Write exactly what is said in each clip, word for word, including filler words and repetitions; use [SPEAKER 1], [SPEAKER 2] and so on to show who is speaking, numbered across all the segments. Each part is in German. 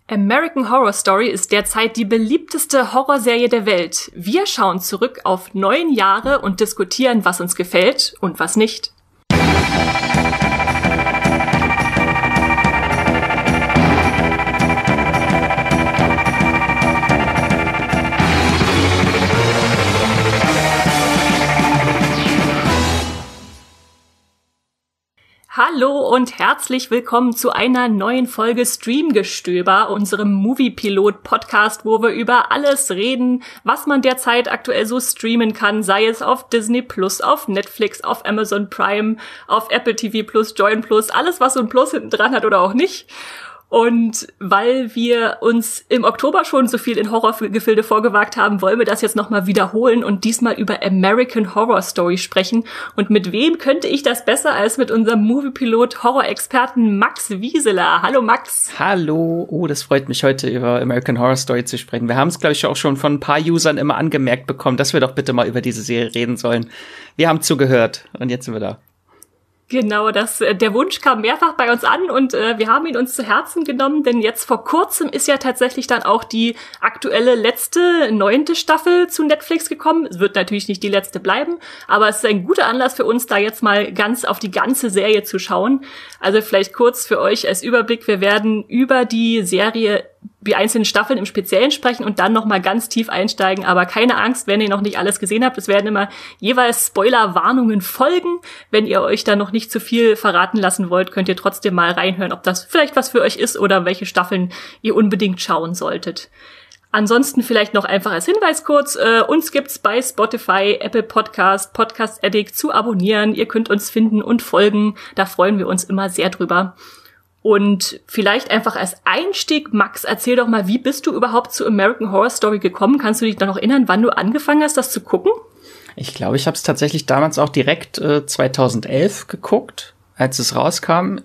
[SPEAKER 1] American Horror Story ist derzeit die beliebteste Horrorserie der Welt. Wir schauen zurück auf neun Jahre und diskutieren, was uns gefällt und was nicht. Hallo und herzlich willkommen zu einer neuen Folge Streamgestöber, unserem Movie-Pilot-Podcast, wo wir über alles reden, was man derzeit aktuell so streamen kann, sei es auf Disney Plus, auf Netflix, auf Amazon Prime, auf Apple T V Plus, Join Plus, alles, was so ein Plus hinten dran hat oder auch nicht. Und weil wir uns im Oktober schon so viel in Horrorgefilde vorgewagt haben, wollen wir das jetzt nochmal wiederholen und diesmal über American Horror Story sprechen. Und mit wem könnte ich das besser als mit unserem Moviepilot Horror-Experten Max Wieseler? Hallo Max.
[SPEAKER 2] Hallo. Oh, das freut mich, heute über American Horror Story zu sprechen. Wir haben es, glaube ich, auch schon von ein paar Usern immer angemerkt bekommen, dass wir doch bitte mal über diese Serie reden sollen. Wir haben zugehört und jetzt sind wir da.
[SPEAKER 1] Genau, das, der Wunsch kam mehrfach bei uns an und äh, wir haben ihn uns zu Herzen genommen, denn jetzt vor kurzem ist ja tatsächlich dann auch die aktuelle letzte, neunte Staffel zu Netflix gekommen. Es wird natürlich nicht die letzte bleiben, aber es ist ein guter Anlass für uns, da jetzt mal ganz auf die ganze Serie zu schauen. Also vielleicht kurz für euch als Überblick, wir werden über die Serie, die einzelnen Staffeln im Speziellen sprechen und dann nochmal ganz tief einsteigen. Aber keine Angst, wenn ihr noch nicht alles gesehen habt. Es werden immer jeweils Spoiler-Warnungen folgen. Wenn ihr euch da noch nicht zu viel verraten lassen wollt, könnt ihr trotzdem mal reinhören, ob das vielleicht was für euch ist oder welche Staffeln ihr unbedingt schauen solltet. Ansonsten vielleicht noch einfach als Hinweis kurz, äh, uns gibt's bei Spotify, Apple Podcast, Podcast Addict zu abonnieren. Ihr könnt uns finden und folgen. Da freuen wir uns immer sehr drüber. Und vielleicht einfach als Einstieg, Max, erzähl doch mal, wie bist du überhaupt zu American Horror Story gekommen? Kannst du dich da noch erinnern, wann du angefangen hast, das zu gucken?
[SPEAKER 2] Ich glaube, ich habe es tatsächlich damals auch direkt äh, zweitausendelf geguckt, als es rauskam.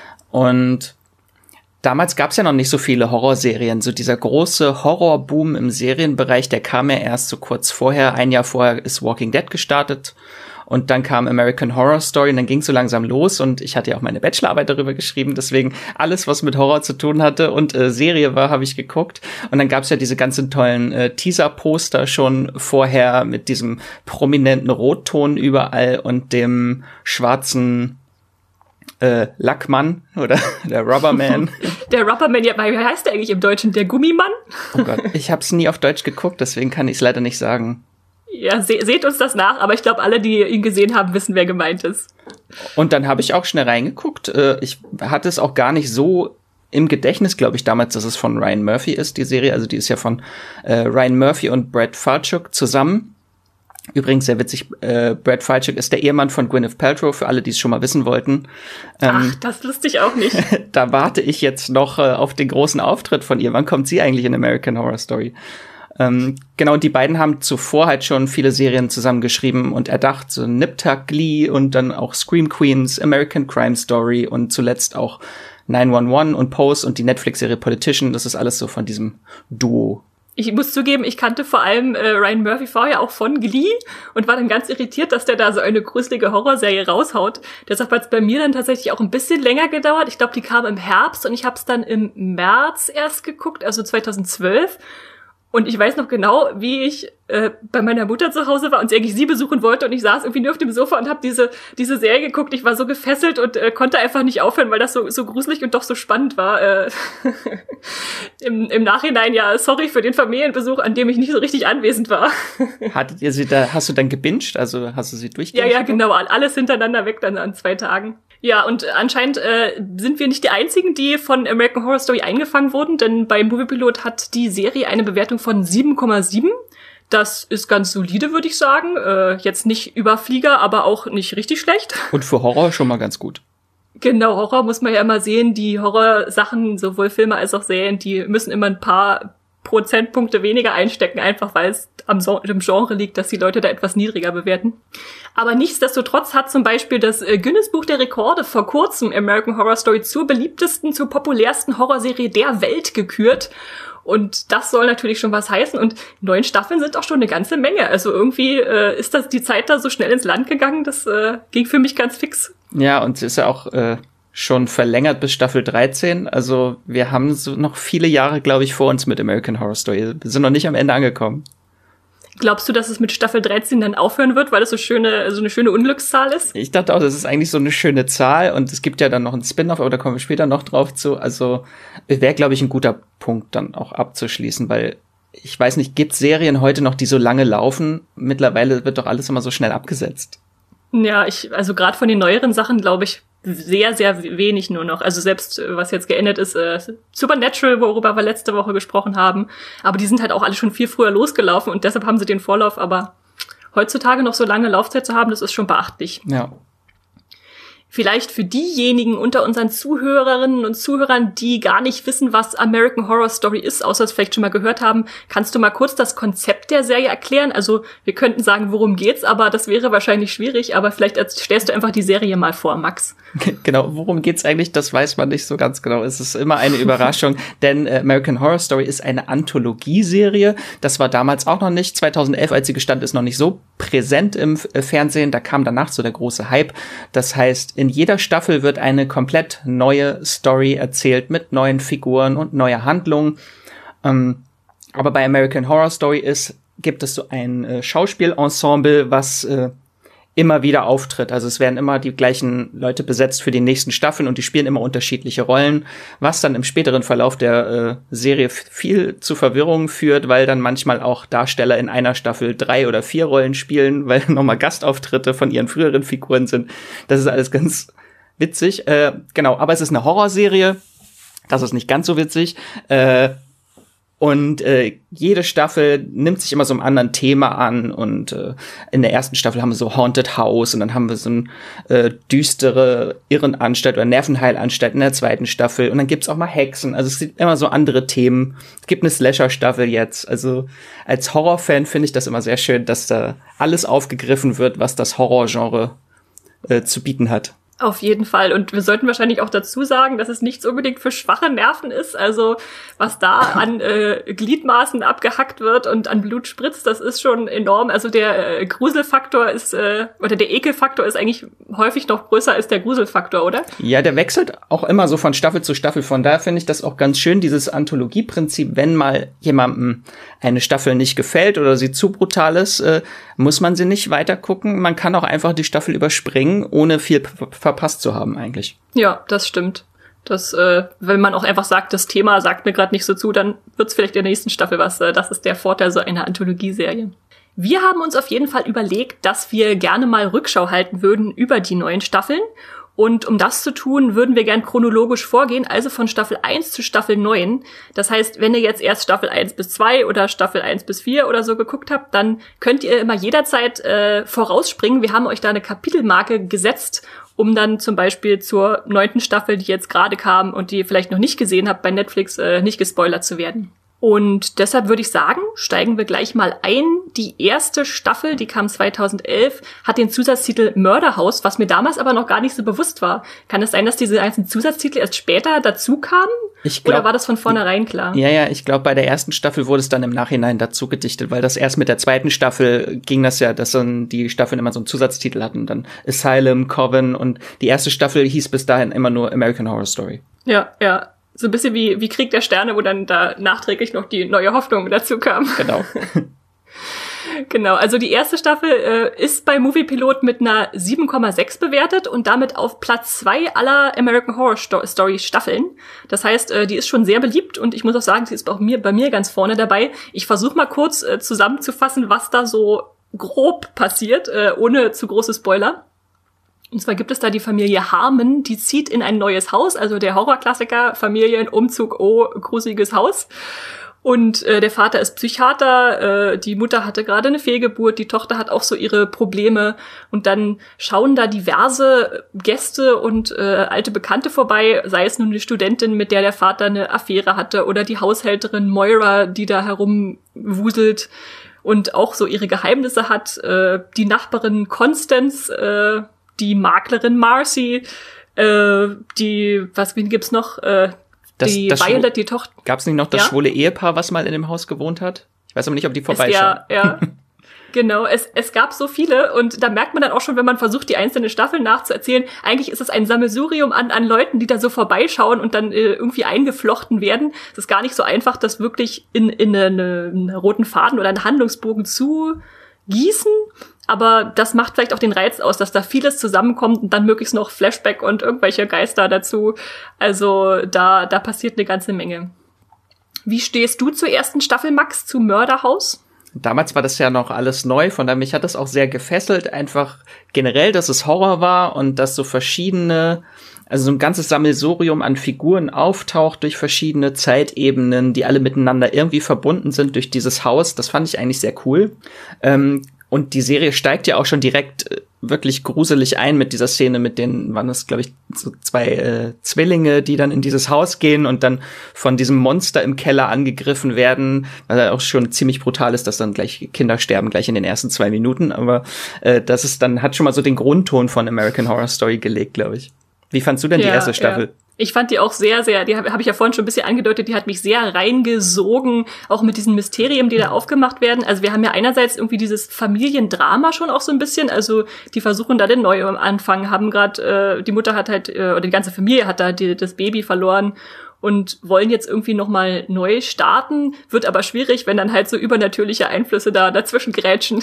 [SPEAKER 2] Und damals gab es ja noch nicht so viele Horrorserien. So dieser große Horrorboom im Serienbereich, der kam ja erst so kurz vorher. Ein Jahr vorher ist Walking Dead gestartet. Und dann kam American Horror Story und dann ging es so langsam los und ich hatte ja auch meine Bachelorarbeit darüber geschrieben, deswegen alles, was mit Horror zu tun hatte und äh, Serie war, habe ich geguckt. Und dann gab es ja diese ganzen tollen äh, Teaser-Poster schon vorher mit diesem prominenten Rotton überall und dem schwarzen äh, Lackmann oder der Rubberman.
[SPEAKER 1] Der Rubberman, ja, wie heißt der eigentlich im Deutschen? Der Gummimann?
[SPEAKER 2] Oh Gott, ich habe es nie auf Deutsch geguckt, deswegen kann ich es leider nicht sagen.
[SPEAKER 1] Ja, se- seht uns das nach, aber ich glaube, alle, die ihn gesehen haben, wissen, wer gemeint ist.
[SPEAKER 2] Und dann habe ich auch schnell reingeguckt. Ich hatte es auch gar nicht so im Gedächtnis, glaube ich, damals, dass es von Ryan Murphy ist, die Serie. Also die ist ja von äh, Ryan Murphy und Brad Falchuk zusammen. Übrigens sehr witzig, äh, Brad Falchuk ist der Ehemann von Gwyneth Paltrow, für alle, die es schon mal wissen wollten.
[SPEAKER 1] Ähm, Ach, das wusste ich auch nicht.
[SPEAKER 2] Da warte ich jetzt noch äh, auf den großen Auftritt von ihr. Wann kommt sie eigentlich in American Horror Story? Ähm, genau, und die beiden haben zuvor halt schon viele Serien zusammengeschrieben und erdacht, so Nip Tuck, Glee und dann auch Scream Queens, American Crime Story und zuletzt auch neun eins eins und Pose und die Netflix-Serie Politician. Das ist alles so von diesem Duo.
[SPEAKER 1] Ich muss zugeben, ich kannte vor allem äh, Ryan Murphy vorher auch von Glee und war dann ganz irritiert, dass der da so eine gruselige Horrorserie raushaut. Deshalb hat es bei mir dann tatsächlich auch ein bisschen länger gedauert. Ich glaube, die kam im Herbst und ich habe es dann im März erst geguckt, also zweitausendzwölf. Und ich weiß noch genau, wie ich äh, bei meiner Mutter zu Hause war und sie eigentlich sie besuchen wollte und ich saß irgendwie nur auf dem Sofa und habe diese diese Serie geguckt. Ich war so gefesselt und äh, konnte einfach nicht aufhören, weil das so so gruselig und doch so spannend war. Äh, im, Im Nachhinein, ja, sorry für den Familienbesuch, an dem ich nicht so richtig anwesend war.
[SPEAKER 2] Hattet ihr sie da, hast du dann gebinged? Also hast du sie durchgehend?
[SPEAKER 1] Ja, ja, genau, alles hintereinander weg dann an zwei Tagen. Ja, und anscheinend äh, sind wir nicht die Einzigen, die von American Horror Story eingefangen wurden, denn bei Moviepilot hat die Serie eine Bewertung von sieben Komma sieben. Das ist ganz solide, würde ich sagen. Äh, jetzt nicht Überflieger, aber auch nicht richtig schlecht.
[SPEAKER 2] Und für Horror schon mal ganz gut.
[SPEAKER 1] Genau, Horror muss man ja immer sehen. Die Horrorsachen, sowohl Filme als auch Serien, die müssen immer ein paar Prozentpunkte weniger einstecken, einfach weil es am so- im Genre liegt, dass die Leute da etwas niedriger bewerten. Aber nichtsdestotrotz hat zum Beispiel das äh, Guinness-Buch der Rekorde vor kurzem American Horror Story zur beliebtesten, zur populärsten Horrorserie der Welt gekürt. Und das soll natürlich schon was heißen. Und neun Staffeln sind auch schon eine ganze Menge. Also irgendwie äh, ist das die Zeit da so schnell ins Land gegangen. Das äh, ging für mich ganz fix.
[SPEAKER 2] Ja, und es ist ja auch äh, schon verlängert bis Staffel dreizehn. Also wir haben so noch viele Jahre, glaube ich, vor uns mit American Horror Story. Wir sind noch nicht am Ende angekommen.
[SPEAKER 1] Glaubst du, dass es mit Staffel dreizehn dann aufhören wird, weil das so schöne, so eine schöne Unglückszahl ist?
[SPEAKER 2] Ich dachte auch, das ist eigentlich so eine schöne Zahl und es gibt ja dann noch einen Spin-off, aber da kommen wir später noch drauf zu. Also wäre, glaube ich, ein guter Punkt dann auch abzuschließen, weil ich weiß nicht, gibt Serien heute noch, die so lange laufen? Mittlerweile wird doch alles immer so schnell abgesetzt.
[SPEAKER 1] Ja, ich, also gerade von den neueren Sachen, glaube ich, sehr, sehr wenig nur noch. Also selbst, was jetzt geändert ist, äh, Supernatural, worüber wir letzte Woche gesprochen haben. Aber die sind halt auch alle schon viel früher losgelaufen und deshalb haben sie den Vorlauf. Aber heutzutage noch so lange Laufzeit zu haben, das ist schon beachtlich.
[SPEAKER 2] Ja.
[SPEAKER 1] Vielleicht für diejenigen unter unseren Zuhörerinnen und Zuhörern, die gar nicht wissen, was American Horror Story ist, außer es vielleicht schon mal gehört haben, kannst du mal kurz das Konzept der Serie erklären? Also wir könnten sagen, worum geht's, aber das wäre wahrscheinlich schwierig. Aber vielleicht stellst du einfach die Serie mal vor, Max.
[SPEAKER 2] Genau, worum geht's eigentlich? Das weiß man nicht so ganz genau. Es ist immer eine Überraschung, denn äh, American Horror Story ist eine Anthologieserie. Das war damals auch noch nicht. zweitausendelf, als sie gestand ist, noch nicht so präsent im äh, Fernsehen. Da kam danach so der große Hype. Das heißt, in jeder Staffel wird eine komplett neue Story erzählt mit neuen Figuren und neuer Handlung. Ähm, aber bei American Horror Story ist, gibt es so ein äh, Schauspielensemble, was äh, immer wieder auftritt. Also es werden immer die gleichen Leute besetzt für die nächsten Staffeln und die spielen immer unterschiedliche Rollen, was dann im späteren Verlauf der äh, Serie f- viel zu Verwirrung führt, weil dann manchmal auch Darsteller in einer Staffel drei oder vier Rollen spielen, weil nochmal Gastauftritte von ihren früheren Figuren sind. Das ist alles ganz witzig. Äh, genau, aber es ist eine Horrorserie. Das ist nicht ganz so witzig. Äh, Und äh, jede Staffel nimmt sich immer so einem anderen Thema an und äh, in der ersten Staffel haben wir so Haunted House und dann haben wir so eine äh, düstere Irrenanstalt oder Nervenheilanstalt in der zweiten Staffel und dann gibt's auch mal Hexen, also es gibt immer so andere Themen. Es gibt eine Slasher-Staffel jetzt, also als Horrorfan finde ich das immer sehr schön, dass da alles aufgegriffen wird, was das Horrorgenre äh, zu bieten hat.
[SPEAKER 1] Auf jeden Fall. Und wir sollten wahrscheinlich auch dazu sagen, dass es nichts unbedingt für schwache Nerven ist. Also was da an äh, Gliedmaßen abgehackt wird und an Blut spritzt, das ist schon enorm. Also der äh, Gruselfaktor ist, äh, oder der Ekelfaktor ist eigentlich häufig noch größer als der Gruselfaktor, oder?
[SPEAKER 2] Ja, der wechselt auch immer so von Staffel zu Staffel. Von daher finde ich das auch ganz schön, dieses Anthologieprinzip. Wenn mal jemandem eine Staffel nicht gefällt oder sie zu brutal ist, äh, muss man sie nicht weiter gucken. Man kann auch einfach die Staffel überspringen, ohne viel p- verpasst zu haben eigentlich.
[SPEAKER 1] Ja, das stimmt. Das, äh, wenn man auch einfach sagt, das Thema sagt mir gerade nicht so zu, dann wird's vielleicht in der nächsten Staffel was. Äh, das ist der Vorteil so einer Anthologieserie. Wir haben uns auf jeden Fall überlegt, dass wir gerne mal Rückschau halten würden über die neuen Staffeln. Und um das zu tun, würden wir gern chronologisch vorgehen, also von Staffel eins zu Staffel neun. Das heißt, wenn ihr jetzt erst Staffel eins bis zwei oder Staffel eins bis vier oder so geguckt habt, dann könnt ihr immer jederzeit äh, vorausspringen. Wir haben euch da eine Kapitelmarke gesetzt, um dann zum Beispiel zur neunten Staffel, die jetzt gerade kam und die ihr vielleicht noch nicht gesehen habt bei Netflix, äh, nicht gespoilert zu werden. Und deshalb würde ich sagen, steigen wir gleich mal ein. Die erste Staffel, die kam zweitausendelf, hat den Zusatztitel Murder House, was mir damals aber noch gar nicht so bewusst war. Kann es sein, dass diese einzelnen Zusatztitel erst später dazu kamen?
[SPEAKER 2] Ich glaub,
[SPEAKER 1] oder war das von vornherein klar?
[SPEAKER 2] Ja, ja, ich glaube, bei der ersten Staffel wurde es dann im Nachhinein dazu gedichtet, weil das erst mit der zweiten Staffel ging das ja, dass dann die Staffeln immer so einen Zusatztitel hatten. Dann Asylum, Coven und die erste Staffel hieß bis dahin immer nur American Horror Story.
[SPEAKER 1] Ja, ja. So ein bisschen wie, wie Krieg der Sterne, wo dann da nachträglich noch die neue Hoffnung dazu kam.
[SPEAKER 2] Genau.
[SPEAKER 1] Genau, also die erste Staffel äh, ist bei Moviepilot mit einer sieben Komma sechs bewertet und damit auf Platz zwei aller American Horror Story Staffeln. Das heißt, äh, die ist schon sehr beliebt und ich muss auch sagen, sie ist auch mir, bei mir ganz vorne dabei. Ich versuche mal kurz äh, zusammenzufassen, was da so grob passiert, äh, ohne zu große Spoiler. Und zwar gibt es da die Familie Harmon, die zieht in ein neues Haus, also der Horrorklassiker, Familienumzug, oh, gruseliges Haus. Und äh, der Vater ist Psychiater, äh, die Mutter hatte gerade eine Fehlgeburt, die Tochter hat auch so ihre Probleme. Und dann schauen da diverse Gäste und äh, alte Bekannte vorbei, sei es nun eine Studentin, mit der der Vater eine Affäre hatte, oder die Haushälterin Moira, die da herumwuselt und auch so ihre Geheimnisse hat. Äh, die Nachbarin Constance, äh, die Maklerin Marcy, äh, die, was, wen gibt's noch? Äh,
[SPEAKER 2] das,
[SPEAKER 1] die
[SPEAKER 2] das
[SPEAKER 1] Violet, die Tochter.
[SPEAKER 2] Gab's nicht noch das
[SPEAKER 1] ja?
[SPEAKER 2] schwule Ehepaar, was mal in dem Haus gewohnt hat? Ich weiß aber nicht, ob die vorbeischauen.
[SPEAKER 1] Ja, ja. Genau, es, es gab so viele und da merkt man dann auch schon, wenn man versucht, die einzelnen Staffeln nachzuerzählen, eigentlich ist es ein Sammelsurium an, an Leuten, die da so vorbeischauen und dann äh, irgendwie eingeflochten werden. Es ist gar nicht so einfach, das wirklich in, in eine, einen roten Faden oder einen Handlungsbogen zu gießen. Aber das macht vielleicht auch den Reiz aus, dass da vieles zusammenkommt und dann möglichst noch Flashback und irgendwelche Geister dazu. Also da, da passiert eine ganze Menge. Wie stehst du zur ersten Staffel, Max, zu Mörderhaus?
[SPEAKER 2] Damals war das ja noch alles neu, von daher mich hat das auch sehr gefesselt, einfach generell, dass es Horror war und dass so verschiedene, also so ein ganzes Sammelsurium an Figuren auftaucht durch verschiedene Zeitebenen, die alle miteinander irgendwie verbunden sind durch dieses Haus. Das fand ich eigentlich sehr cool. Ähm, und die Serie steigt ja auch schon direkt äh, wirklich gruselig ein mit dieser Szene, mit den, waren das, glaube ich, so zwei äh, Zwillinge, die dann in dieses Haus gehen und dann von diesem Monster im Keller angegriffen werden, was ja auch schon ziemlich brutal ist, dass dann gleich Kinder sterben, gleich in den ersten zwei Minuten, aber äh, das ist dann, hat schon mal so den Grundton von American Horror Story gelegt, glaube ich. Wie fandst du denn ja, die erste Staffel?
[SPEAKER 1] Ja. Ich fand die auch sehr, sehr, die habe hab ich ja vorhin schon ein bisschen angedeutet, die hat mich sehr reingesogen, auch mit diesen Mysterien, die da aufgemacht werden. Also wir haben ja einerseits irgendwie dieses Familiendrama schon auch so ein bisschen, also die versuchen da den Neuanfang, haben gerade, äh, die Mutter hat halt, äh, oder die ganze Familie hat da die, das Baby verloren und wollen jetzt irgendwie nochmal neu starten, wird aber schwierig, wenn dann halt so übernatürliche Einflüsse da dazwischen grätschen.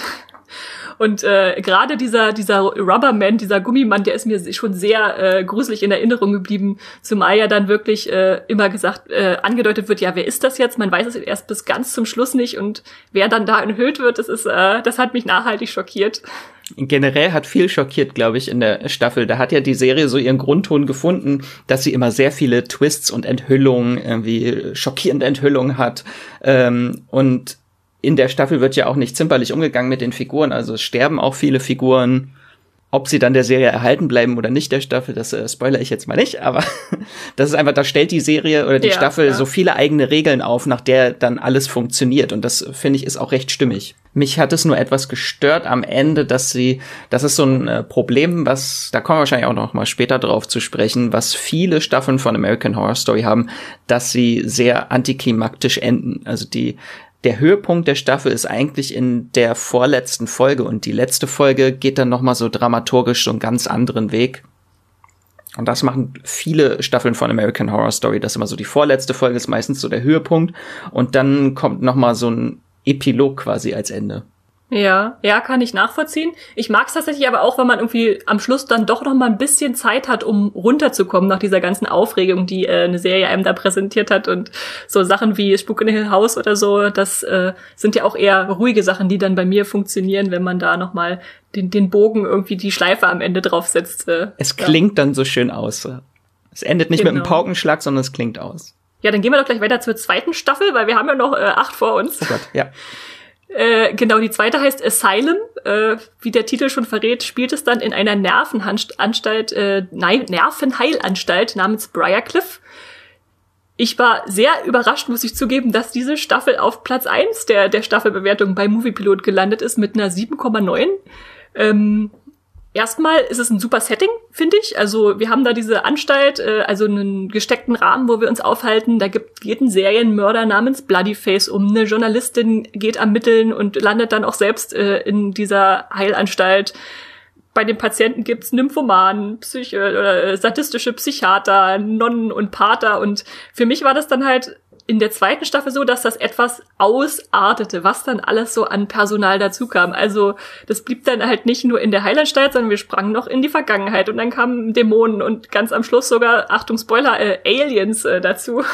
[SPEAKER 1] Und äh, gerade dieser dieser Rubberman, dieser Gummimann, der ist mir schon sehr äh, gruselig in Erinnerung geblieben, zumal ja dann wirklich äh, immer gesagt, äh, angedeutet wird, ja, wer ist das jetzt? Man weiß es erst bis ganz zum Schluss nicht und wer dann da enthüllt wird, das ist, äh, das hat mich nachhaltig schockiert.
[SPEAKER 2] Generell hat viel schockiert, glaube ich, in der Staffel. Da hat ja die Serie so ihren Grundton gefunden, dass sie immer sehr viele Twists und Enthüllungen, irgendwie schockierende Enthüllungen hat. Ähm, und in der Staffel wird ja auch nicht zimperlich umgegangen mit den Figuren, also es sterben auch viele Figuren. Ob sie dann der Serie erhalten bleiben oder nicht der Staffel, das äh, spoilere ich jetzt mal nicht, aber das ist einfach, da stellt die Serie oder die ja, Staffel ja. so viele eigene Regeln auf, nach der dann alles funktioniert und das, finde ich, ist auch recht stimmig. Mich hat es nur etwas gestört am Ende, dass sie, das ist so ein äh, Problem, was, da kommen wir wahrscheinlich auch noch mal später drauf zu sprechen, was viele Staffeln von American Horror Story haben, dass sie sehr antiklimaktisch enden. Also die Der Höhepunkt der Staffel ist eigentlich in der vorletzten Folge und die letzte Folge geht dann noch mal so dramaturgisch so einen ganz anderen Weg. Und das machen viele Staffeln von American Horror Story, dass immer so die vorletzte Folge ist meistens so der Höhepunkt und dann kommt noch mal so ein Epilog quasi als Ende.
[SPEAKER 1] Ja, ja, kann ich nachvollziehen. Ich mag es tatsächlich aber auch, wenn man irgendwie am Schluss dann doch noch mal ein bisschen Zeit hat, um runterzukommen nach dieser ganzen Aufregung, die äh, eine Serie einem da präsentiert hat. Und so Sachen wie Spuk in Hill House oder so, das äh, sind ja auch eher ruhige Sachen, die dann bei mir funktionieren, wenn man da noch mal den, den Bogen irgendwie die Schleife am Ende draufsetzt. Äh,
[SPEAKER 2] es klingt ja. dann so schön aus. Es endet nicht genau. mit einem Paukenschlag, sondern es klingt aus.
[SPEAKER 1] Ja, dann gehen wir doch gleich weiter zur zweiten Staffel, weil wir haben ja noch äh, acht vor uns.
[SPEAKER 2] Oh Gott, ja.
[SPEAKER 1] Äh, genau, die zweite heißt Asylum. Äh, wie der Titel schon verrät, spielt es dann in einer Nervenanstalt, äh, Nervenheilanstalt namens Briarcliff. Ich war sehr überrascht, muss ich zugeben, dass diese Staffel auf Platz eins der, der Staffelbewertung bei Moviepilot gelandet ist mit einer sieben Komma neun. Ähm, Erstmal ist es ein super Setting, finde ich. Also wir haben da diese Anstalt, äh, also einen gesteckten Rahmen, wo wir uns aufhalten. Da gibt, geht ein Serienmörder namens Bloodyface um. Eine Journalistin geht ermitteln und landet dann auch selbst äh, in dieser Heilanstalt. Bei den Patienten gibt's Nymphomanen, Psycho- oder äh, sadistische Psychiater, Nonnen und Pater. Und für mich war das dann halt in der zweiten Staffel so, dass das etwas ausartete, was dann alles so an Personal dazu kam. Also das blieb dann halt nicht nur in der Heilanstalt, sondern wir sprangen noch in die Vergangenheit und dann kamen Dämonen und ganz am Schluss sogar, Achtung Spoiler, äh, Aliens äh, dazu.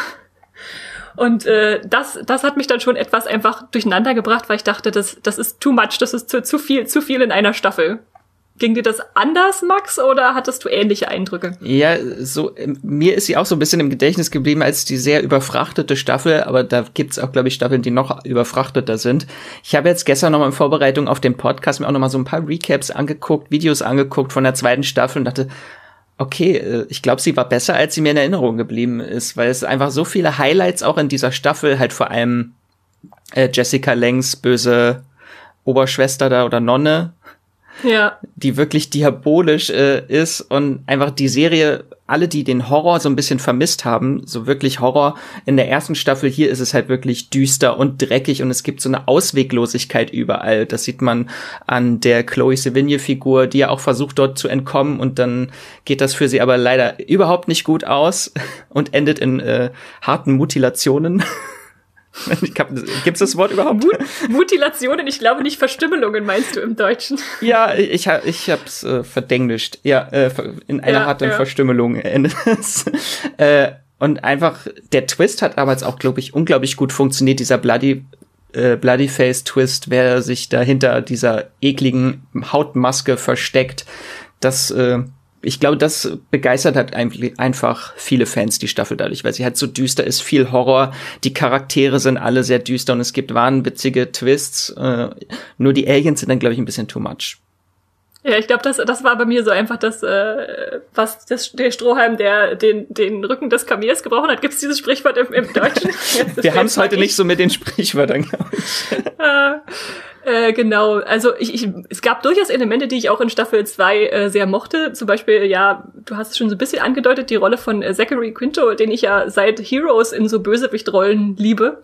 [SPEAKER 1] Und äh, das das hat mich dann schon etwas einfach durcheinander gebracht, weil ich dachte, das das ist too much, das ist zu, zu viel zu viel in einer Staffel. Ging dir das anders, Max, oder hattest du ähnliche Eindrücke?
[SPEAKER 2] Ja, so mir ist sie auch so ein bisschen im Gedächtnis geblieben als die sehr überfrachtete Staffel, aber da gibt's auch, glaube ich, Staffeln, die noch überfrachteter sind. Ich habe jetzt gestern noch mal in Vorbereitung auf den Podcast mir auch noch mal so ein paar Recaps angeguckt, Videos angeguckt von der zweiten Staffel und dachte, okay, ich glaube, sie war besser, als sie mir in Erinnerung geblieben ist, weil es einfach so viele Highlights auch in dieser Staffel, halt vor allem äh, Jessica Langs böse Oberschwester da oder Nonne,
[SPEAKER 1] ja,
[SPEAKER 2] die wirklich diabolisch äh, ist und einfach die Serie alle, die den Horror so ein bisschen vermisst haben, so wirklich Horror in der ersten Staffel, hier ist es halt wirklich düster und dreckig und es gibt so eine Ausweglosigkeit überall. Das sieht man an der Chloe Sevigny-Figur, die ja auch versucht, dort zu entkommen und dann geht das für sie aber leider überhaupt nicht gut aus und endet in äh, harten Mutilationen. Gibt's das Wort überhaupt?
[SPEAKER 1] Mut- Mutilationen, ich glaube nicht Verstümmelungen, meinst du im Deutschen?
[SPEAKER 2] Ja, ich, ich hab's äh, verdenglischt. Ja, äh, in einer
[SPEAKER 1] ja,
[SPEAKER 2] harten
[SPEAKER 1] ja.
[SPEAKER 2] Verstümmelung endet es. äh, und einfach, der Twist hat damals auch, glaube ich, unglaublich gut funktioniert, dieser Bloody äh, Bloodyface-Twist, wer sich da hinter dieser ekligen Hautmaske versteckt. Das, äh, ich glaube, das begeistert hat einfach viele Fans, die Staffel dadurch, weil sie halt so düster ist, viel Horror, die Charaktere sind alle sehr düster und es gibt wahnwitzige Twists, äh, nur die Aliens sind dann, glaube ich, ein bisschen too much.
[SPEAKER 1] Ja, ich glaube, das, das war bei mir so einfach das, äh, was das, der Strohhalm, der den, den Rücken des Kamels gebrochen hat. Gibt es dieses Sprichwort im, im Deutschen? Jetzt,
[SPEAKER 2] Wir haben es heute ich. nicht so mit den Sprichwörtern, glaube ich.
[SPEAKER 1] Äh, genau, also ich, ich, es gab durchaus Elemente, die ich auch in Staffel zwei äh, sehr mochte. Zum Beispiel, ja, du hast es schon so ein bisschen angedeutet, die Rolle von äh, Zachary Quinto, den ich ja seit Heroes in so Bösewichtrollen liebe.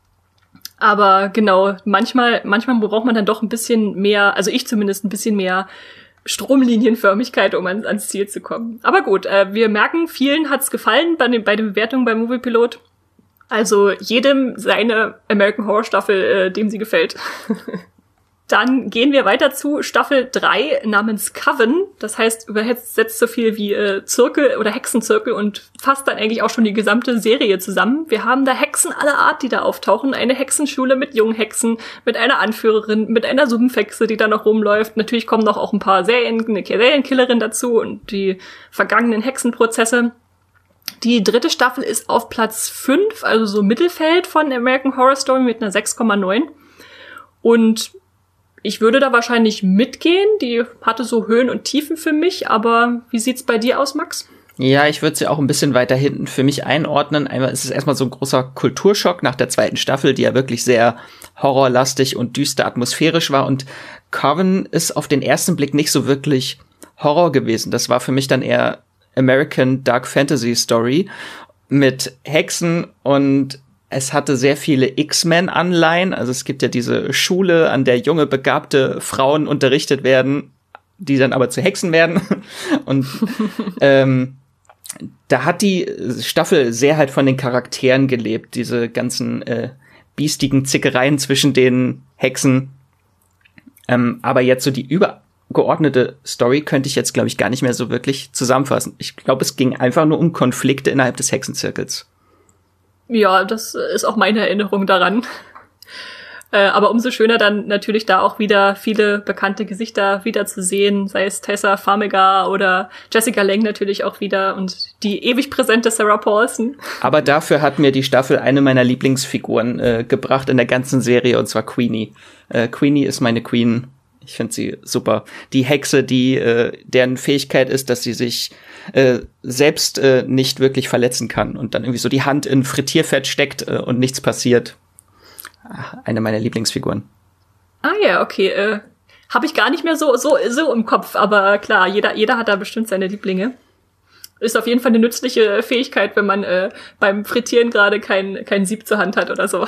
[SPEAKER 1] Aber genau, manchmal, manchmal braucht man dann doch ein bisschen mehr, also ich zumindest ein bisschen mehr Stromlinienförmigkeit, um an, ans Ziel zu kommen. Aber gut, äh, wir merken, vielen hat's gefallen bei den, bei den Bewertungen beim Moviepilot. Also jedem seine American Horror Staffel, äh, dem sie gefällt. Dann gehen wir weiter zu Staffel drei namens Coven. Das heißt, übersetzt so viel wie äh, Zirkel oder Hexenzirkel und fasst dann eigentlich auch schon die gesamte Serie zusammen. Wir haben da Hexen aller Art, die da auftauchen. Eine Hexenschule mit jungen Hexen, mit einer Anführerin, mit einer Sumpfhexe, die da noch rumläuft. Natürlich kommen noch auch ein paar Serien, eine Serienkillerin dazu und die vergangenen Hexenprozesse. Die dritte Staffel ist auf Platz fünf, also so Mittelfeld von American Horror Story mit einer sechs Komma neun. Und ich würde da wahrscheinlich mitgehen. Die hatte so Höhen und Tiefen für mich. Aber wie sieht's bei dir aus, Max?
[SPEAKER 2] Ja, ich würde sie auch ein bisschen weiter hinten für mich einordnen. Einmal ist es erstmal so ein großer Kulturschock nach der zweiten Staffel, die ja wirklich sehr horrorlastig und düster atmosphärisch war. Und Coven ist auf den ersten Blick nicht so wirklich Horror gewesen. Das war für mich dann eher American Dark Fantasy Story mit Hexen und es hatte sehr viele X-Men-Anleihen. Also es gibt ja diese Schule, an der junge, begabte Frauen unterrichtet werden, die dann aber zu Hexen werden. Und ähm, da hat die Staffel sehr halt von den Charakteren gelebt. Diese ganzen äh, biestigen Zickereien zwischen den Hexen. Ähm, aber jetzt so die übergeordnete Story könnte ich jetzt, glaube ich, gar nicht mehr so wirklich zusammenfassen. Ich glaube, es ging einfach nur um Konflikte innerhalb des Hexenzirkels.
[SPEAKER 1] Ja, das ist auch meine Erinnerung daran. Äh, aber umso schöner dann natürlich da auch wieder viele bekannte Gesichter wieder zu sehen, sei es Tessa Farmiga oder Jessica Lange natürlich auch wieder und die ewig präsente Sarah Paulson.
[SPEAKER 2] Aber dafür hat mir die Staffel eine meiner Lieblingsfiguren äh, gebracht in der ganzen Serie, und zwar Queenie. Äh, Queenie ist meine Queen. Ich finde sie super. Die Hexe, die äh, deren Fähigkeit ist, dass sie sich äh, selbst äh, nicht wirklich verletzen kann und dann irgendwie so die Hand in Frittierfett steckt äh, und nichts passiert. Eine meiner Lieblingsfiguren.
[SPEAKER 1] Ah ja, okay. Äh, habe ich gar nicht mehr so so so im Kopf, aber klar, jeder jeder hat da bestimmt seine Lieblinge. Ist auf jeden Fall eine nützliche Fähigkeit, wenn man äh, beim Frittieren gerade kein kein Sieb zur Hand hat oder so.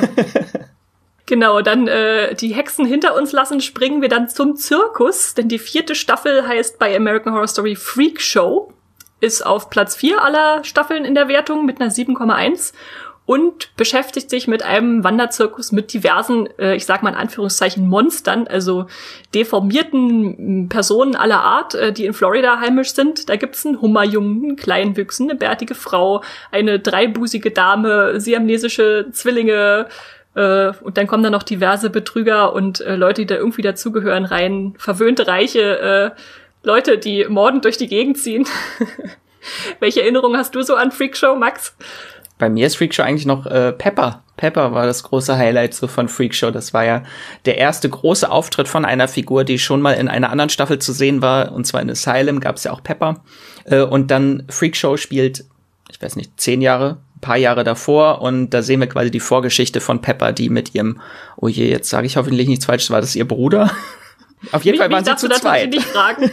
[SPEAKER 1] Genau, dann äh, die Hexen hinter uns lassen, springen wir dann zum Zirkus, denn die vierte Staffel heißt bei American Horror Story Freak Show, ist auf Platz vier aller Staffeln in der Wertung mit einer sieben Komma eins und beschäftigt sich mit einem Wanderzirkus mit diversen, äh, ich sag mal in Anführungszeichen, Monstern, also deformierten Personen aller Art, äh, die in Florida heimisch sind. Da gibt's einen Hummerjungen, einen Kleinwüchsen, eine bärtige Frau, eine dreibusige Dame, siamesische Zwillinge, Äh, und dann kommen da noch diverse Betrüger und äh, Leute, die da irgendwie dazugehören, rein. Verwöhnte, reiche äh, Leute, die mordend durch die Gegend ziehen. Welche Erinnerungen hast du so an Freakshow, Max?
[SPEAKER 2] Bei mir ist Freakshow eigentlich noch äh, Pepper. Pepper war das große Highlight so von Freakshow. Das war ja der erste große Auftritt von einer Figur, die schon mal in einer anderen Staffel zu sehen war. Und zwar in Asylum gab es ja auch Pepper. Äh, und dann Freakshow spielt, ich weiß nicht, zehn Jahre, ein paar Jahre davor. Und da sehen wir quasi die Vorgeschichte von Pepper, die mit ihrem, oh je, jetzt sage ich hoffentlich nichts Falsches, war das ihr Bruder? Auf jeden
[SPEAKER 1] mich,
[SPEAKER 2] Fall waren sie zu zweit.
[SPEAKER 1] Nicht fragen.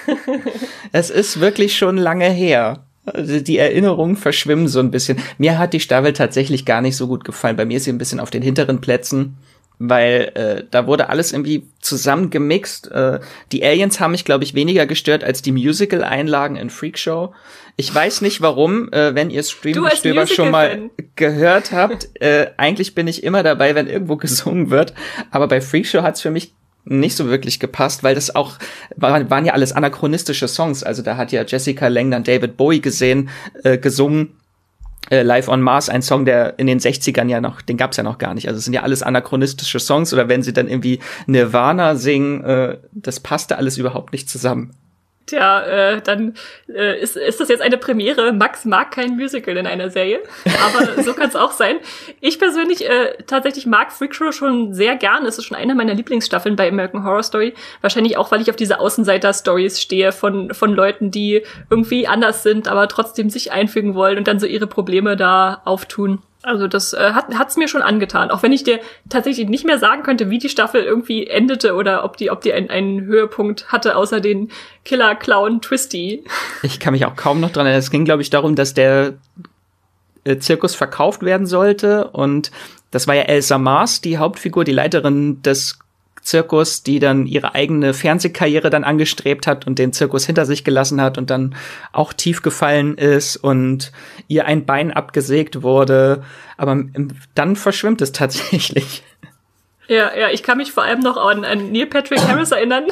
[SPEAKER 2] Es ist wirklich schon lange her. Also die Erinnerungen verschwimmen so ein bisschen. Mir hat die Staffel tatsächlich gar nicht so gut gefallen. Bei mir ist sie ein bisschen auf den hinteren Plätzen, weil äh, da wurde alles irgendwie zusammengemixt. Äh, die Aliens haben mich, glaube ich, weniger gestört als die Musical-Einlagen in Freakshow. Ich weiß nicht warum, äh, wenn ihr Streamgestöber schon mal gehört habt. Äh, eigentlich bin ich immer dabei, wenn irgendwo gesungen wird. Aber bei Freakshow hat's für mich nicht so wirklich gepasst, weil das auch, waren ja alles anachronistische Songs. Also da hat ja Jessica Lange dann David Bowie gesehen, äh, gesungen. Äh, Live on Mars, ein Song, der in den sechzigern ja noch, den gab's ja noch gar nicht. Also es sind ja alles anachronistische Songs. Oder wenn sie dann irgendwie Nirvana singen, äh, das passte alles überhaupt nicht zusammen.
[SPEAKER 1] Tja, äh, dann äh, ist, ist das jetzt eine Premiere. Max mag kein Musical in einer Serie, aber so kann es auch sein. Ich persönlich äh, tatsächlich mag Freakshow schon sehr gern. Es ist schon eine meiner Lieblingsstaffeln bei American Horror Story. Wahrscheinlich auch, weil ich auf diese Außenseiter-Stories stehe von von Leuten, die irgendwie anders sind, aber trotzdem sich einfügen wollen und dann so ihre Probleme da auftun. Also das äh, hat hat's mir schon angetan, auch wenn ich dir tatsächlich nicht mehr sagen könnte, wie die Staffel irgendwie endete oder ob die ob die einen, einen Höhepunkt hatte, außer den Killer Clown Twisty.
[SPEAKER 2] Ich kann mich auch kaum noch dran erinnern. Es ging, glaube ich, darum, dass der äh, Zirkus verkauft werden sollte und das war ja Elsa Mars, die Hauptfigur, die Leiterin des Zirkus, die dann ihre eigene Fernsehkarriere dann angestrebt hat und den Zirkus hinter sich gelassen hat und dann auch tief gefallen ist und ihr ein Bein abgesägt wurde. Aber dann verschwimmt es tatsächlich.
[SPEAKER 1] Ja, ja, ich kann mich vor allem noch an, an Neil Patrick Harris erinnern,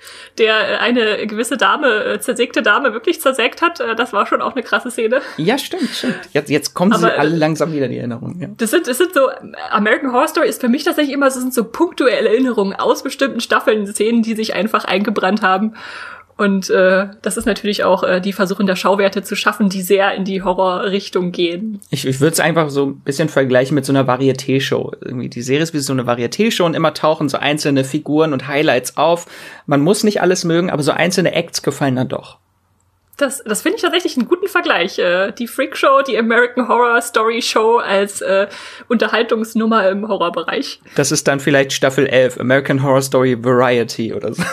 [SPEAKER 1] der eine gewisse Dame, zersägte Dame, wirklich zersägt hat. Das war schon auch eine krasse Szene.
[SPEAKER 2] Ja, stimmt, stimmt. Jetzt, jetzt kommen Aber, sie alle langsam wieder in die Erinnerungen. Ja.
[SPEAKER 1] Das sind, das sind so, American Horror Story ist für mich tatsächlich immer, das sind so punktuelle Erinnerungen aus bestimmten Staffeln, Szenen, die sich einfach eingebrannt haben. Und äh, das ist natürlich auch äh, die Versuchen der Schauwerte zu schaffen, die sehr in die Horrorrichtung gehen.
[SPEAKER 2] Ich, ich würde es einfach so ein bisschen vergleichen mit so einer Varieté-Show. Irgendwie die Serie ist wie so eine Varieté-Show und immer tauchen so einzelne Figuren und Highlights auf. Man muss nicht alles mögen, aber so einzelne Acts gefallen dann doch.
[SPEAKER 1] Das, das finde ich tatsächlich einen guten Vergleich. Äh, die Freak-Show, die American Horror Story Show als äh, Unterhaltungsnummer im Horrorbereich.
[SPEAKER 2] Das ist dann vielleicht Staffel elf, American Horror Story Variety oder so.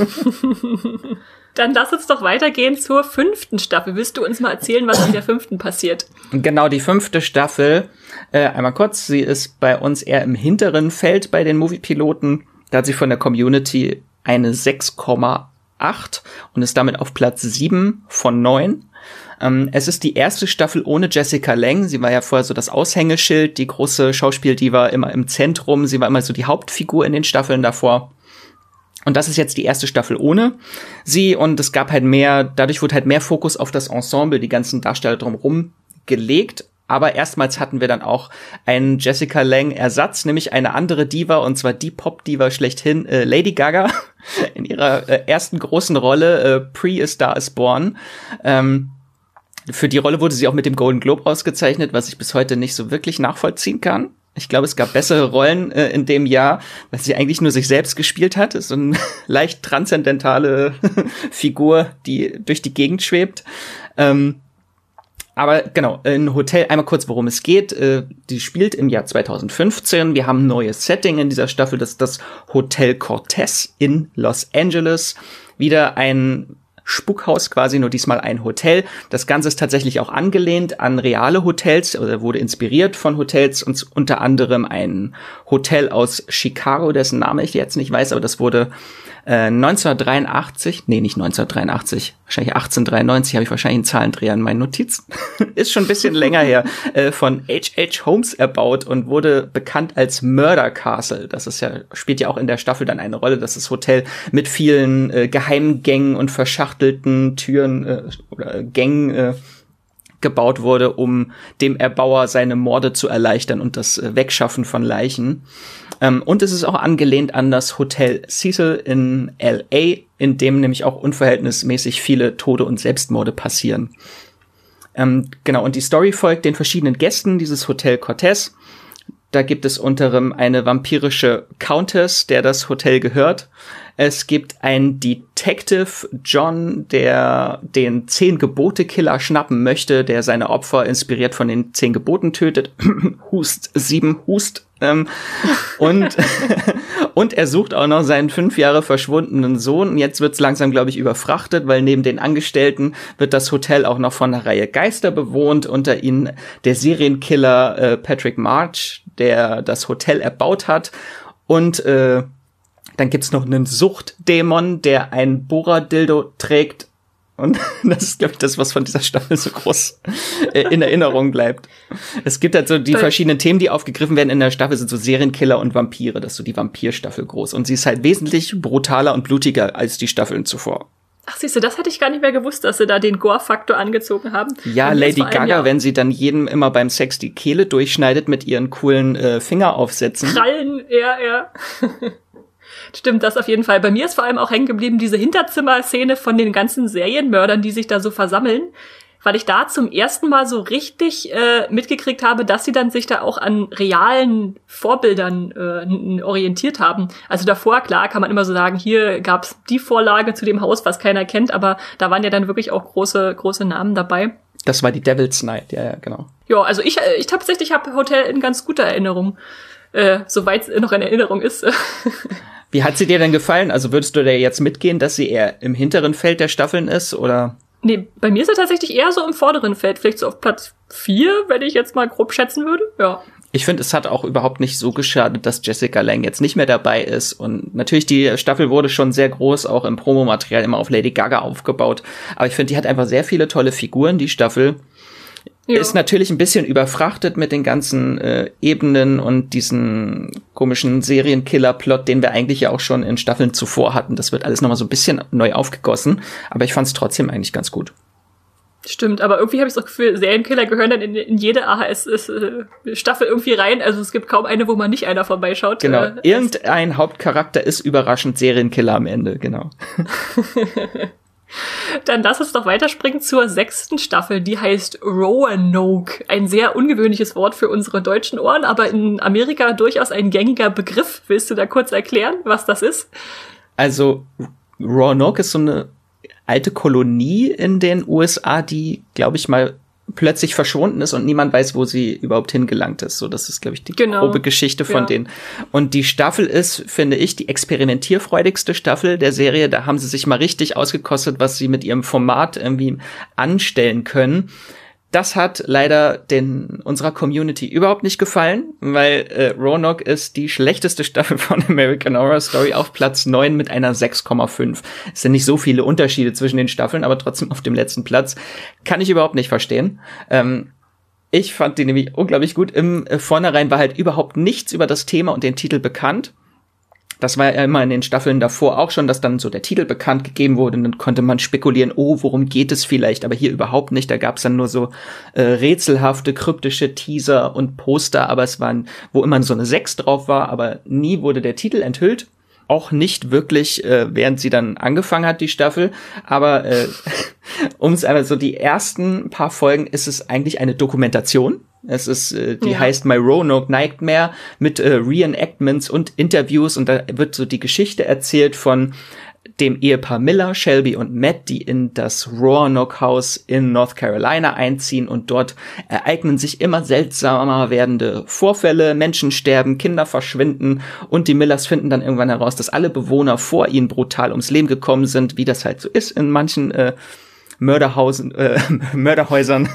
[SPEAKER 1] Dann lass uns doch weitergehen zur fünften Staffel. Willst du uns mal erzählen, was in der fünften passiert?
[SPEAKER 2] Genau, die fünfte Staffel. Äh, einmal kurz, sie ist bei uns eher im hinteren Feld bei den Movie-Piloten. Da hat sie von der Community eine sechs Komma acht und ist damit auf Platz sieben von neun. Ähm, es ist die erste Staffel ohne Jessica Lange. Sie war ja vorher so das Aushängeschild, die große Schauspiel-Diva immer im Zentrum. Sie war immer so die Hauptfigur in den Staffeln davor. Und das ist jetzt die erste Staffel ohne sie. Und es gab halt mehr, dadurch wurde halt mehr Fokus auf das Ensemble, die ganzen Darsteller drumherum gelegt. Aber erstmals hatten wir dann auch einen Jessica Lange-Ersatz, nämlich eine andere Diva, und zwar die Pop-Diva schlechthin, äh, Lady Gaga, in ihrer äh, ersten großen Rolle, äh, Pre A Star Is Born. Ähm, für die Rolle wurde sie auch mit dem Golden Globe ausgezeichnet, was ich bis heute nicht so wirklich nachvollziehen kann. Ich glaube, es gab bessere Rollen äh, in dem Jahr, weil sie eigentlich nur sich selbst gespielt hat. Ist so eine leicht transzendentale Figur, die durch die Gegend schwebt. Ähm, Aber genau, ein Hotel, einmal kurz, worum es geht. Äh, die spielt im Jahr zwanzig fünfzehn. Wir haben ein neues Setting in dieser Staffel. Das ist das Hotel Cortez in Los Angeles. Wieder ein Spukhaus quasi, nur diesmal ein Hotel. Das Ganze ist tatsächlich auch angelehnt an reale Hotels oder wurde inspiriert von Hotels, und unter anderem ein Hotel aus Chicago, dessen Name ich jetzt nicht weiß, aber das wurde äh, neunzehnhundertdreiundachtzig, nee, nicht neunzehnhundertdreiundachtzig, wahrscheinlich achtzehnhundertdreiundneunzig, habe ich wahrscheinlich einen Zahlendreher in meinen Notizen. Ist schon ein bisschen länger her, äh, von H H Holmes erbaut und wurde bekannt als Murder Castle. Das ist ja, spielt ja auch in der Staffel dann eine Rolle, dass das Hotel mit vielen äh, Geheimgängen und verschachtelten Türen äh, oder Gängen äh, gebaut wurde, um dem Erbauer seine Morde zu erleichtern und das äh, Wegschaffen von Leichen. Ähm, und es ist auch angelehnt an das Hotel Cecil in L A, in dem nämlich auch unverhältnismäßig viele Tode und Selbstmorde passieren. Ähm, genau, und die Story folgt den verschiedenen Gästen dieses Hotel Cortez. Da gibt es unter anderem eine vampirische Countess, der das Hotel gehört. Es gibt einen Detective John, der den Zehn-Gebote-Killer schnappen möchte, der seine Opfer inspiriert von den Zehn Geboten tötet. Hust, sieben, Hust. Ähm, und, und er sucht auch noch seinen fünf Jahre verschwundenen Sohn. Jetzt wird's langsam, glaube ich, überfrachtet, weil neben den Angestellten wird das Hotel auch noch von einer Reihe Geister bewohnt. Unter ihnen der Serienkiller äh, Patrick March, der das Hotel erbaut hat. Und äh, dann gibt's noch einen Suchtdämon, der ein Bohrer-Dildo trägt. Und das ist, glaube ich, das, was von dieser Staffel so groß äh, in Erinnerung bleibt. Es gibt halt so die verschiedenen Themen, die aufgegriffen werden in der Staffel, sind so Serienkiller und Vampire. Das ist so die Vampirstaffel groß. Und sie ist halt wesentlich brutaler und blutiger als die Staffeln zuvor.
[SPEAKER 1] Ach, siehst du, das hätte ich gar nicht mehr gewusst, dass sie da den Gore-Faktor angezogen haben.
[SPEAKER 2] Ja, Lady Gaga, ja, wenn sie dann jedem immer beim Sex die Kehle durchschneidet mit ihren coolen äh, Fingeraufsätzen.
[SPEAKER 1] Krallen, ja, ja. Stimmt, das auf jeden Fall. Bei mir ist vor allem auch hängen geblieben diese Hinterzimmer-Szene von den ganzen Serienmördern, die sich da so versammeln, weil ich da zum ersten Mal so richtig äh, mitgekriegt habe, dass sie dann sich da auch an realen Vorbildern äh, orientiert haben. Also davor, klar, kann man immer so sagen, hier gab's die Vorlage zu dem Haus, was keiner kennt, aber da waren ja dann wirklich auch große große Namen dabei.
[SPEAKER 2] Das war die Devil's Night, ja, ja, genau.
[SPEAKER 1] Ja, also ich ich tatsächlich habe Hotel in ganz guter Erinnerung, äh, soweit es noch in Erinnerung ist.
[SPEAKER 2] Wie hat sie dir denn gefallen? Also würdest du da jetzt mitgehen, dass sie eher im hinteren Feld der Staffeln ist, oder?
[SPEAKER 1] Nee, bei mir ist er tatsächlich eher so im vorderen Feld, vielleicht so auf Platz vier, wenn ich jetzt mal grob schätzen würde, ja.
[SPEAKER 2] Ich finde, es hat auch überhaupt nicht so geschadet, dass Jessica Lange jetzt nicht mehr dabei ist. Und natürlich, die Staffel wurde schon sehr groß, auch im Promomaterial immer auf Lady Gaga aufgebaut. Aber ich finde, die hat einfach sehr viele tolle Figuren, die Staffel. Ja. Ist natürlich ein bisschen überfrachtet mit den ganzen äh, Ebenen und diesen komischen Serienkiller-Plot, den wir eigentlich ja auch schon in Staffeln zuvor hatten. Das wird alles nochmal so ein bisschen neu aufgegossen. Aber ich fand es trotzdem eigentlich ganz gut.
[SPEAKER 1] Stimmt, aber irgendwie habe ich das Gefühl, Serienkiller gehören dann in, in jede A H S-Staffel irgendwie rein. Also es gibt kaum eine, wo man nicht einer vorbeischaut.
[SPEAKER 2] Genau,
[SPEAKER 1] äh,
[SPEAKER 2] irgendein Hauptcharakter ist überraschend Serienkiller am Ende, genau.
[SPEAKER 1] Dann lass uns doch weiterspringen zur sechsten Staffel, die heißt Roanoke. Ein sehr ungewöhnliches Wort für unsere deutschen Ohren, aber in Amerika durchaus ein gängiger Begriff. Willst du da kurz erklären, was das ist?
[SPEAKER 2] Also Roanoke ist so eine alte Kolonie in den U S A, die, glaube ich, mal plötzlich verschwunden ist und niemand weiß, wo sie überhaupt hingelangt ist. So, das ist, glaube ich, die genau. grobe Geschichte von ja. denen. Und die Staffel ist, finde ich, die experimentierfreudigste Staffel der Serie. Da haben sie sich mal richtig ausgekostet, was sie mit ihrem Format irgendwie anstellen können. Das hat leider den unserer Community überhaupt nicht gefallen, weil äh, Roanoke ist die schlechteste Staffel von American Horror Story auf Platz neun mit einer sechs Komma fünf. Es sind nicht so viele Unterschiede zwischen den Staffeln, aber trotzdem auf dem letzten Platz. Kann ich überhaupt nicht verstehen. Ähm, ich fand die nämlich unglaublich gut. Im äh, Vornherein war halt überhaupt nichts über das Thema und den Titel bekannt. Das war ja immer in den Staffeln davor auch schon, dass dann so der Titel bekannt gegeben wurde und dann konnte man spekulieren, oh, worum geht es vielleicht, aber hier überhaupt nicht. Da gab es dann nur so äh, rätselhafte, kryptische Teaser und Poster, aber es waren, wo immer so eine sechs drauf war, aber nie wurde der Titel enthüllt. Auch nicht wirklich, äh, während sie dann angefangen hat, die Staffel. Aber äh, um es einmal so, die ersten paar Folgen ist es eigentlich eine Dokumentation. Es ist, äh, die ja. heißt My Roanoke Nightmare mit äh, Reenactments und Interviews. Und da wird so die Geschichte erzählt von dem Ehepaar Miller, Shelby und Matt, die in das Roanoke-Haus in North Carolina einziehen und dort ereignen sich immer seltsamer werdende Vorfälle, Menschen sterben, Kinder verschwinden und die Millers finden dann irgendwann heraus, dass alle Bewohner vor ihnen brutal ums Leben gekommen sind, wie das halt so ist in manchen äh, Mörderhausen, äh, Mörderhäusern.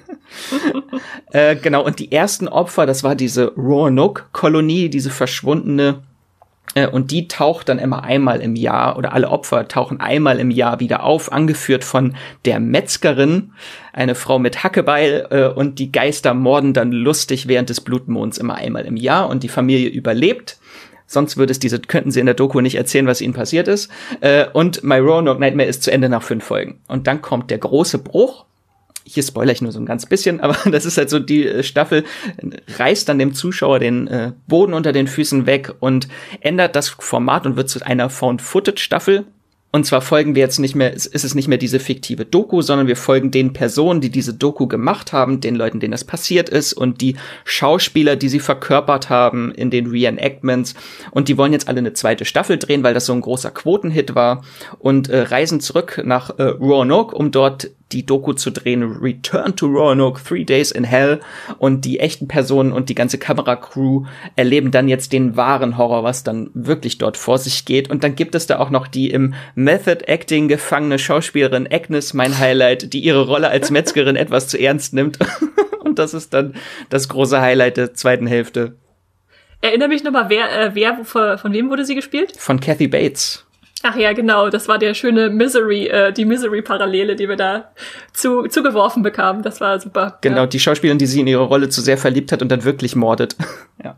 [SPEAKER 2] äh, genau, und die ersten Opfer, das war diese Roanoke-Kolonie, diese verschwundene. Und die taucht dann immer einmal im Jahr, oder alle Opfer tauchen einmal im Jahr wieder auf, angeführt von der Metzgerin, eine Frau mit Hackebeil, äh, und die Geister morden dann lustig während des Blutmonds immer einmal im Jahr und die Familie überlebt. Sonst würde es diese, könnten sie in der Doku nicht erzählen, was ihnen passiert ist. Äh, und My Roanoke Nightmare ist zu Ende nach fünf Folgen. Und dann kommt der große Bruch. Hier spoilere ich nur so ein ganz bisschen, aber das ist halt so, die äh, Staffel reißt dann dem Zuschauer den äh, Boden unter den Füßen weg und ändert das Format und wird zu einer Found-Footage-Staffel. Und zwar folgen wir jetzt nicht mehr, ist es nicht mehr diese fiktive Doku, sondern wir folgen den Personen, die diese Doku gemacht haben, den Leuten, denen das passiert ist und die Schauspieler, die sie verkörpert haben in den Reenactments. Und die wollen jetzt alle eine zweite Staffel drehen, weil das so ein großer Quotenhit war und äh, reisen zurück nach äh, Roanoke, um dort die Doku zu drehen, Return to Roanoke, Three Days in Hell. Und die echten Personen und die ganze Kameracrew erleben dann jetzt den wahren Horror, was dann wirklich dort vor sich geht. Und dann gibt es da auch noch die im Method Acting gefangene Schauspielerin Agnes, mein Highlight, die ihre Rolle als Metzgerin etwas zu ernst nimmt. Und das ist dann das große Highlight der zweiten Hälfte.
[SPEAKER 1] Erinnere mich nochmal, wer, äh, wer, von wem wurde sie gespielt?
[SPEAKER 2] Von Kathy Bates.
[SPEAKER 1] Ach ja, genau, das war der schöne Misery, äh, die Misery-Parallele, die wir da zu, zugeworfen bekamen. Das war super.
[SPEAKER 2] Genau,
[SPEAKER 1] ja.
[SPEAKER 2] Die Schauspielerin, die sie in ihre Rolle zu sehr verliebt hat und dann wirklich mordet. Ja.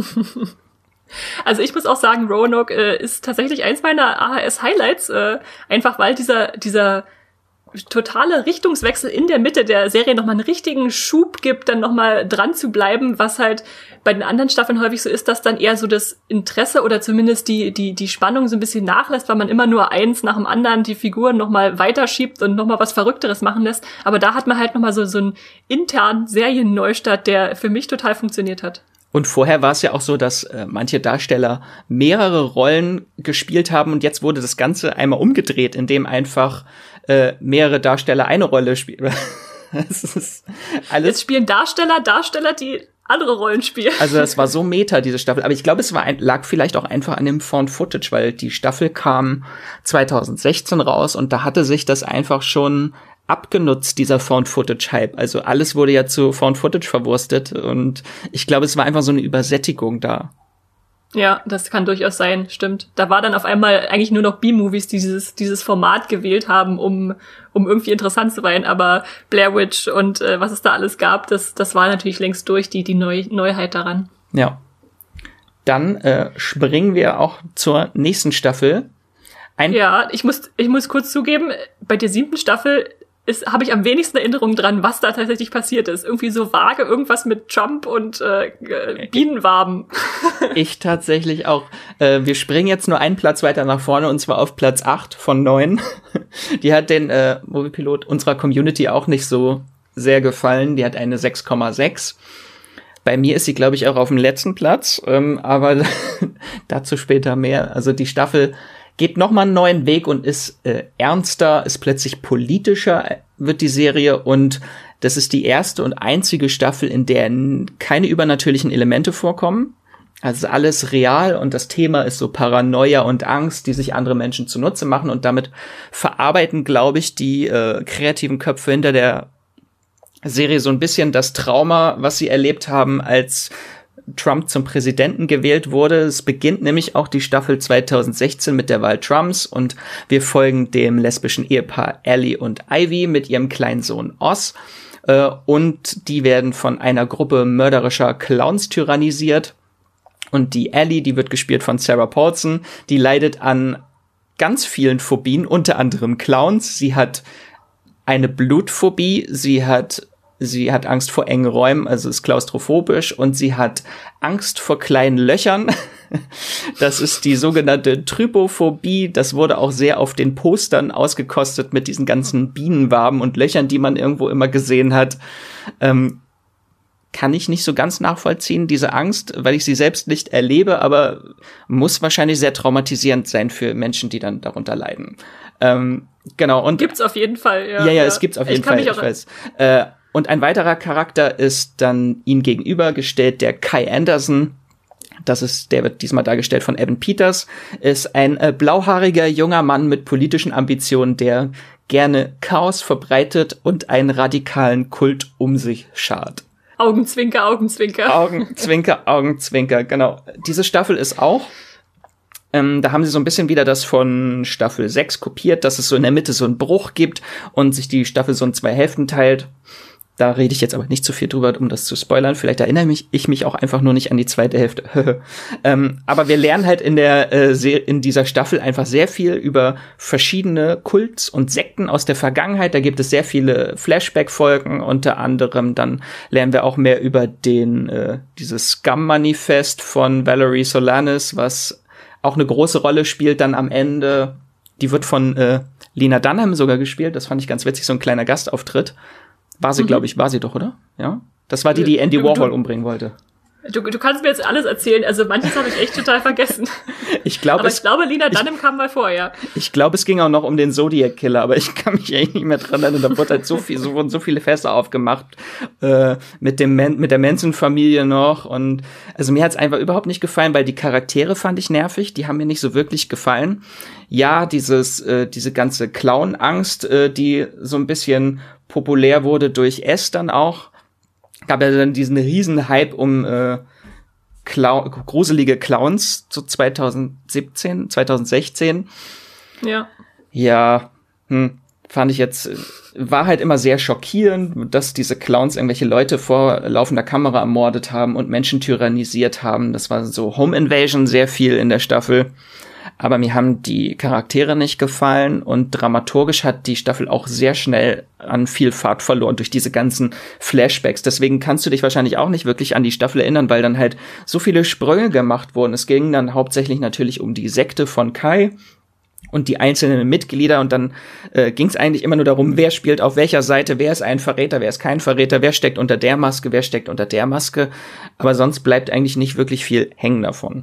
[SPEAKER 1] Also ich muss auch sagen, Roanoke äh, ist tatsächlich eins meiner A H S-Highlights, äh, einfach weil dieser, dieser totale Richtungswechsel in der Mitte der Serie nochmal einen richtigen Schub gibt, dann nochmal dran zu bleiben, was halt bei den anderen Staffeln häufig so ist, dass dann eher so das Interesse oder zumindest die die die Spannung so ein bisschen nachlässt, weil man immer nur eins nach dem anderen die Figuren nochmal weiterschiebt und nochmal was Verrückteres machen lässt. Aber da hat man halt nochmal so, so einen internen Serienneustart, der für mich total funktioniert hat.
[SPEAKER 2] Und vorher war es ja auch so, dass äh, manche Darsteller mehrere Rollen gespielt haben und jetzt wurde das Ganze einmal umgedreht, indem einfach äh, mehrere Darsteller eine Rolle spielen. Das ist alles.
[SPEAKER 1] Jetzt spielen Darsteller, Darsteller, die andere Rollen spielen.
[SPEAKER 2] Also das war so meta, diese Staffel. Aber ich glaube, es war ein, lag vielleicht auch einfach an dem Found Footage, weil die Staffel kam zwanzig sechzehn raus und da hatte sich das einfach schon abgenutzt, dieser Found-Footage-Hype. Also alles wurde ja zu Found-Footage verwurstet und ich glaube, es war einfach so eine Übersättigung da.
[SPEAKER 1] Ja, das kann durchaus sein, stimmt. Da war dann auf einmal eigentlich nur noch B-Movies, die dieses, dieses Format gewählt haben, um, um irgendwie interessant zu sein, aber Blair Witch und äh, was es da alles gab, das, das war natürlich längst durch, die, die Neu- Neuheit daran.
[SPEAKER 2] Ja. Dann äh, springen wir auch zur nächsten Staffel. Ein
[SPEAKER 1] ja, ich muss, ich muss kurz zugeben, bei der siebten Staffel ist, habe ich am wenigsten Erinnerung dran, was da tatsächlich passiert ist. Irgendwie so vage irgendwas mit Trump und äh, Bienenwaben.
[SPEAKER 2] Ich tatsächlich auch. Äh, wir springen jetzt nur einen Platz weiter nach vorne und zwar auf Platz acht von neun. Die hat den äh, Moviepilot unserer Community auch nicht so sehr gefallen. Die hat eine sechs Komma sechs. Bei mir ist sie, glaube ich, auch auf dem letzten Platz. Ähm, aber dazu später mehr. Also die Staffel geht noch mal einen neuen Weg und ist äh, ernster, ist plötzlich politischer, wird die Serie. Und das ist die erste und einzige Staffel, in der keine übernatürlichen Elemente vorkommen. Also alles real und das Thema ist so Paranoia und Angst, die sich andere Menschen zunutze machen. Und damit verarbeiten, glaube ich, die äh, kreativen Köpfe hinter der Serie so ein bisschen das Trauma, was sie erlebt haben, als Trump zum Präsidenten gewählt wurde. Es beginnt nämlich auch die Staffel zwanzig sechzehn mit der Wahl Trumps und wir folgen dem lesbischen Ehepaar Ellie und Ivy mit ihrem kleinen Sohn Oz äh, und die werden von einer Gruppe mörderischer Clowns tyrannisiert und die Ellie, die wird gespielt von Sarah Paulson, die leidet an ganz vielen Phobien, unter anderem Clowns. Sie hat eine Blutphobie, sie hat Sie hat Angst vor engen Räumen, also ist klaustrophobisch und sie hat Angst vor kleinen Löchern. Das ist die sogenannte Trypophobie. Das wurde auch sehr auf den Postern ausgekostet mit diesen ganzen Bienenwaben und Löchern, die man irgendwo immer gesehen hat. Ähm, kann ich nicht so ganz nachvollziehen, diese Angst, weil ich sie selbst nicht erlebe, aber muss wahrscheinlich sehr traumatisierend sein für Menschen, die dann darunter leiden. Ähm, genau. Und
[SPEAKER 1] gibt's auf jeden Fall, ja.
[SPEAKER 2] Ja, ja, ja. Es gibt's auf jeden
[SPEAKER 1] ich kann
[SPEAKER 2] Fall,
[SPEAKER 1] mich auch
[SPEAKER 2] ich weiß. Äh, Und ein weiterer Charakter ist dann ihm gegenübergestellt, der Kai Anderson. Das ist, der wird diesmal dargestellt von Evan Peters, ist ein äh, blauhaariger junger Mann mit politischen Ambitionen, der gerne Chaos verbreitet und einen radikalen Kult um sich schart.
[SPEAKER 1] Augenzwinker, Augenzwinker.
[SPEAKER 2] Augenzwinker, Augenzwinker, genau. Diese Staffel ist auch, ähm, da haben sie so ein bisschen wieder das von Staffel sechs kopiert, dass es so in der Mitte so einen Bruch gibt und sich die Staffel so in zwei Hälften teilt. Da rede ich jetzt aber nicht zu viel drüber, um das zu spoilern. Vielleicht erinnere mich, ich mich auch einfach nur nicht an die zweite Hälfte. ähm, aber wir lernen halt in der äh, in dieser Staffel einfach sehr viel über verschiedene Kults und Sekten aus der Vergangenheit. Da gibt es sehr viele Flashback-Folgen. Unter anderem dann lernen wir auch mehr über den äh, dieses Scum-Manifest von Valerie Solanas, was auch eine große Rolle spielt dann am Ende. Die wird von äh, Lena Dunham sogar gespielt. Das fand ich ganz witzig, so ein kleiner Gastauftritt. War sie, mhm. glaube ich, war sie doch, oder? Ja. Das war die, die Andy Warhol umbringen wollte.
[SPEAKER 1] Du, du kannst mir jetzt alles erzählen. Also manches habe ich echt total vergessen.
[SPEAKER 2] Ich glaube,
[SPEAKER 1] aber ich glaube, Lena Dunham ich, kam mal vor, ja.
[SPEAKER 2] Ich glaube, es ging auch noch um den Zodiac Killer, aber ich kann mich eigentlich nicht mehr dran erinnern. Da wurde halt so viel, so wurden so viele Fässer aufgemacht äh, mit dem Man- mit der Manson-Familie noch. Und also mir hat's einfach überhaupt nicht gefallen, weil die Charaktere fand ich nervig. Die haben mir nicht so wirklich gefallen. Ja, dieses äh, diese ganze Clown-Angst, äh, die so ein bisschen populär wurde durch S dann auch. Gab ja dann diesen riesen Hype um äh, Clown, gruselige Clowns so zwanzig siebzehn, zwanzig sechzehn.
[SPEAKER 1] Ja.
[SPEAKER 2] Ja, hm, fand ich jetzt, war halt immer sehr schockierend, dass diese Clowns irgendwelche Leute vor laufender Kamera ermordet haben und Menschen tyrannisiert haben. Das war so Home Invasion sehr viel in der Staffel. Aber mir haben die Charaktere nicht gefallen und dramaturgisch hat die Staffel auch sehr schnell an viel Fahrt verloren durch diese ganzen Flashbacks. Deswegen kannst du dich wahrscheinlich auch nicht wirklich an die Staffel erinnern, weil dann halt so viele Sprünge gemacht wurden. Es ging dann hauptsächlich natürlich um die Sekte von Kai und die einzelnen Mitglieder und dann äh, ging es eigentlich immer nur darum, wer spielt auf welcher Seite, wer ist ein Verräter, wer ist kein Verräter, wer steckt unter der Maske, wer steckt unter der Maske. Aber sonst bleibt eigentlich nicht wirklich viel hängen davon.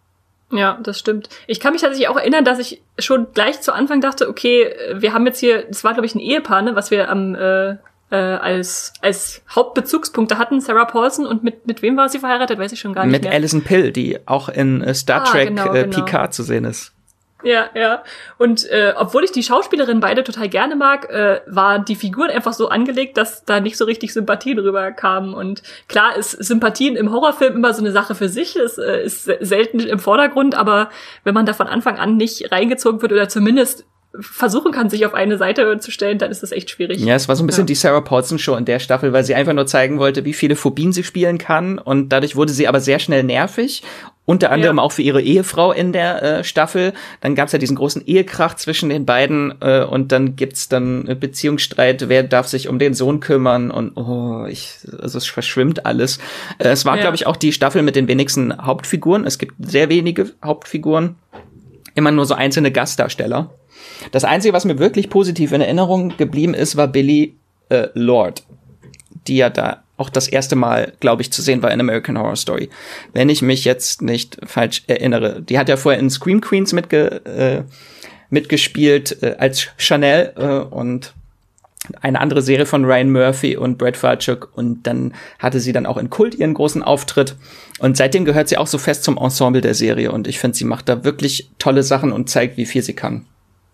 [SPEAKER 1] Ja, das stimmt. Ich kann mich tatsächlich auch erinnern, dass ich schon gleich zu Anfang dachte, okay, wir haben jetzt hier, das war glaube ich ein Ehepaar, ne, was wir am äh, äh, als als Hauptbezugspunkte hatten, Sarah Paulson, und mit mit wem war sie verheiratet, weiß ich schon gar nicht
[SPEAKER 2] mit
[SPEAKER 1] mehr.
[SPEAKER 2] Mit Alison Pill, die auch in äh, Star
[SPEAKER 1] ah,
[SPEAKER 2] Trek
[SPEAKER 1] genau,
[SPEAKER 2] äh,
[SPEAKER 1] genau.
[SPEAKER 2] Picard zu sehen ist.
[SPEAKER 1] Ja, ja. Und äh, obwohl ich die Schauspielerin beide total gerne mag, äh, war die Figuren einfach so angelegt, dass da nicht so richtig Sympathie drüber kam. Und klar ist Sympathien im Horrorfilm immer so eine Sache für sich, es äh, ist selten im Vordergrund, aber wenn man da von Anfang an nicht reingezogen wird oder zumindest versuchen kann, sich auf eine Seite zu stellen, dann ist das echt schwierig.
[SPEAKER 2] Ja, es war so ein bisschen
[SPEAKER 1] ja.
[SPEAKER 2] die Sarah Paulson Show in der Staffel, weil sie einfach nur zeigen wollte, wie viele Phobien sie spielen kann, und dadurch wurde sie aber sehr schnell nervig. Unter anderem ja. auch für ihre Ehefrau in der äh, Staffel. Dann gab's ja diesen großen Ehekrach zwischen den beiden äh, und dann gibt's dann Beziehungsstreit, wer darf sich um den Sohn kümmern, und oh, ich, also es verschwimmt alles. Äh, es war, ja. glaube ich, auch die Staffel mit den wenigsten Hauptfiguren. Es gibt sehr wenige Hauptfiguren, immer nur so einzelne Gastdarsteller. Das Einzige, was mir wirklich positiv in Erinnerung geblieben ist, war Billie äh, Lord, die ja da auch das erste Mal, glaube ich, zu sehen war in American Horror Story. Wenn ich mich jetzt nicht falsch erinnere. Die hat ja vorher in Scream Queens mitge äh, mitgespielt äh, als Chanel äh, und eine andere Serie von Ryan Murphy und Brad Falchuk, und dann hatte sie dann auch in Kult ihren großen Auftritt, und seitdem gehört sie auch so fest zum Ensemble der Serie, und ich finde, sie macht da wirklich tolle Sachen und zeigt, wie viel sie kann.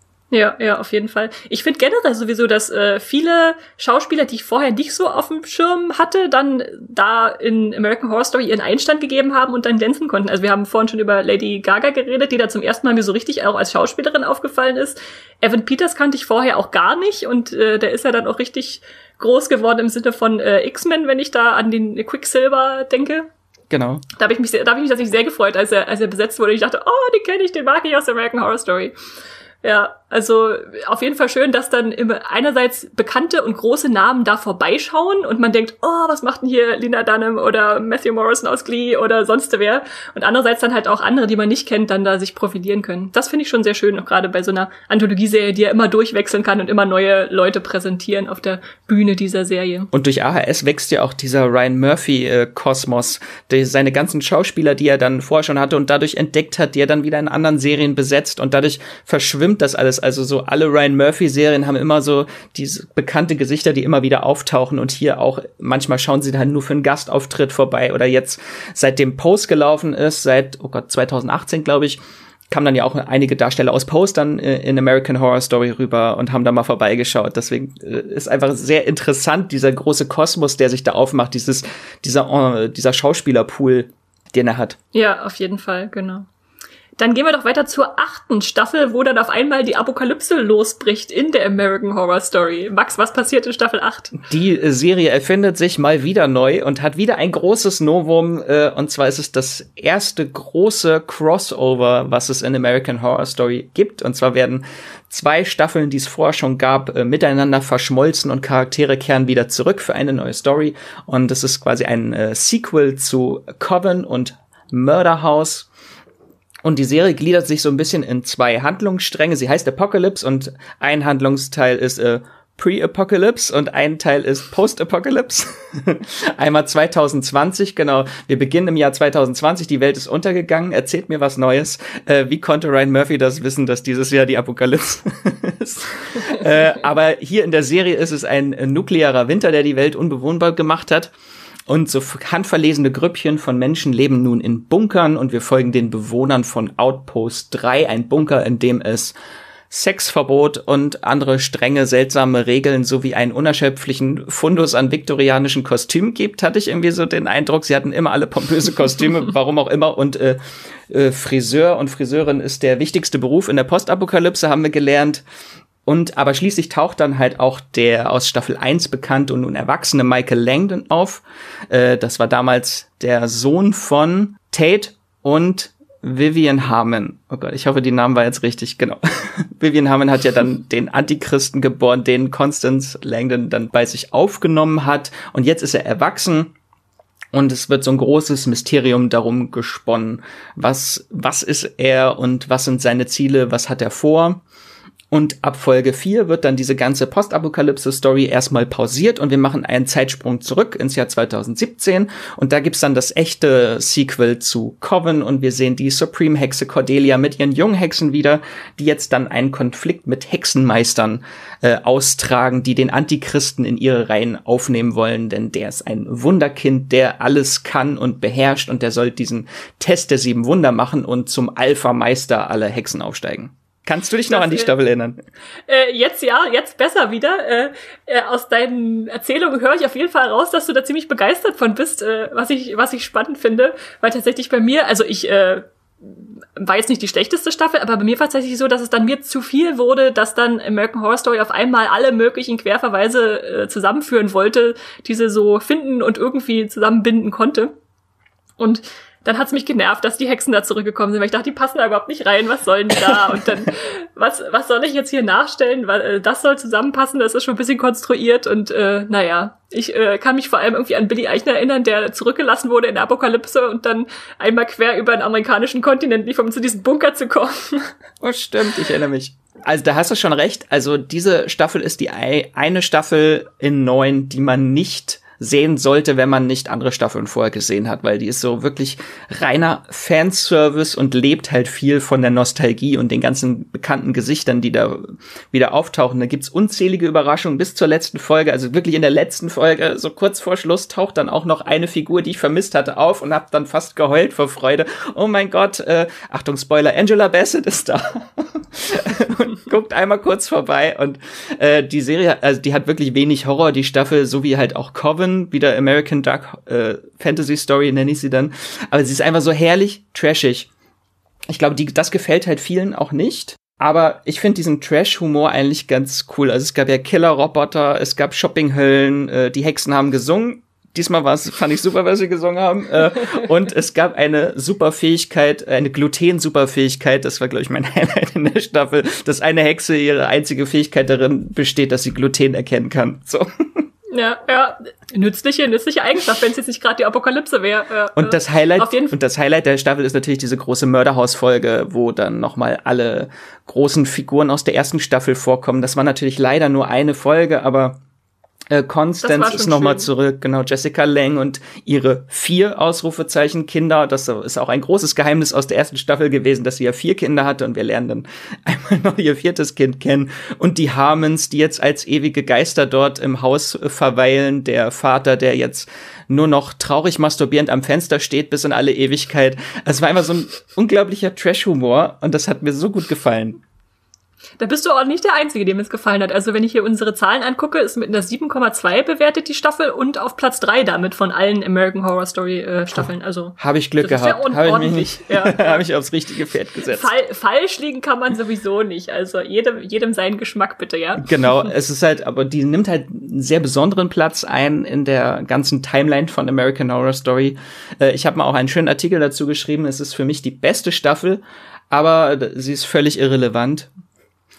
[SPEAKER 1] Ja, ja, auf jeden Fall. Ich finde generell sowieso, dass äh, viele Schauspieler, die ich vorher nicht so auf dem Schirm hatte, dann da in American Horror Story ihren Einstand gegeben haben und dann glänzen konnten. Also wir haben vorhin schon über Lady Gaga geredet, die da zum ersten Mal mir so richtig auch als Schauspielerin aufgefallen ist. Evan Peters kannte ich vorher auch gar nicht, und äh, der ist ja dann auch richtig groß geworden im Sinne von äh, X-Men, wenn ich da an den Quicksilver denke.
[SPEAKER 2] Genau.
[SPEAKER 1] Da habe ich mich, da habe ich mich tatsächlich sehr gefreut, als er, als er besetzt wurde. Ich dachte, oh, den kenne ich, den mag ich aus American Horror Story. Ja, also auf jeden Fall schön, dass dann immer einerseits bekannte und große Namen da vorbeischauen und man denkt, oh, was macht denn hier Lena Dunham oder Matthew Morrison aus Glee oder sonst wer, und andererseits dann halt auch andere, die man nicht kennt, dann da sich profilieren können. Das finde ich schon sehr schön, auch gerade bei so einer Anthologieserie, die ja immer durchwechseln kann und immer neue Leute präsentieren auf der Bühne dieser Serie.
[SPEAKER 2] Und durch A H S wächst ja auch dieser Ryan Murphy-Kosmos, äh, seine ganzen Schauspieler, die er dann vorher schon hatte und dadurch entdeckt hat, die er dann wieder in anderen Serien besetzt, und dadurch verschwimmt das alles. Also so alle Ryan Murphy-Serien haben immer so diese bekannte Gesichter, die immer wieder auftauchen, und hier auch manchmal schauen sie dann nur für einen Gastauftritt vorbei, oder jetzt seitdem Pose gelaufen ist, seit, oh Gott, zwanzig achtzehn, glaube ich, kamen dann ja auch einige Darsteller aus Pose dann äh, in American Horror Story rüber und haben da mal vorbeigeschaut. Deswegen äh, ist einfach sehr interessant, dieser große Kosmos, der sich da aufmacht, dieses, dieser, äh, dieser Schauspielerpool, den er hat.
[SPEAKER 1] Ja, auf jeden Fall, genau. Dann gehen wir doch weiter zur achten Staffel, wo dann auf einmal die Apokalypse losbricht in der American Horror Story. Max, was passiert in Staffel acht?
[SPEAKER 2] Die Serie erfindet sich mal wieder neu und hat wieder ein großes Novum. Äh, und zwar ist es das erste große Crossover, was es in American Horror Story gibt. Und zwar werden zwei Staffeln, die es vorher schon gab, äh, miteinander verschmolzen, und Charaktere kehren wieder zurück für eine neue Story. Und es ist quasi ein äh, Sequel zu Coven und Murder House. Und die Serie gliedert sich so ein bisschen in zwei Handlungsstränge. Sie heißt Apocalypse und ein Handlungsteil ist äh, Pre-Apocalypse und ein Teil ist Post-Apocalypse. Einmal zwanzig zwanzig, genau. Wir beginnen im Jahr zwanzig zwanzig, die Welt ist untergegangen. Erzählt mir was Neues. Äh, wie konnte Ryan Murphy das wissen, dass dieses Jahr die Apokalypse ist? äh, aber hier in der Serie ist es ein äh, nuklearer Winter, der die Welt unbewohnbar gemacht hat. Und so handverlesene Grüppchen von Menschen leben nun in Bunkern und wir folgen den Bewohnern von Outpost drei, ein Bunker, in dem es Sexverbot und andere strenge, seltsame Regeln sowie einen unerschöpflichen Fundus an viktorianischen Kostümen gibt, hatte ich irgendwie so den Eindruck. Sie hatten immer alle pompöse Kostüme, warum auch immer. Und äh, äh, Friseur und Friseurin ist der wichtigste Beruf in der Postapokalypse, haben wir gelernt. Und aber schließlich taucht dann halt auch der aus Staffel eins bekannte und nun erwachsene Michael Langdon auf. Äh, das war damals der Sohn von Tate und Vivian Harmon. Oh Gott, ich hoffe, die Namen war jetzt richtig, genau. Vivian Harmon hat ja dann den Antichristen geboren, den Constance Langdon dann bei sich aufgenommen hat. Und jetzt ist er erwachsen. Und es wird so ein großes Mysterium darum gesponnen. Was, was ist er und was sind seine Ziele? Was hat er vor? Und ab Folge vier wird dann diese ganze Postapokalypse-Story erstmal pausiert und wir machen einen Zeitsprung zurück ins Jahr zwanzig siebzehn und da gibt's dann das echte Sequel zu Coven und wir sehen die Supreme-Hexe Cordelia mit ihren Junghexen wieder, die jetzt dann einen Konflikt mit Hexenmeistern äh, austragen, die den Antichristen in ihre Reihen aufnehmen wollen, denn der ist ein Wunderkind, der alles kann und beherrscht und der soll diesen Test der sieben Wunder machen und zum Alpha-Meister aller Hexen aufsteigen. Kannst du dich noch das, an die Staffel erinnern?
[SPEAKER 1] Äh, jetzt ja, jetzt besser wieder. Äh, äh, aus deinen Erzählungen höre ich auf jeden Fall raus, dass du da ziemlich begeistert von bist, äh, was ich was ich spannend finde, weil tatsächlich bei mir, also ich äh, war jetzt nicht die schlechteste Staffel, aber bei mir war es tatsächlich so, dass es dann mir zu viel wurde, dass dann American Horror Story auf einmal alle möglichen Querverweise äh, zusammenführen wollte, diese so finden und irgendwie zusammenbinden konnte. Und dann hat's mich genervt, dass die Hexen da zurückgekommen sind, weil ich dachte, die passen da überhaupt nicht rein, was sollen die da? Und dann, was was soll ich jetzt hier nachstellen? Weil äh, das soll zusammenpassen, das ist schon ein bisschen konstruiert und äh, naja, ich äh, kann mich vor allem irgendwie an Billy Eichner erinnern, der zurückgelassen wurde in der Apokalypse und dann einmal quer über den amerikanischen Kontinent lief, um zu diesem Bunker zu kommen.
[SPEAKER 2] Oh, stimmt, ich erinnere mich. Also da hast du schon recht, also diese Staffel ist die eine Staffel in neun, die man nicht sehen sollte, wenn man nicht andere Staffeln vorher gesehen hat, weil die ist so wirklich reiner Fanservice und lebt halt viel von der Nostalgie und den ganzen bekannten Gesichtern, die da wieder auftauchen. Da gibt's unzählige Überraschungen bis zur letzten Folge, also wirklich in der letzten Folge, so kurz vor Schluss, taucht dann auch noch eine Figur, die ich vermisst hatte, auf und hab dann fast geheult vor Freude. Oh mein Gott, äh, Achtung, Spoiler, Angela Bassett ist da. Und guckt einmal kurz vorbei und äh, die Serie, also die hat wirklich wenig Horror, die Staffel, so wie halt auch Coven, wieder American Dark äh, Fantasy Story nenne ich sie dann, aber sie ist einfach so herrlich trashig. Ich glaube, die das gefällt halt vielen auch nicht, aber ich finde diesen Trash-Humor eigentlich ganz cool. Also es gab ja Killer-Roboter, es gab Shoppinghöllen, äh, die Hexen haben gesungen. Diesmal war's, fand ich super, was sie gesungen haben. Äh, und es gab eine Superfähigkeit, eine Gluten-Superfähigkeit. Das war, glaube ich, mein Highlight in der Staffel, dass eine Hexe ihre einzige Fähigkeit darin besteht, dass sie Gluten erkennen kann. So.
[SPEAKER 1] Ja, ja, nützliche, nützliche Eigenschaft, wenn es jetzt nicht gerade die Apokalypse wäre. Äh,
[SPEAKER 2] und das Highlight, auf jeden und das Highlight der Staffel ist natürlich diese große Mörderhaus-Folge, wo dann nochmal alle großen Figuren aus der ersten Staffel vorkommen. Das war natürlich leider nur eine Folge, aber Äh, Constance ist nochmal zurück, genau, Jessica Lange und ihre vier Ausrufezeichen Kinder. Das ist auch ein großes Geheimnis aus der ersten Staffel gewesen, dass sie ja vier Kinder hatte und wir lernen dann einmal noch ihr viertes Kind kennen. Und die Harmons, die jetzt als ewige Geister dort im Haus verweilen. Der Vater, der jetzt nur noch traurig masturbierend am Fenster steht bis in alle Ewigkeit. Es war einfach so ein unglaublicher Trash-Humor und das hat mir so gut gefallen.
[SPEAKER 1] Da bist du auch nicht der Einzige, dem es gefallen hat. Also wenn ich hier unsere Zahlen angucke, ist mit einer sieben Komma zwei bewertet die Staffel und auf Platz drei damit von allen American Horror Story äh, Staffeln. Also
[SPEAKER 2] habe ich Glück gehabt.
[SPEAKER 1] Ja
[SPEAKER 2] habe ich mich ja. habe ich aufs richtige Pferd gesetzt.
[SPEAKER 1] Fall, falsch liegen kann man sowieso nicht. Also jedem jedem seinen Geschmack bitte, ja.
[SPEAKER 2] Genau, es ist halt, aber die nimmt halt einen sehr besonderen Platz ein in der ganzen Timeline von American Horror Story. Äh, ich habe mal auch einen schönen Artikel dazu geschrieben. Es ist für mich die beste Staffel, aber sie ist völlig irrelevant.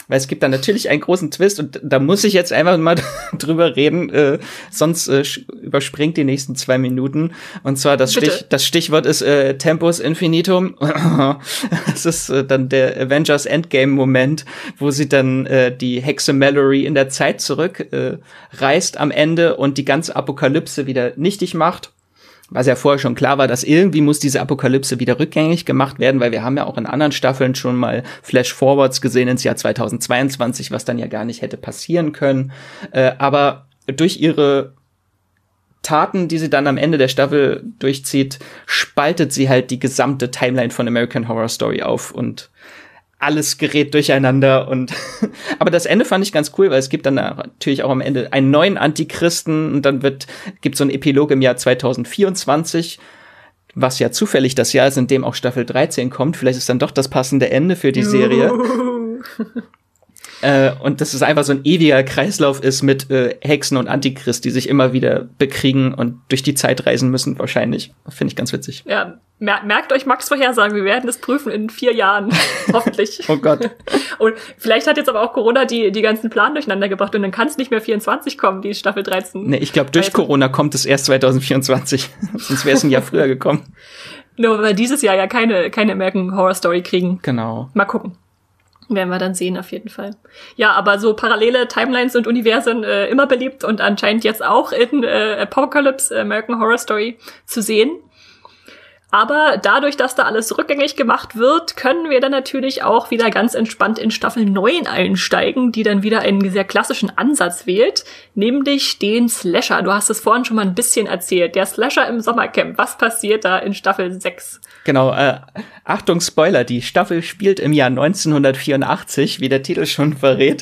[SPEAKER 2] weil es gibt da natürlich einen großen Twist und da muss ich jetzt einfach mal drüber reden, äh, sonst äh, überspringt die nächsten zwei Minuten. Und zwar das, Stich, das Stichwort ist äh, Tempus Infinitum. Das ist äh, dann der Avengers Endgame-Moment, wo sie dann äh, die Hexe Mallory in der Zeit zurück äh, reist am Ende und die ganze Apokalypse wieder nichtig macht. Was ja vorher schon klar war, dass irgendwie muss diese Apokalypse wieder rückgängig gemacht werden, weil wir haben ja auch in anderen Staffeln schon mal Flash-Forwards gesehen ins Jahr zweitausendzweiundzwanzig, was dann ja gar nicht hätte passieren können. Äh, aber durch ihre Taten, die sie dann am Ende der Staffel durchzieht, spaltet sie halt die gesamte Timeline von American Horror Story auf und alles gerät durcheinander und aber das Ende fand ich ganz cool, weil es gibt dann natürlich auch am Ende einen neuen Antichristen und dann wird gibt so einen Epilog im Jahr zweitausendvierundzwanzig, was ja zufällig das Jahr ist, in dem auch Staffel dreizehn kommt. Vielleicht ist dann doch das passende Ende für die Serie. Äh, und dass es einfach so ein ewiger Kreislauf ist mit äh, Hexen und Antichrist, die sich immer wieder bekriegen und durch die Zeit reisen müssen wahrscheinlich. Finde ich ganz witzig.
[SPEAKER 1] Ja, mer- merkt euch Max Vorhersagen, wir werden es prüfen in vier Jahren, hoffentlich.
[SPEAKER 2] Oh Gott.
[SPEAKER 1] Und vielleicht hat jetzt aber auch Corona die die ganzen Pläne durcheinander gebracht und dann kann es nicht mehr vierundzwanzig kommen, die Staffel dreizehn.
[SPEAKER 2] Nee, ich glaube, durch also, Corona kommt es erst zweitausendvierundzwanzig. Sonst wäre es ein Jahr früher gekommen.
[SPEAKER 1] Nur weil wir dieses Jahr ja keine keine American Horror Story kriegen.
[SPEAKER 2] Genau.
[SPEAKER 1] Mal gucken. Werden wir dann sehen, auf jeden Fall. Ja, aber so parallele Timelines und Universen äh, immer beliebt und anscheinend jetzt auch in äh, Apocalypse, American Horror Story zu sehen. Aber dadurch, dass da alles rückgängig gemacht wird, können wir dann natürlich auch wieder ganz entspannt in Staffel neun einsteigen, die dann wieder einen sehr klassischen Ansatz wählt, nämlich den Slasher. Du hast es vorhin schon mal ein bisschen erzählt. Der Slasher im Sommercamp. Was passiert da in Staffel sechs?
[SPEAKER 2] Genau, äh, Achtung, Spoiler, die Staffel spielt im Jahr neunzehnhundertvierundachtzig, wie der Titel schon verrät.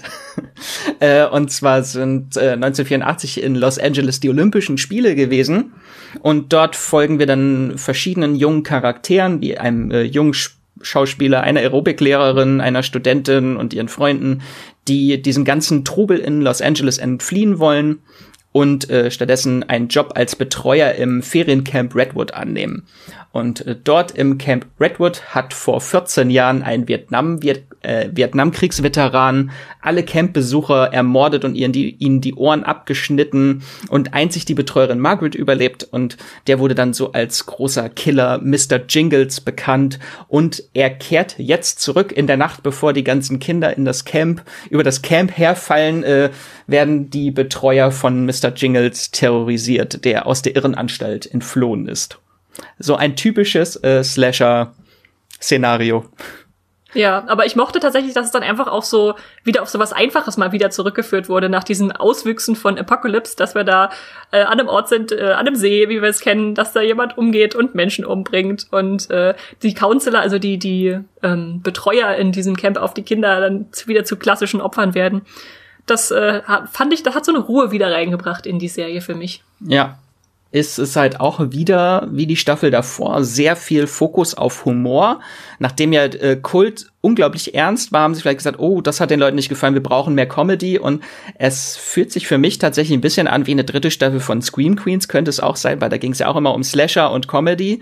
[SPEAKER 2] äh, und zwar sind äh, neunzehnhundertvierundachtzig in Los Angeles die Olympischen Spiele gewesen. Und dort folgen wir dann verschiedenen jungen Charakteren, wie einem äh, jungen Schauspieler, einer Aerobiklehrerin, einer Studentin und ihren Freunden, die diesem ganzen Trubel in Los Angeles entfliehen wollen und äh, stattdessen einen Job als Betreuer im Feriencamp Redwood annehmen. Und äh, dort im Camp Redwood hat vor vierzehn Jahren ein Vietnam, Viet, äh, Vietnamkriegsveteran alle Campbesucher ermordet und ihnen die, ihnen die Ohren abgeschnitten und einzig die Betreuerin Margaret überlebt und der wurde dann so als großer Killer Mister Jingles bekannt und er kehrt jetzt zurück in der Nacht, bevor die ganzen Kinder in das Camp, über das Camp herfallen, äh, werden die Betreuer von Mister Jingles terrorisiert, der aus der Irrenanstalt entflohen ist. So ein typisches äh, Slasher-Szenario.
[SPEAKER 1] Ja, aber ich mochte tatsächlich, dass es dann einfach auch so wieder auf so was Einfaches mal wieder zurückgeführt wurde, nach diesen Auswüchsen von Apocalypse, dass wir da äh, an einem Ort sind, äh, an einem See, wie wir es kennen, dass da jemand umgeht und Menschen umbringt und äh, die Counselor, also die die ähm, Betreuer in diesem Camp auf die Kinder dann wieder zu klassischen Opfern werden. Das äh, fand ich, das hat so eine Ruhe wieder reingebracht in die Serie für mich.
[SPEAKER 2] Ja. Ist es halt auch wieder, wie die Staffel davor, sehr viel Fokus auf Humor. Nachdem ja äh, Kult unglaublich ernst war, haben sie vielleicht gesagt, oh, das hat den Leuten nicht gefallen, wir brauchen mehr Comedy. Und es fühlt sich für mich tatsächlich ein bisschen an wie eine dritte Staffel von Scream Queens, könnte es auch sein, weil da ging es ja auch immer um Slasher und Comedy.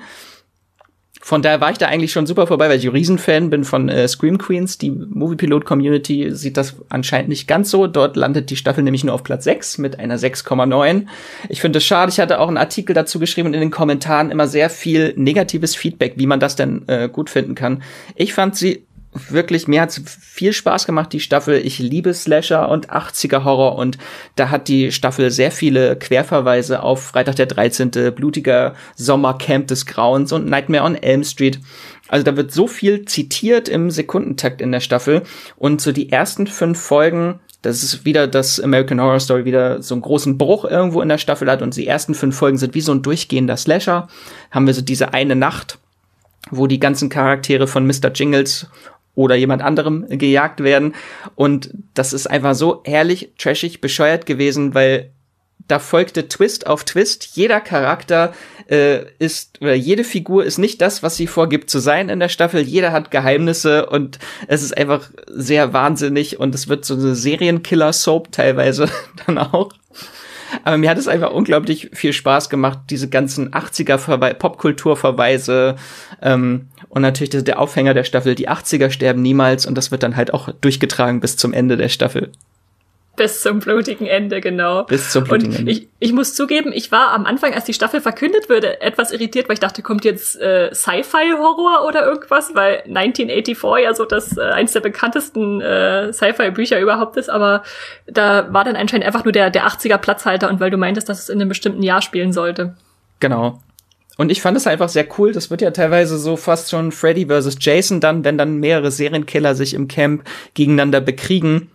[SPEAKER 2] Von daher war ich da eigentlich schon super vorbei, weil ich ein Riesenfan bin von äh, Scream Queens. Die Movie-Pilot-Community sieht das anscheinend nicht ganz so. Dort landet die Staffel nämlich nur auf Platz sechs mit einer sechs Komma neun. Ich finde es schade. Ich hatte auch einen Artikel dazu geschrieben und in den Kommentaren immer sehr viel negatives Feedback, wie man das denn äh, gut finden kann. Ich fand sie wirklich, mir hat's viel Spaß gemacht, die Staffel. Ich liebe Slasher und achtziger Horror und da hat die Staffel sehr viele Querverweise auf Freitag der dreizehnte, blutiger Sommercamp des Grauens und Nightmare on Elm Street. Also da wird so viel zitiert im Sekundentakt in der Staffel und so die ersten fünf Folgen, das ist wieder das American Horror Story wieder so einen großen Bruch irgendwo in der Staffel hat und die ersten fünf Folgen sind wie so ein durchgehender Slasher. Haben wir so diese eine Nacht, wo die ganzen Charaktere von Mister Jingles oder jemand anderem gejagt werden. Und das ist einfach so herrlich, trashig, bescheuert gewesen, weil da folgte Twist auf Twist. Jeder Charakter äh, ist, oder jede Figur ist nicht das, was sie vorgibt zu sein in der Staffel. Jeder hat Geheimnisse und es ist einfach sehr wahnsinnig und es wird so eine Serienkiller-Soap teilweise dann auch. Aber mir hat es einfach unglaublich viel Spaß gemacht, diese ganzen achtziger-Popkulturverweise ähm, und natürlich der, der Aufhänger der Staffel, die achtziger sterben niemals, und das wird dann halt auch durchgetragen bis zum Ende der Staffel.
[SPEAKER 1] Bis zum blutigen Ende, genau.
[SPEAKER 2] Bis zum blutigen
[SPEAKER 1] und
[SPEAKER 2] Ende.
[SPEAKER 1] Ich, ich muss zugeben, ich war am Anfang, als die Staffel verkündet wurde, etwas irritiert, weil ich dachte, kommt jetzt äh, Sci-Fi-Horror oder irgendwas, weil neunzehnhundertvierundachtzig ja so das äh, eins der bekanntesten äh, Sci-Fi-Bücher überhaupt ist, aber da war dann anscheinend einfach nur der, der achtziger Platzhalter, und weil du meintest, dass es in einem bestimmten Jahr spielen sollte.
[SPEAKER 2] Genau. Und ich fand es einfach sehr cool. Das wird ja teilweise so fast schon Freddy versus Jason dann, wenn dann mehrere Serienkiller sich im Camp gegeneinander bekriegen.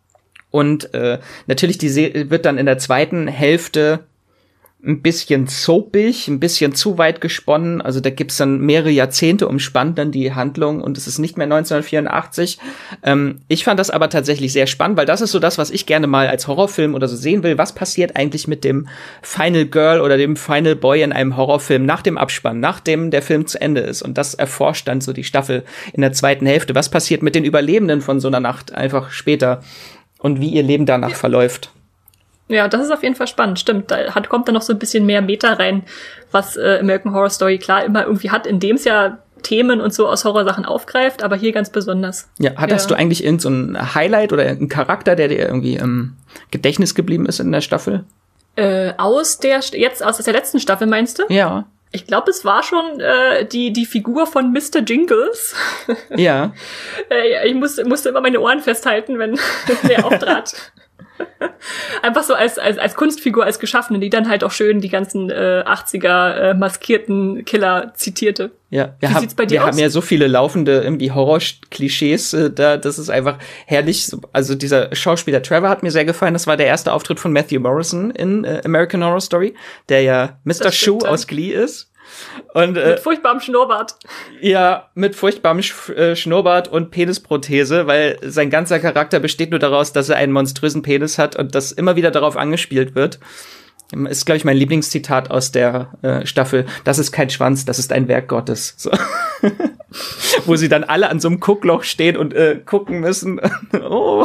[SPEAKER 2] Und äh, natürlich die Se- wird dann in der zweiten Hälfte ein bisschen soapig, ein bisschen zu weit gesponnen. Also da gibt's dann mehrere Jahrzehnte umspannt dann die Handlung, und es ist nicht mehr neunzehnhundertvierundachtzig. Ähm, ich fand das aber tatsächlich sehr spannend, weil das ist so das, was ich gerne mal als Horrorfilm oder so sehen will. Was passiert eigentlich mit dem Final Girl oder dem Final Boy in einem Horrorfilm nach dem Abspann, nachdem der Film zu Ende ist? Und das erforscht dann so die Staffel in der zweiten Hälfte. Was passiert mit den Überlebenden von so einer Nacht einfach später? Und wie ihr Leben danach verläuft.
[SPEAKER 1] Ja, das ist auf jeden Fall spannend, stimmt. Da hat, kommt dann noch so ein bisschen mehr Meta rein, was äh, American Horror Story klar immer irgendwie hat, indem es ja Themen und so aus Horrorsachen aufgreift, aber hier ganz besonders.
[SPEAKER 2] Ja, hattest ja. du eigentlich irgendein so Highlight oder einen Charakter, der dir irgendwie im Gedächtnis geblieben ist in der Staffel?
[SPEAKER 1] Äh, aus der, jetzt aus der letzten Staffel, meinst du?
[SPEAKER 2] Ja.
[SPEAKER 1] Ich glaube, es war schon äh, die die Figur von Mister Jingles.
[SPEAKER 2] Ja.
[SPEAKER 1] äh, ich musste, musste immer meine Ohren festhalten, wenn der auftrat. Einfach so als als als Kunstfigur, als Geschaffene, die dann halt auch schön die ganzen äh, achtziger äh, maskierten Killer zitierte.
[SPEAKER 2] Ja, wir,
[SPEAKER 1] Wie
[SPEAKER 2] hab,
[SPEAKER 1] sieht's bei dir
[SPEAKER 2] wir
[SPEAKER 1] aus?
[SPEAKER 2] haben ja so viele laufende irgendwie Horror-Klischees äh, da, das ist einfach herrlich. Also dieser Schauspieler Trevor hat mir sehr gefallen. Das war der erste Auftritt von Matthew Morrison in äh, American Horror Story, der ja Mister Shoe aus Glee ist. Und, äh,
[SPEAKER 1] mit furchtbarem Schnurrbart.
[SPEAKER 2] Ja, mit furchtbarem Sch- äh, Schnurrbart und Penisprothese, weil sein ganzer Charakter besteht nur daraus, dass er einen monströsen Penis hat und das immer wieder darauf angespielt wird. Ist, glaube ich, mein Lieblingszitat aus der äh, Staffel. Das ist kein Schwanz, das ist ein Werk Gottes. So. Wo sie dann alle an so einem Guckloch stehen und äh, gucken müssen. Oh.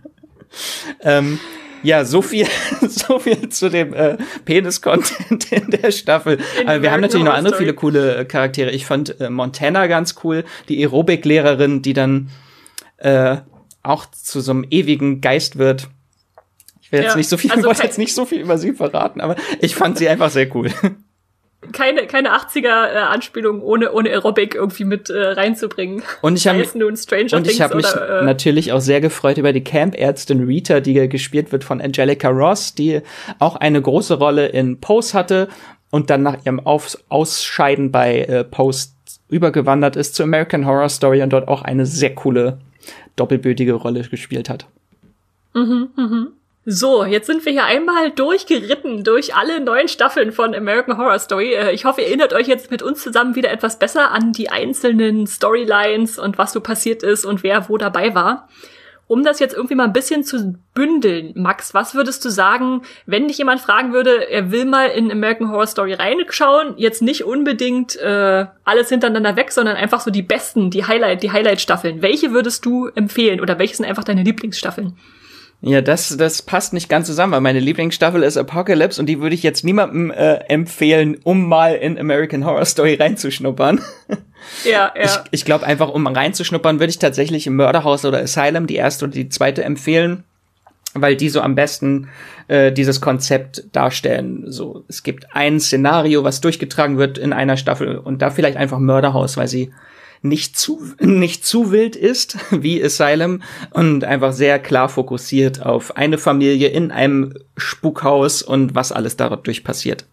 [SPEAKER 2] ähm, Ja, so viel, so viel zu dem äh, Penis-Content in der Staffel. Aber wir haben natürlich noch andere viele coole äh, Charaktere. Ich fand äh, Montana ganz cool, die Aerobic-Lehrerin, die dann äh, auch zu so einem ewigen Geist wird. Ich will jetzt ja, nicht so viel, also wollte jetzt nicht so viel über sie verraten, aber ich fand sie einfach sehr cool.
[SPEAKER 1] Keine, keine achtziger-Anspielung äh, ohne, ohne Aerobic irgendwie mit äh, reinzubringen.
[SPEAKER 2] Und ich habe
[SPEAKER 1] und
[SPEAKER 2] ich hab mich
[SPEAKER 1] oder, äh,
[SPEAKER 2] natürlich auch sehr gefreut über die Camp-Ärztin Rita, die gespielt wird von Angelica Ross, die auch eine große Rolle in Pose hatte und dann nach ihrem Auf- Ausscheiden bei äh, Pose übergewandert ist zu American Horror Story und dort auch eine sehr coole doppelbödige Rolle gespielt hat.
[SPEAKER 1] Mhm, mhm. So, jetzt sind wir hier einmal durchgeritten durch alle neun Staffeln von American Horror Story. Ich hoffe, ihr erinnert euch jetzt mit uns zusammen wieder etwas besser an die einzelnen Storylines und was so passiert ist und wer wo dabei war. Um das jetzt irgendwie mal ein bisschen zu bündeln, Max, was würdest du sagen, wenn dich jemand fragen würde, er will mal in American Horror Story reinschauen, jetzt nicht unbedingt äh, alles hintereinander weg, sondern einfach so die besten, die Highlight, die Highlight-Staffeln. Welche würdest du empfehlen oder welche sind einfach deine Lieblingsstaffeln?
[SPEAKER 2] Ja, das das passt nicht ganz zusammen, weil meine Lieblingsstaffel ist Apocalypse und die würde ich jetzt niemandem äh, empfehlen, um mal in American Horror Story reinzuschnuppern.
[SPEAKER 1] Ja, ja.
[SPEAKER 2] Ich, ich glaube einfach, um reinzuschnuppern, würde ich tatsächlich im Murderhouse oder Asylum die erste oder die zweite empfehlen, weil die so am besten äh, dieses Konzept darstellen. So, es gibt ein Szenario, was durchgetragen wird in einer Staffel und da vielleicht einfach Murderhouse, weil sie nicht zu nicht zu wild ist wie Asylum und einfach sehr klar fokussiert auf eine Familie in einem Spukhaus und was alles dadurch passiert.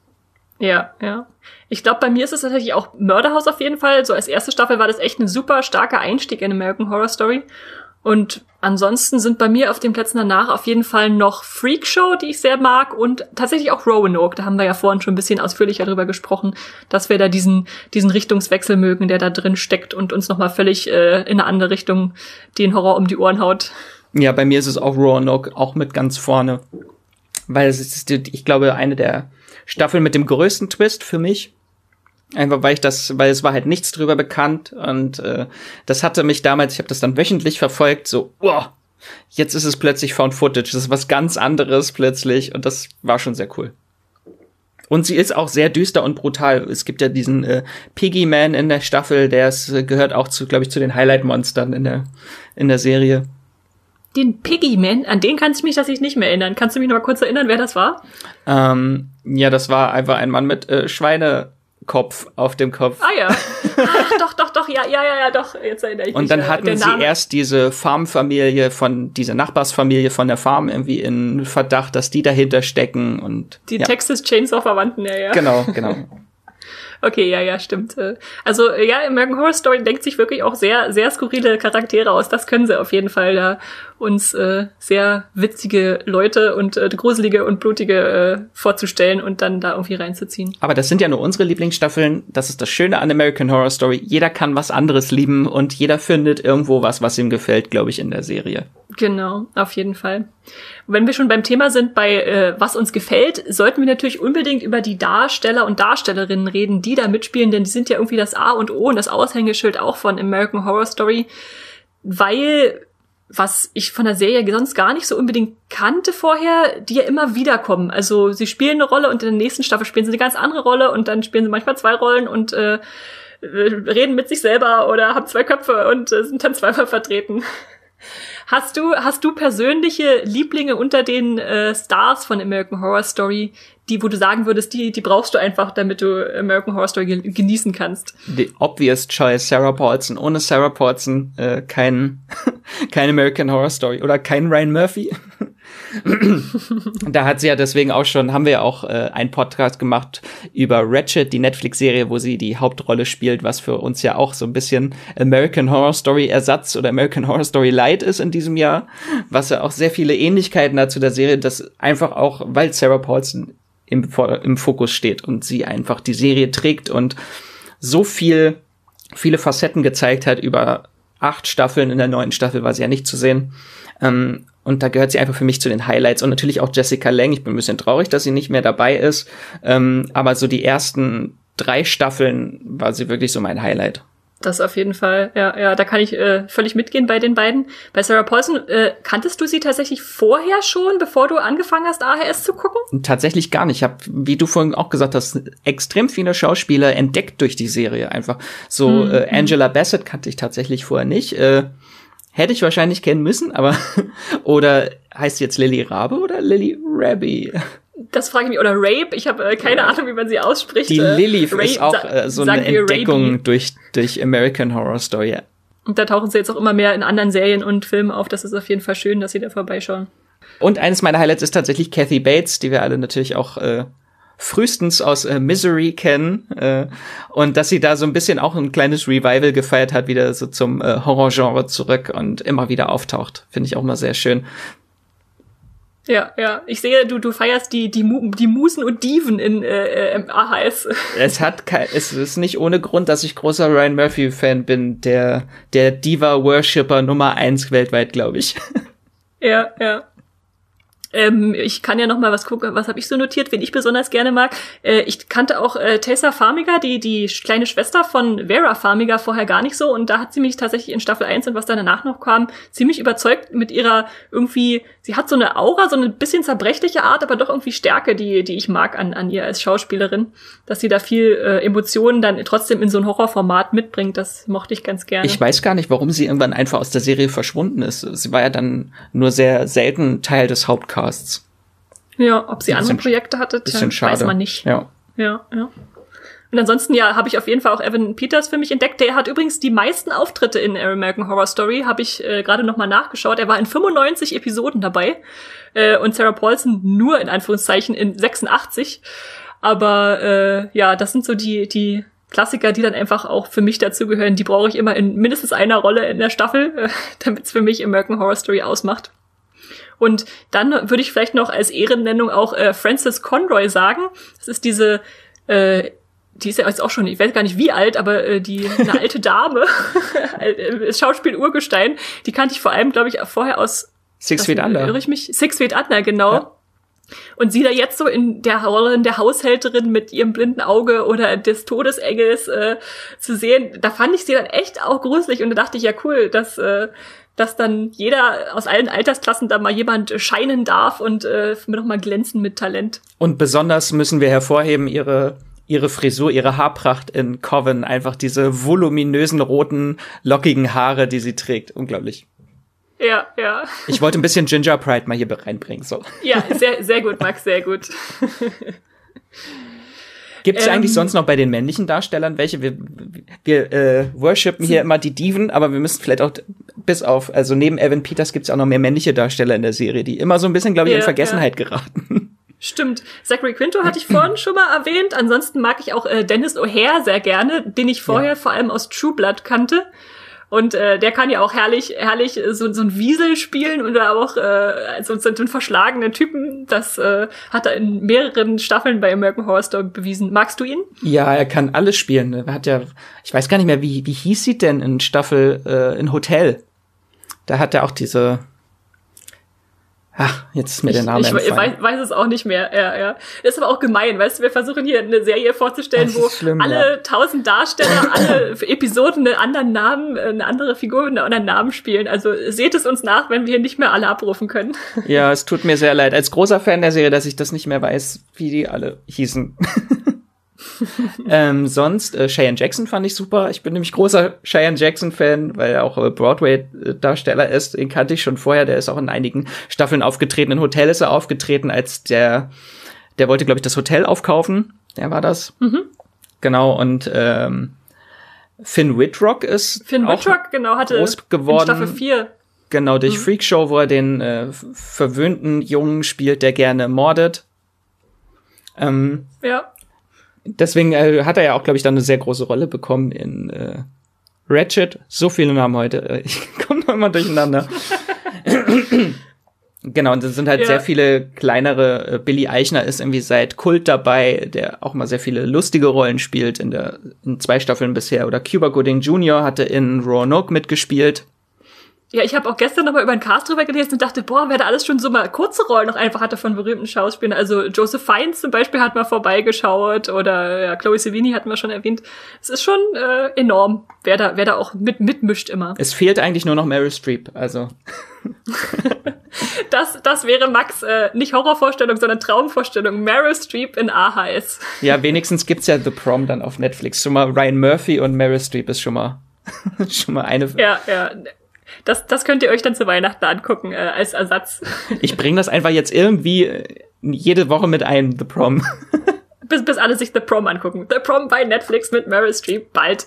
[SPEAKER 1] Ja, ja. Ich glaube, bei mir ist es tatsächlich auch Murderhouse auf jeden Fall. So als erste Staffel war das echt ein super starker Einstieg in American Horror Story. Und ansonsten sind bei mir auf den Plätzen danach auf jeden Fall noch Freak Show, die ich sehr mag, und tatsächlich auch Roanoke. Da haben wir ja vorhin schon ein bisschen ausführlicher drüber gesprochen, dass wir da diesen diesen Richtungswechsel mögen, der da drin steckt und uns nochmal völlig äh, in eine andere Richtung den Horror um die Ohren haut.
[SPEAKER 2] Ja, bei mir ist es auch Roanoke, auch mit ganz vorne. Weil es ist, ich glaube, eine der Staffeln mit dem größten Twist für mich. Einfach weil ich das, weil es war halt nichts drüber bekannt und äh, das hatte mich damals, ich habe das dann wöchentlich verfolgt, so, oh, jetzt ist es plötzlich Found Footage. Das ist was ganz anderes plötzlich und das war schon sehr cool. Und sie ist auch sehr düster und brutal. Es gibt ja diesen äh, Piggy Man in der Staffel, der ist, äh, gehört auch zu, glaube ich, zu den Highlight-Monstern in der in der Serie.
[SPEAKER 1] Den Piggy Man, an den kann ich mich tatsächlich nicht mehr erinnern. Kannst du mich noch mal kurz erinnern, wer das war?
[SPEAKER 2] Ähm, ja, das war einfach ein Mann mit äh, Schweinekopf auf dem Kopf.
[SPEAKER 1] Ah ja. Ach, doch, doch, doch, ja, ja, ja, ja, doch. Jetzt erinnere ich mich.
[SPEAKER 2] Und dann hatten sie erst diese Farmfamilie von, diese Nachbarsfamilie von der Farm irgendwie in Verdacht, dass die dahinter stecken und.
[SPEAKER 1] Die
[SPEAKER 2] ja.
[SPEAKER 1] Texas Chainsaw Verwandten, ja, ja.
[SPEAKER 2] Genau, genau.
[SPEAKER 1] Okay, ja, ja, stimmt. Also, ja, American Horror Story denkt sich wirklich auch sehr, sehr skurrile Charaktere aus. Das können sie auf jeden Fall da uns äh, sehr witzige Leute und äh, gruselige und blutige äh, vorzustellen und dann da irgendwie reinzuziehen.
[SPEAKER 2] Aber das sind ja nur unsere Lieblingsstaffeln. Das ist das Schöne an American Horror Story. Jeder kann was anderes lieben und jeder findet irgendwo was, was ihm gefällt, glaube ich, in der Serie.
[SPEAKER 1] Genau, auf jeden Fall. Wenn wir schon beim Thema sind, bei äh, was uns gefällt, sollten wir natürlich unbedingt über die Darsteller und Darstellerinnen reden, die da mitspielen, denn die sind ja irgendwie das A und O und das Aushängeschild auch von American Horror Story, weil, was ich von der Serie sonst gar nicht so unbedingt kannte vorher, die ja immer wiederkommen. Also sie spielen eine Rolle und in der nächsten Staffel spielen sie eine ganz andere Rolle und dann spielen sie manchmal zwei Rollen und äh, reden mit sich selber oder haben zwei Köpfe und äh, sind dann zweimal vertreten. Hast du, hast du persönliche Lieblinge unter den äh, Stars von American Horror Story, die, wo du sagen würdest, die, die brauchst du einfach, damit du American Horror Story ge- genießen kannst?
[SPEAKER 2] The obvious choice, Sarah Paulson. Ohne Sarah Paulson äh, kein, kein American Horror Story oder kein Ryan Murphy. Da hat sie ja deswegen auch schon, haben wir ja auch äh, einen Podcast gemacht über Ratched, die Netflix-Serie, wo sie die Hauptrolle spielt, was für uns ja auch so ein bisschen American Horror Story Ersatz oder American Horror Story Light ist in diesem Jahr, was ja auch sehr viele Ähnlichkeiten hat zu der Serie, das einfach auch, weil Sarah Paulson im, im Fokus steht und sie einfach die Serie trägt und so viel, viele Facetten gezeigt hat über acht Staffeln. In der neunten Staffel war sie ja nicht zu sehen. Ähm, und da gehört sie einfach für mich zu den Highlights. Und natürlich auch Jessica Lange. Ich bin ein bisschen traurig, dass sie nicht mehr dabei ist. Ähm, aber so die ersten drei Staffeln war sie wirklich so mein Highlight.
[SPEAKER 1] Das auf jeden Fall, ja, ja, da kann ich äh, völlig mitgehen bei den beiden. Bei Sarah Paulson, äh, kanntest du sie tatsächlich vorher schon, bevor du angefangen hast, A H S zu gucken?
[SPEAKER 2] Tatsächlich gar nicht. Ich habe, wie du vorhin auch gesagt hast, extrem viele Schauspieler entdeckt durch die Serie einfach. So mhm. äh, Angela Bassett kannte ich tatsächlich vorher nicht. Äh, hätte ich wahrscheinlich kennen müssen, aber oder heißt sie jetzt Lily Rabe oder Lily Rabe?
[SPEAKER 1] Das frage ich mich. Oder Rape. Ich habe äh, keine Ahnung, wie man sie ausspricht.
[SPEAKER 2] Die Lily
[SPEAKER 1] äh,
[SPEAKER 2] ist auch äh, so eine Entdeckung durch, durch American Horror Story. Ja.
[SPEAKER 1] Und da tauchen sie jetzt auch immer mehr in anderen Serien und Filmen auf. Das ist auf jeden Fall schön, dass sie da vorbeischauen.
[SPEAKER 2] Und eines meiner Highlights ist tatsächlich Kathy Bates, die wir alle natürlich auch äh, frühestens aus äh, Misery kennen. Äh, und dass sie da so ein bisschen auch ein kleines Revival gefeiert hat, wieder so zum äh, Horrorgenre zurück und immer wieder auftaucht. Finde ich auch mal sehr schön.
[SPEAKER 1] Ja, ja. Ich sehe, du du feierst die die Mu- die Musen und Diven in äh, im A H S.
[SPEAKER 2] Es hat kein, es ist nicht ohne Grund, dass ich großer Ryan Murphy Fan bin, der der Diva Worshipper Nummer eins weltweit, glaube ich.
[SPEAKER 1] Ja, ja. Ähm, ich kann ja noch mal was gucken, was habe ich so notiert, wen ich besonders gerne mag. Äh, ich kannte auch äh, Tessa Farmiga, die die kleine Schwester von Vera Farmiga, vorher gar nicht so. Und da hat sie mich tatsächlich in Staffel eins und was dann danach noch kam, ziemlich überzeugt mit ihrer irgendwie, sie hat so eine Aura, so eine bisschen zerbrechliche Art, aber doch irgendwie Stärke, die die ich mag an an ihr als Schauspielerin. Dass sie da viel äh, Emotionen dann trotzdem in so ein Horrorformat mitbringt, das mochte ich ganz gerne.
[SPEAKER 2] Ich weiß gar nicht, warum sie irgendwann einfach aus der Serie verschwunden ist. Sie war ja dann nur sehr selten Teil des Hauptcasts.
[SPEAKER 1] Ja, ob sie andere Projekte hatte, weiß man nicht.
[SPEAKER 2] Ja.
[SPEAKER 1] Ja, ja. Und ansonsten, ja, habe ich auf jeden Fall auch Evan Peters für mich entdeckt. Der hat übrigens die meisten Auftritte in American Horror Story, habe ich äh, gerade noch mal nachgeschaut. Er war in fünfundneunzig Episoden dabei äh, und Sarah Paulson nur in Anführungszeichen in sechsundachtzig. Aber äh, ja, das sind so die die Klassiker, die dann einfach auch für mich dazugehören. Die brauche ich immer in mindestens einer Rolle in der Staffel, äh, damit es für mich American Horror Story ausmacht. Und dann würde ich vielleicht noch als Ehrennennung auch äh, Frances Conroy sagen. Das ist diese, äh, die ist ja jetzt auch schon, ich weiß gar nicht wie alt, aber äh, die eine alte Dame, Schauspiel-Urgestein, die kannte ich vor allem, glaube ich, vorher aus
[SPEAKER 2] Six Feet Under.
[SPEAKER 1] Irre ich mich? Six Feet Under, genau. Ja. Und sie da jetzt so in der Rolle der Haushälterin mit ihrem blinden Auge oder des Todesengels äh, zu sehen, da fand ich sie dann echt auch gruselig. Und da dachte ich, ja cool, dass, äh, dass dann jeder aus allen Altersklassen da mal jemand scheinen darf und äh, noch mal glänzen mit Talent.
[SPEAKER 2] Und besonders müssen wir hervorheben, ihre ihre Frisur, ihre Haarpracht in Coven, einfach diese voluminösen, roten, lockigen Haare, die sie trägt. Unglaublich.
[SPEAKER 1] Ja, ja.
[SPEAKER 2] Ich wollte ein bisschen Ginger Pride mal hier reinbringen, so.
[SPEAKER 1] Ja, sehr, sehr gut, Max, sehr gut.
[SPEAKER 2] Gibt es
[SPEAKER 1] ähm,
[SPEAKER 2] eigentlich sonst noch bei den männlichen Darstellern welche? Wir, wir äh, worshipen hier immer die Diven, aber wir müssen vielleicht auch bis auf, also neben Evan Peters gibt es auch noch mehr männliche Darsteller in der Serie, die immer so ein bisschen, glaube ich,
[SPEAKER 1] ja,
[SPEAKER 2] in Vergessenheit
[SPEAKER 1] ja.
[SPEAKER 2] geraten.
[SPEAKER 1] Stimmt. Zachary Quinto hatte ich vorhin schon mal erwähnt. Ansonsten mag ich auch äh, Dennis O'Hare sehr gerne, den ich vorher ja. vor allem aus True Blood kannte. Und äh, der kann ja auch herrlich, herrlich so, so ein Wiesel spielen oder auch äh, so, so einen verschlagenen Typen. Das äh, hat er in mehreren Staffeln bei American Horror Story bewiesen. Magst du ihn?
[SPEAKER 2] Ja, er kann alles spielen. Er hat ja, ich weiß gar nicht mehr, wie wie hieß sie denn in Staffel äh, in Hotel? Da hat er auch diese. Ach, jetzt ist mir der Name
[SPEAKER 1] ich, ich
[SPEAKER 2] entfallen.
[SPEAKER 1] weiß, weiß es auch nicht mehr. Ja, ja. Das ist aber auch gemein, weißt du, wir versuchen hier eine Serie vorzustellen, wo
[SPEAKER 2] schlimm,
[SPEAKER 1] alle
[SPEAKER 2] ja.
[SPEAKER 1] tausend Darsteller, alle Episoden einen anderen Namen, eine andere Figur mit einem anderen Namen spielen. Also seht es uns nach, wenn wir hier nicht mehr alle abrufen können.
[SPEAKER 2] Ja, es tut mir sehr leid. Als großer Fan der Serie, dass ich das nicht mehr weiß, wie die alle hießen. ähm, sonst, äh, Cheyenne Jackson fand ich super. Ich bin nämlich großer Cheyenne Jackson-Fan, weil er auch äh, Broadway-Darsteller ist. Den kannte ich schon vorher. Der ist auch in einigen Staffeln aufgetreten. In Hotel ist er aufgetreten, als der, der wollte, glaube ich, das Hotel aufkaufen. Der war das. Mhm. Genau, und ähm, Finn Wittrock ist
[SPEAKER 1] Finn
[SPEAKER 2] auch
[SPEAKER 1] Wittrock, genau, hatte
[SPEAKER 2] groß geworden.
[SPEAKER 1] in Staffel vier.
[SPEAKER 2] Genau, durch
[SPEAKER 1] mhm.
[SPEAKER 2] Freakshow, wo er den äh, verwöhnten Jungen spielt, der gerne mordet. Ähm,
[SPEAKER 1] ja.
[SPEAKER 2] Deswegen äh, hat er ja auch, glaube ich, dann eine sehr große Rolle bekommen in äh, Ratchet. So viele Namen heute. Ich komme noch immer durcheinander. Genau, und es sind halt ja. sehr viele kleinere. Äh, Billy Eichner ist irgendwie seit Kult dabei, der auch mal sehr viele lustige Rollen spielt in der in zwei Staffeln bisher. Oder Cuba Gooding Junior hatte in Roanoke mitgespielt.
[SPEAKER 1] Ja, ich habe auch gestern noch mal über den Cast drüber gelesen und dachte, boah, wer da alles schon so mal kurze Rollen noch einfach hatte von berühmten Schauspielern. Also Joseph Fiennes zum Beispiel hat mal vorbeigeschaut oder ja, Chloe Sevigny hatten wir schon erwähnt. Es ist schon äh, enorm, wer da, wer da auch mit mitmischt immer.
[SPEAKER 2] Es fehlt eigentlich nur noch Meryl Streep, also.
[SPEAKER 1] das, das wäre Max äh, nicht Horrorvorstellung, sondern Traumvorstellung. Meryl Streep in A H S.
[SPEAKER 2] Ja, wenigstens gibt's ja The Prom dann auf Netflix. Schon mal Ryan Murphy und Meryl Streep ist schon mal schon mal eine.
[SPEAKER 1] Ja, ja. Das, das könnt ihr euch dann zu Weihnachten angucken, äh, als Ersatz.
[SPEAKER 2] Ich bringe das einfach jetzt irgendwie jede Woche mit ein, The Prom.
[SPEAKER 1] bis, bis alle sich The Prom angucken. The Prom bei Netflix mit Meryl Streep, bald.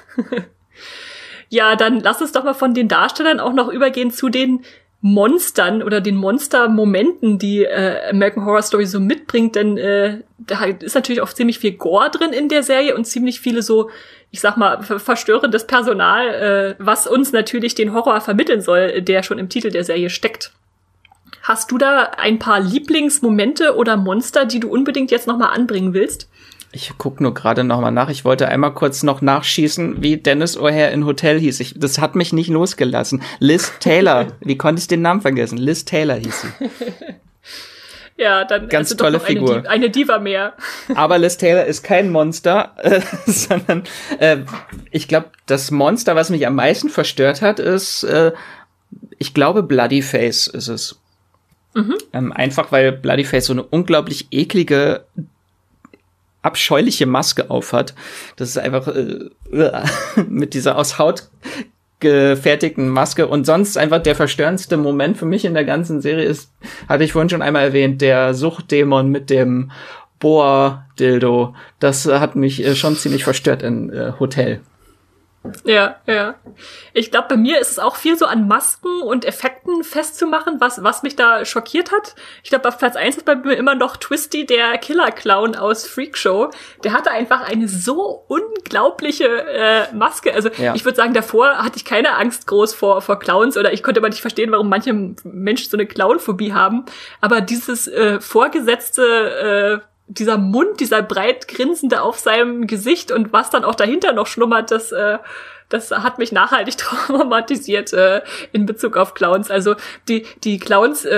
[SPEAKER 1] Ja, dann lass uns doch mal von den Darstellern auch noch übergehen zu den Monstern oder den Monster-Momenten, die äh, American Horror Story so mitbringt, denn äh, da ist natürlich auch ziemlich viel Gore drin in der Serie und ziemlich viele so, ich sag mal, verstörendes Personal, äh, was uns natürlich den Horror vermitteln soll, der schon im Titel der Serie steckt. Hast du da ein paar Lieblingsmomente oder Monster, die du unbedingt jetzt noch mal anbringen willst?
[SPEAKER 2] Ich guck nur gerade noch mal nach. Ich wollte einmal kurz noch nachschießen, wie Dennis O'Hare in Hotel hieß. Ich, das hat mich nicht losgelassen. Liz Taylor. Wie konnte ich den Namen vergessen? Liz Taylor hieß sie.
[SPEAKER 1] Ja, dann
[SPEAKER 2] ganz
[SPEAKER 1] also
[SPEAKER 2] tolle
[SPEAKER 1] doch noch eine
[SPEAKER 2] Figur.
[SPEAKER 1] Diva, eine Diva mehr.
[SPEAKER 2] Aber Liz Taylor ist kein Monster, äh, sondern äh, ich glaube, das Monster, was mich am meisten verstört hat, ist, äh, ich glaube, Bloodyface ist es. Mhm. Ähm, einfach weil Bloodyface so eine unglaublich eklige, abscheuliche Maske aufhat. Das ist einfach äh, mit dieser aus Haut gefertigten Maske und sonst einfach der verstörendste Moment für mich in der ganzen Serie ist, hatte ich vorhin schon einmal erwähnt, der Suchtdämon mit dem Boa-Dildo. Das hat mich äh, schon ziemlich verstört in äh, Hotel.
[SPEAKER 1] Ja, ja. Ich glaube, bei mir ist es auch viel so an Masken und Effekten festzumachen, was was mich da schockiert hat. Ich glaube, auf Platz eins ist bei mir immer noch Twisty, der Killer-Clown aus Freakshow. Der hatte einfach eine so unglaubliche äh, Maske. Also ja. Ich würde sagen, davor hatte ich keine Angst groß vor vor Clowns oder ich konnte aber nicht verstehen, warum manche Menschen so eine Clownphobie haben. Aber dieses äh, vorgesetzte äh, dieser Mund, dieser breit grinsende auf seinem Gesicht und was dann auch dahinter noch schlummert, das äh, das hat mich nachhaltig traumatisiert äh, in Bezug auf Clowns. Also die die Clowns äh,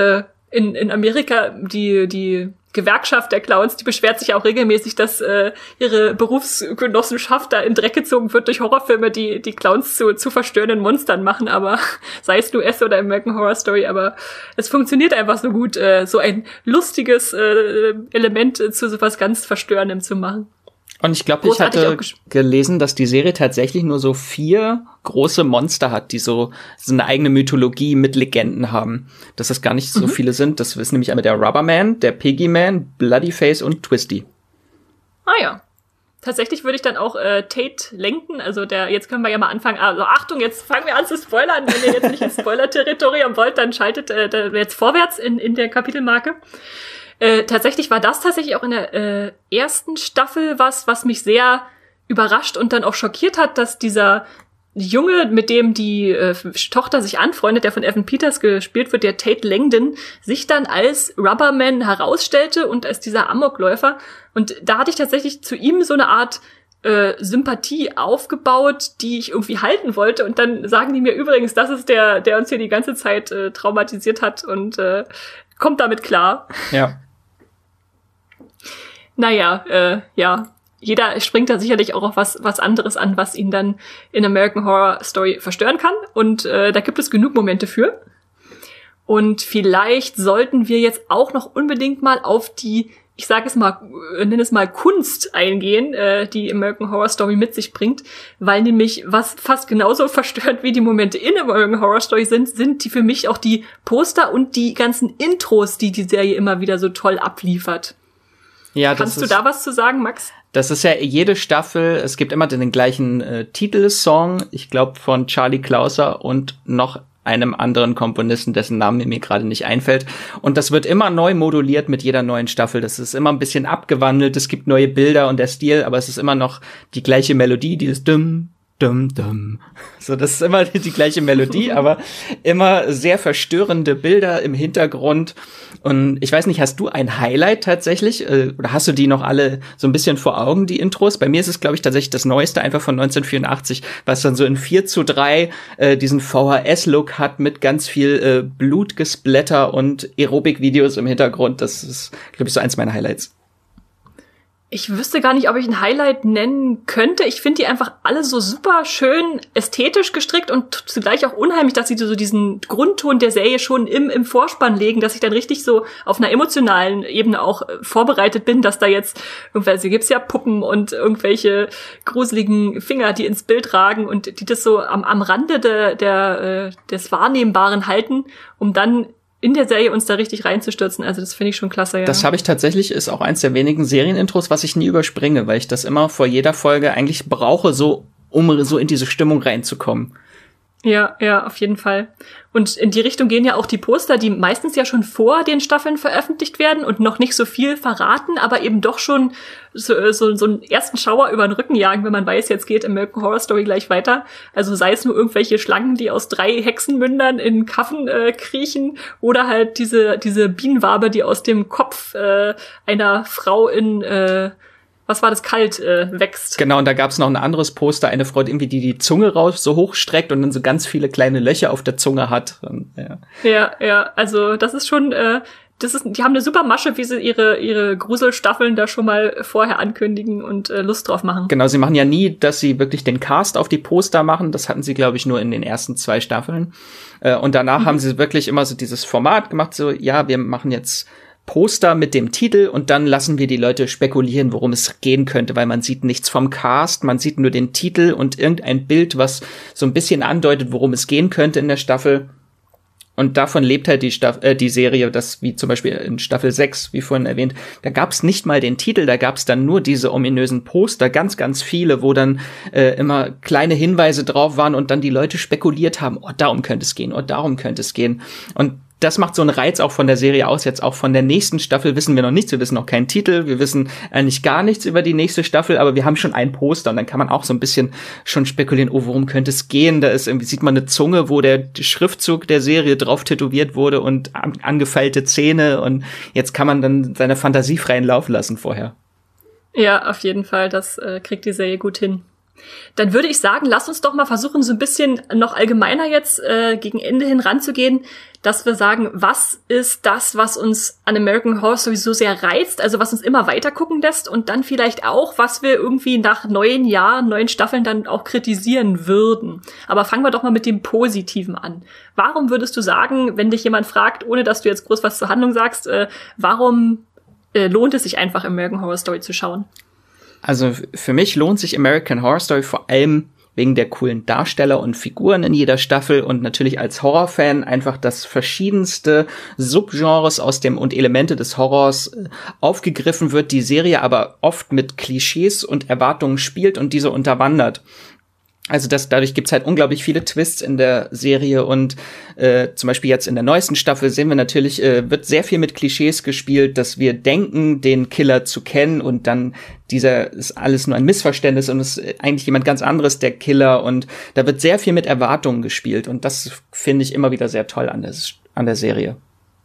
[SPEAKER 1] in, in Amerika die, die Gewerkschaft der Clowns, die beschwert sich auch regelmäßig, dass äh, ihre Berufsgenossenschaft da in Dreck gezogen wird durch Horrorfilme, die die Clowns zu, zu verstörenden Monstern machen, aber sei es U S oder American Horror Story, aber es funktioniert einfach so gut, äh, so ein lustiges äh, Element äh, zu sowas ganz Verstörendem zu machen.
[SPEAKER 2] Und ich glaube, ich hatte gelesen, dass die Serie tatsächlich nur so vier große Monster hat, die so, so eine eigene Mythologie mit Legenden haben. Dass das gar nicht so mhm. viele sind. Das ist nämlich einmal der Rubberman, der Piggyman, Bloodyface und Twisty.
[SPEAKER 1] Ah ja. Tatsächlich würde ich dann auch äh, Tate Langdon, also der, jetzt können wir ja mal anfangen, also Achtung, jetzt fangen wir an zu spoilern. Wenn ihr jetzt nicht ins Spoiler-Territorium wollt, dann schaltet äh, jetzt vorwärts in, in der Kapitelmarke. Äh, tatsächlich war das tatsächlich auch in der äh, ersten Staffel was, was mich sehr überrascht und dann auch schockiert hat, dass dieser Junge, mit dem die äh, Tochter sich anfreundet, der von Evan Peters gespielt wird, der Tate Langdon, sich dann als Rubberman herausstellte und als dieser Amokläufer. Und da hatte ich tatsächlich zu ihm so eine Art äh, Sympathie aufgebaut, die ich irgendwie halten wollte. Und dann sagen die mir übrigens, das ist der, der uns hier die ganze Zeit äh, traumatisiert hat und äh, kommt damit klar.
[SPEAKER 2] Ja.
[SPEAKER 1] Naja, äh, ja. Jeder springt da sicherlich auch auf was, was anderes an, was ihn dann in American Horror Story verstören kann. Und äh, da gibt es genug Momente für. Und vielleicht sollten wir jetzt auch noch unbedingt mal auf die, ich sage es mal, äh, nenne es mal Kunst eingehen, äh, die American Horror Story mit sich bringt. Weil nämlich, was fast genauso verstörend wie die Momente in American Horror Story sind, sind die für mich auch die Poster und die ganzen Intros, die die Serie immer wieder so toll abliefert.
[SPEAKER 2] Ja,
[SPEAKER 1] Kannst
[SPEAKER 2] das
[SPEAKER 1] du da was zu sagen, Max?
[SPEAKER 2] Das ist ja jede Staffel, es gibt immer den gleichen äh, Titelsong, ich glaube von Charlie Clouser und noch einem anderen Komponisten, dessen Name mir gerade nicht einfällt. Und das wird immer neu moduliert mit jeder neuen Staffel. Das ist immer ein bisschen abgewandelt, es gibt neue Bilder und der Stil, aber es ist immer noch die gleiche Melodie, dieses Dum, Dum, Dum. So, das ist immer die gleiche Melodie, aber immer sehr verstörende Bilder im Hintergrund. Und ich weiß nicht, hast du ein Highlight tatsächlich? Oder hast du die noch alle so ein bisschen vor Augen, die Intros? Bei mir ist es, glaube ich, tatsächlich das Neueste, einfach von neunzehnhundertvierundachtzig, was dann so in vier zu drei äh, diesen V H S-Look hat mit ganz viel äh, Blutgesplatter und Aerobic-Videos im Hintergrund. Das ist, glaube ich, so eins meiner Highlights.
[SPEAKER 1] Ich wüsste gar nicht, ob ich ein Highlight nennen könnte. Ich finde die einfach alle so super schön ästhetisch gestrickt und zugleich auch unheimlich, dass sie so diesen Grundton der Serie schon im, im Vorspann legen, dass ich dann richtig so auf einer emotionalen Ebene auch vorbereitet bin, dass da jetzt, also gibt's ja Puppen und irgendwelche gruseligen Finger, die ins Bild ragen und die das so am, am Rande der, der, des Wahrnehmbaren halten, um dann in der Serie uns da richtig reinzustürzen. Also das finde ich schon klasse, ja.
[SPEAKER 2] Das habe ich tatsächlich, ist auch eins der wenigen Serienintros, was ich nie überspringe, weil ich das immer vor jeder Folge eigentlich brauche, so um so in diese Stimmung reinzukommen.
[SPEAKER 1] Ja, ja, auf jeden Fall. Und in die Richtung gehen ja auch die Poster, die meistens ja schon vor den Staffeln veröffentlicht werden und noch nicht so viel verraten, aber eben doch schon so, so, so einen ersten Schauer über den Rücken jagen, wenn man weiß, jetzt geht American Horror Story gleich weiter. Also sei es nur irgendwelche Schlangen, die aus drei Hexenmündern in Kaffen äh, kriechen oder halt diese diese Bienenwabe, die aus dem Kopf äh, einer Frau in äh, was war das, kalt äh, wächst.
[SPEAKER 2] Genau, und da gab's noch ein anderes Poster, eine Frau, die irgendwie die, die Zunge raus so hochstreckt und dann so ganz viele kleine Löcher auf der Zunge hat. Und, ja.
[SPEAKER 1] ja, ja, also das ist schon, äh, das ist, die haben eine super Masche, wie sie ihre ihre Gruselstaffeln da schon mal vorher ankündigen und äh, Lust drauf machen.
[SPEAKER 2] Genau, sie machen ja nie, dass sie wirklich den Cast auf die Poster machen. Das hatten sie, glaube ich, nur in den ersten zwei Staffeln. Äh, und danach mhm. haben sie wirklich immer so dieses Format gemacht, so, ja, wir machen jetzt Poster mit dem Titel und dann lassen wir die Leute spekulieren, worum es gehen könnte, weil man sieht nichts vom Cast, man sieht nur den Titel und irgendein Bild, was so ein bisschen andeutet, worum es gehen könnte in der Staffel. Und davon lebt halt die Staff- äh, die Serie, das wie zum Beispiel in Staffel sechs, wie vorhin erwähnt, da gab's nicht mal den Titel, da gab's dann nur diese ominösen Poster, ganz, ganz viele, wo dann äh, immer kleine Hinweise drauf waren und dann die Leute spekuliert haben, oh, darum könnte es gehen, oh, darum könnte es gehen. Und das macht so einen Reiz auch von der Serie aus. Jetzt auch von der nächsten Staffel wissen wir noch nichts. Wir wissen noch keinen Titel. Wir wissen eigentlich gar nichts über die nächste Staffel, aber wir haben schon ein Poster und dann kann man auch so ein bisschen schon spekulieren, oh, worum könnte es gehen? Da ist irgendwie, sieht man eine Zunge, wo der Schriftzug der Serie drauf tätowiert wurde und an, angefeilte Zähne und jetzt kann man dann seine Fantasie freien Lauf lassen vorher.
[SPEAKER 1] Ja, auf jeden Fall. Das äh, kriegt die Serie gut hin. Dann würde ich sagen, lass uns doch mal versuchen, so ein bisschen noch allgemeiner jetzt äh, gegen Ende hin ranzugehen, dass wir sagen, was ist das, was uns an American Horror Story so sehr reizt, also was uns immer weiter gucken lässt und dann vielleicht auch, was wir irgendwie nach neun Jahren, neun Staffeln dann auch kritisieren würden. Aber fangen wir doch mal mit dem Positiven an. Warum würdest du sagen, wenn dich jemand fragt, ohne dass du jetzt groß was zur Handlung sagst, äh, warum äh, lohnt es sich einfach, American Horror Story zu schauen?
[SPEAKER 2] Also für mich lohnt sich American Horror Story vor allem wegen der coolen Darsteller und Figuren in jeder Staffel und natürlich als Horrorfan einfach, dass verschiedenste Subgenres aus dem und Elemente des Horrors äh, aufgegriffen wird, die Serie aber oft mit Klischees und Erwartungen spielt und diese unterwandert. Also das, dadurch gibt's halt unglaublich viele Twists in der Serie und äh, zum Beispiel jetzt in der neuesten Staffel sehen wir natürlich, äh, wird sehr viel mit Klischees gespielt, dass wir denken, den Killer zu kennen und dann dieser ist alles nur ein Missverständnis und es ist eigentlich jemand ganz anderes, der Killer, und da wird sehr viel mit Erwartungen gespielt und das finde ich immer wieder sehr toll an der, an der Serie.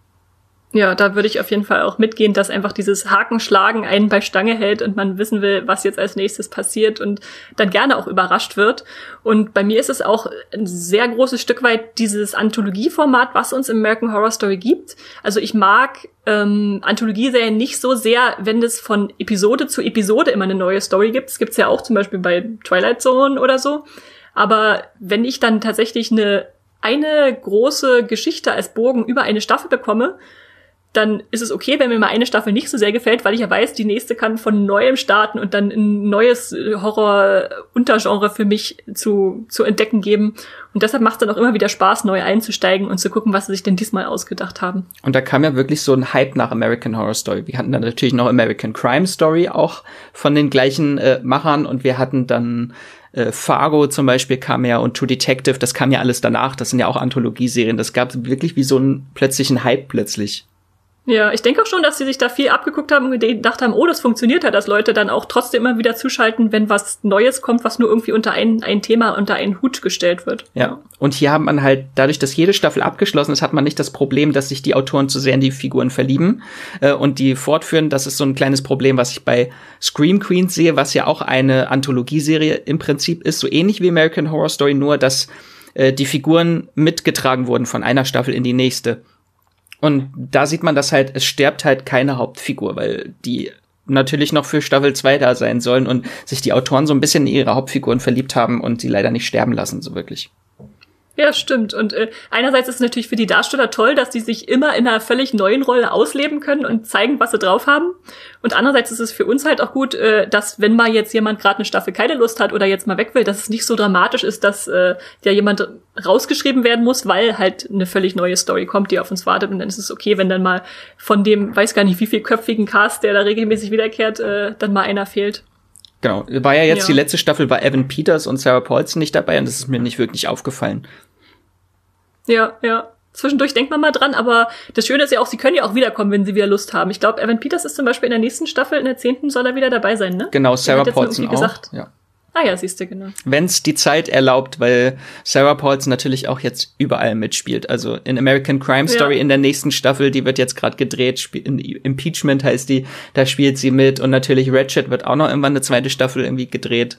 [SPEAKER 1] Ja, da würde ich auf jeden Fall auch mitgehen, dass einfach dieses Hakenschlagen einen bei Stange hält und man wissen will, was jetzt als nächstes passiert und dann gerne auch überrascht wird. Und bei mir ist es auch ein sehr großes Stück weit dieses Anthologieformat, was uns im American Horror Story gibt. Also ich mag ähm, Anthologieserien nicht so sehr, wenn es von Episode zu Episode immer eine neue Story gibt. Das gibt's ja auch zum Beispiel bei Twilight Zone oder so. Aber wenn ich dann tatsächlich eine, eine große Geschichte als Bogen über eine Staffel bekomme, dann ist es okay, wenn mir mal eine Staffel nicht so sehr gefällt, weil ich ja weiß, die nächste kann von neuem starten und dann ein neues Horror-Untergenre für mich zu zu entdecken geben. Und deshalb macht es dann auch immer wieder Spaß, neu einzusteigen und zu gucken, was sie sich denn diesmal ausgedacht haben.
[SPEAKER 2] Und da kam ja wirklich so ein Hype nach American Horror Story. Wir hatten dann natürlich noch American Crime Story, auch von den gleichen äh, Machern. Und wir hatten dann äh, Fargo zum Beispiel kam ja und True Detective, das kam ja alles danach. Das sind ja auch Anthologieserien. Das gab wirklich wie so einen plötzlichen Hype plötzlich.
[SPEAKER 1] Ja, ich denke auch schon, dass sie sich da viel abgeguckt haben und gedacht haben, oh, das funktioniert ja, dass Leute dann auch trotzdem immer wieder zuschalten, wenn was Neues kommt, was nur irgendwie unter ein, ein Thema, unter einen Hut gestellt wird.
[SPEAKER 2] Ja, und hier hat man halt, dadurch, dass jede Staffel abgeschlossen ist, hat man nicht das Problem, dass sich die Autoren zu sehr in die Figuren verlieben äh, und die fortführen. Das ist so ein kleines Problem, was ich bei Scream Queens sehe, was ja auch eine Anthologieserie im Prinzip ist, so ähnlich wie American Horror Story, nur dass äh, die Figuren mitgetragen wurden von einer Staffel in die nächste. Und da sieht man, dass halt, es stirbt halt keine Hauptfigur, weil die natürlich noch für Staffel zwei da sein sollen und sich die Autoren so ein bisschen in ihre Hauptfiguren verliebt haben und sie leider nicht sterben lassen, so wirklich.
[SPEAKER 1] Ja, stimmt. Und äh, einerseits ist es natürlich für die Darsteller toll, dass die sich immer in einer völlig neuen Rolle ausleben können und zeigen, was sie drauf haben. Und andererseits ist es für uns halt auch gut, äh, dass wenn mal jetzt jemand gerade eine Staffel keine Lust hat oder jetzt mal weg will, dass es nicht so dramatisch ist, dass äh, ja jemand rausgeschrieben werden muss, weil halt eine völlig neue Story kommt, die auf uns wartet. Und dann ist es okay, wenn dann mal von dem, weiß gar nicht wie viel köpfigen Cast, der da regelmäßig wiederkehrt, äh, dann mal einer fehlt.
[SPEAKER 2] Genau, war ja jetzt
[SPEAKER 1] ja.
[SPEAKER 2] Die letzte Staffel, war Evan Peters und Sarah Paulson nicht dabei und das ist mir nicht wirklich aufgefallen.
[SPEAKER 1] Ja, ja. Zwischendurch denkt man mal dran, aber das Schöne ist ja auch, sie können ja auch wiederkommen, wenn sie wieder Lust haben. Ich glaube, Evan Peters ist zum Beispiel in der nächsten Staffel, in der zehnten soll er wieder dabei sein, ne?
[SPEAKER 2] Genau, Sarah Paulson auch.
[SPEAKER 1] Gesagt.
[SPEAKER 2] Ja.
[SPEAKER 1] Ah ja, siehst du, genau.
[SPEAKER 2] Wenn's die Zeit erlaubt, weil Sarah Paulson natürlich auch jetzt überall mitspielt. Also in American Crime Story ja. in der nächsten Staffel, die wird jetzt gerade gedreht, in Impeachment heißt die, da spielt sie mit. Und natürlich Ratched wird auch noch irgendwann eine zweite Staffel irgendwie gedreht.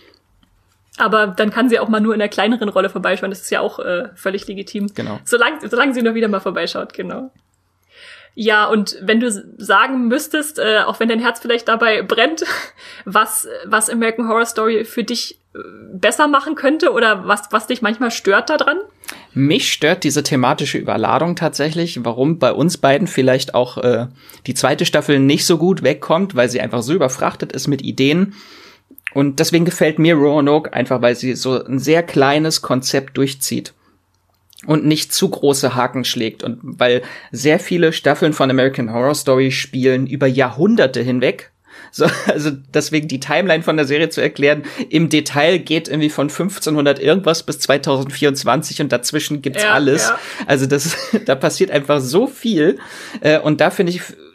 [SPEAKER 1] Aber dann kann sie auch mal nur in der kleineren Rolle vorbeischauen. Das ist ja auch äh, völlig legitim.
[SPEAKER 2] Genau.
[SPEAKER 1] Solange, solange sie nur wieder mal vorbeischaut, genau. Ja, und wenn du sagen müsstest, äh, auch wenn dein Herz vielleicht dabei brennt, was was American Horror Story für dich äh, besser machen könnte oder was was dich manchmal stört daran?
[SPEAKER 2] Mich stört diese thematische Überladung tatsächlich, warum bei uns beiden vielleicht auch äh, die zweite Staffel nicht so gut wegkommt, weil sie einfach so überfrachtet ist mit Ideen. Und deswegen gefällt mir Roanoke einfach, weil sie so ein sehr kleines Konzept durchzieht und nicht zu große Haken schlägt. Und weil sehr viele Staffeln von American Horror Story spielen über Jahrhunderte hinweg. So, also deswegen die Timeline von der Serie zu erklären, im Detail geht irgendwie von fünfzehnhundert irgendwas bis zweitausendvierundzwanzig und dazwischen gibt's ja, alles. Ja. Also das, da passiert einfach so viel. Und da finde ich,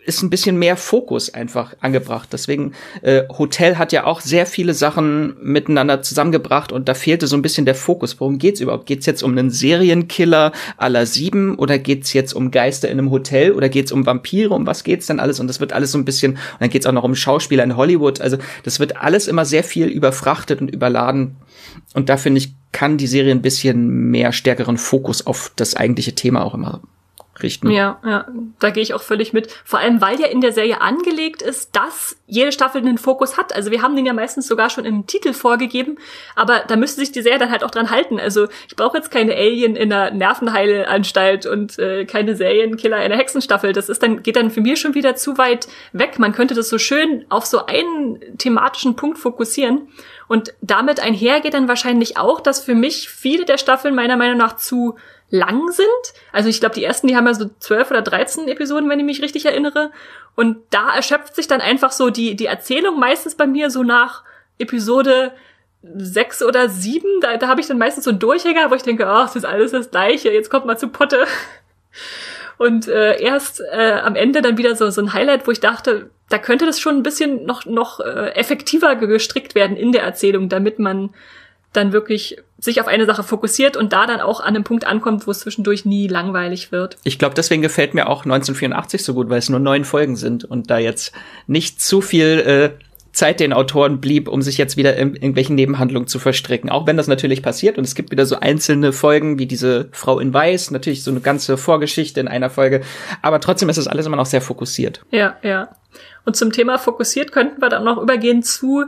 [SPEAKER 2] ist ein bisschen mehr Fokus einfach angebracht. Deswegen, äh, Hotel hat ja auch sehr viele Sachen miteinander zusammengebracht und da fehlte so ein bisschen der Fokus. Worum geht's überhaupt? Geht's jetzt um einen Serienkiller à la Sieben oder geht's jetzt um Geister in einem Hotel oder geht's um Vampire? Um was geht's denn alles? Und das wird alles so ein bisschen, und dann geht's auch noch um Schauspieler in Hollywood. Also das wird alles immer sehr viel überfrachtet und überladen. Und da finde ich, kann die Serie ein bisschen mehr stärkeren Fokus auf das eigentliche Thema auch immer richten.
[SPEAKER 1] Ja, ja, da gehe ich auch völlig mit. Vor allem, weil ja in der Serie angelegt ist, dass jede Staffel einen Fokus hat. Also wir haben den ja meistens sogar schon im Titel vorgegeben, aber da müsste sich die Serie dann halt auch dran halten. Also ich brauche jetzt keine Alien in einer Nervenheilanstalt und äh, keine Serienkiller in einer Hexenstaffel. Das ist dann, geht dann für mich schon wieder zu weit weg. Man könnte das so schön auf so einen thematischen Punkt fokussieren. Und damit einher geht dann wahrscheinlich auch, dass für mich viele der Staffeln meiner Meinung nach zu lang sind. Also ich glaube, die ersten, die haben ja so zwölf oder dreizehn Episoden, wenn ich mich richtig erinnere. Und da erschöpft sich dann einfach so die die Erzählung meistens bei mir so nach Episode sechs oder sieben. Da, da habe ich dann meistens so einen Durchhänger, wo ich denke, oh, es ist alles das Gleiche, jetzt kommt mal zu Potte. Und äh, erst äh, am Ende dann wieder so so ein Highlight, wo ich dachte, da könnte das schon ein bisschen noch noch äh, effektiver gestrickt werden in der Erzählung, damit man dann wirklich sich auf eine Sache fokussiert und da dann auch an einem Punkt ankommt, wo es zwischendurch nie langweilig wird.
[SPEAKER 2] Ich glaube, deswegen gefällt mir auch neunzehnhundertvierundachtzig so gut, weil es nur neun Folgen sind und da jetzt nicht zu viel äh, Zeit den Autoren blieb, um sich jetzt wieder in irgendwelchen Nebenhandlungen zu verstricken. Auch wenn das natürlich passiert und es gibt wieder so einzelne Folgen wie diese Frau in Weiß, natürlich so eine ganze Vorgeschichte in einer Folge, aber trotzdem ist das alles immer noch sehr fokussiert.
[SPEAKER 1] Ja, ja. Und zum Thema fokussiert könnten wir dann noch übergehen zu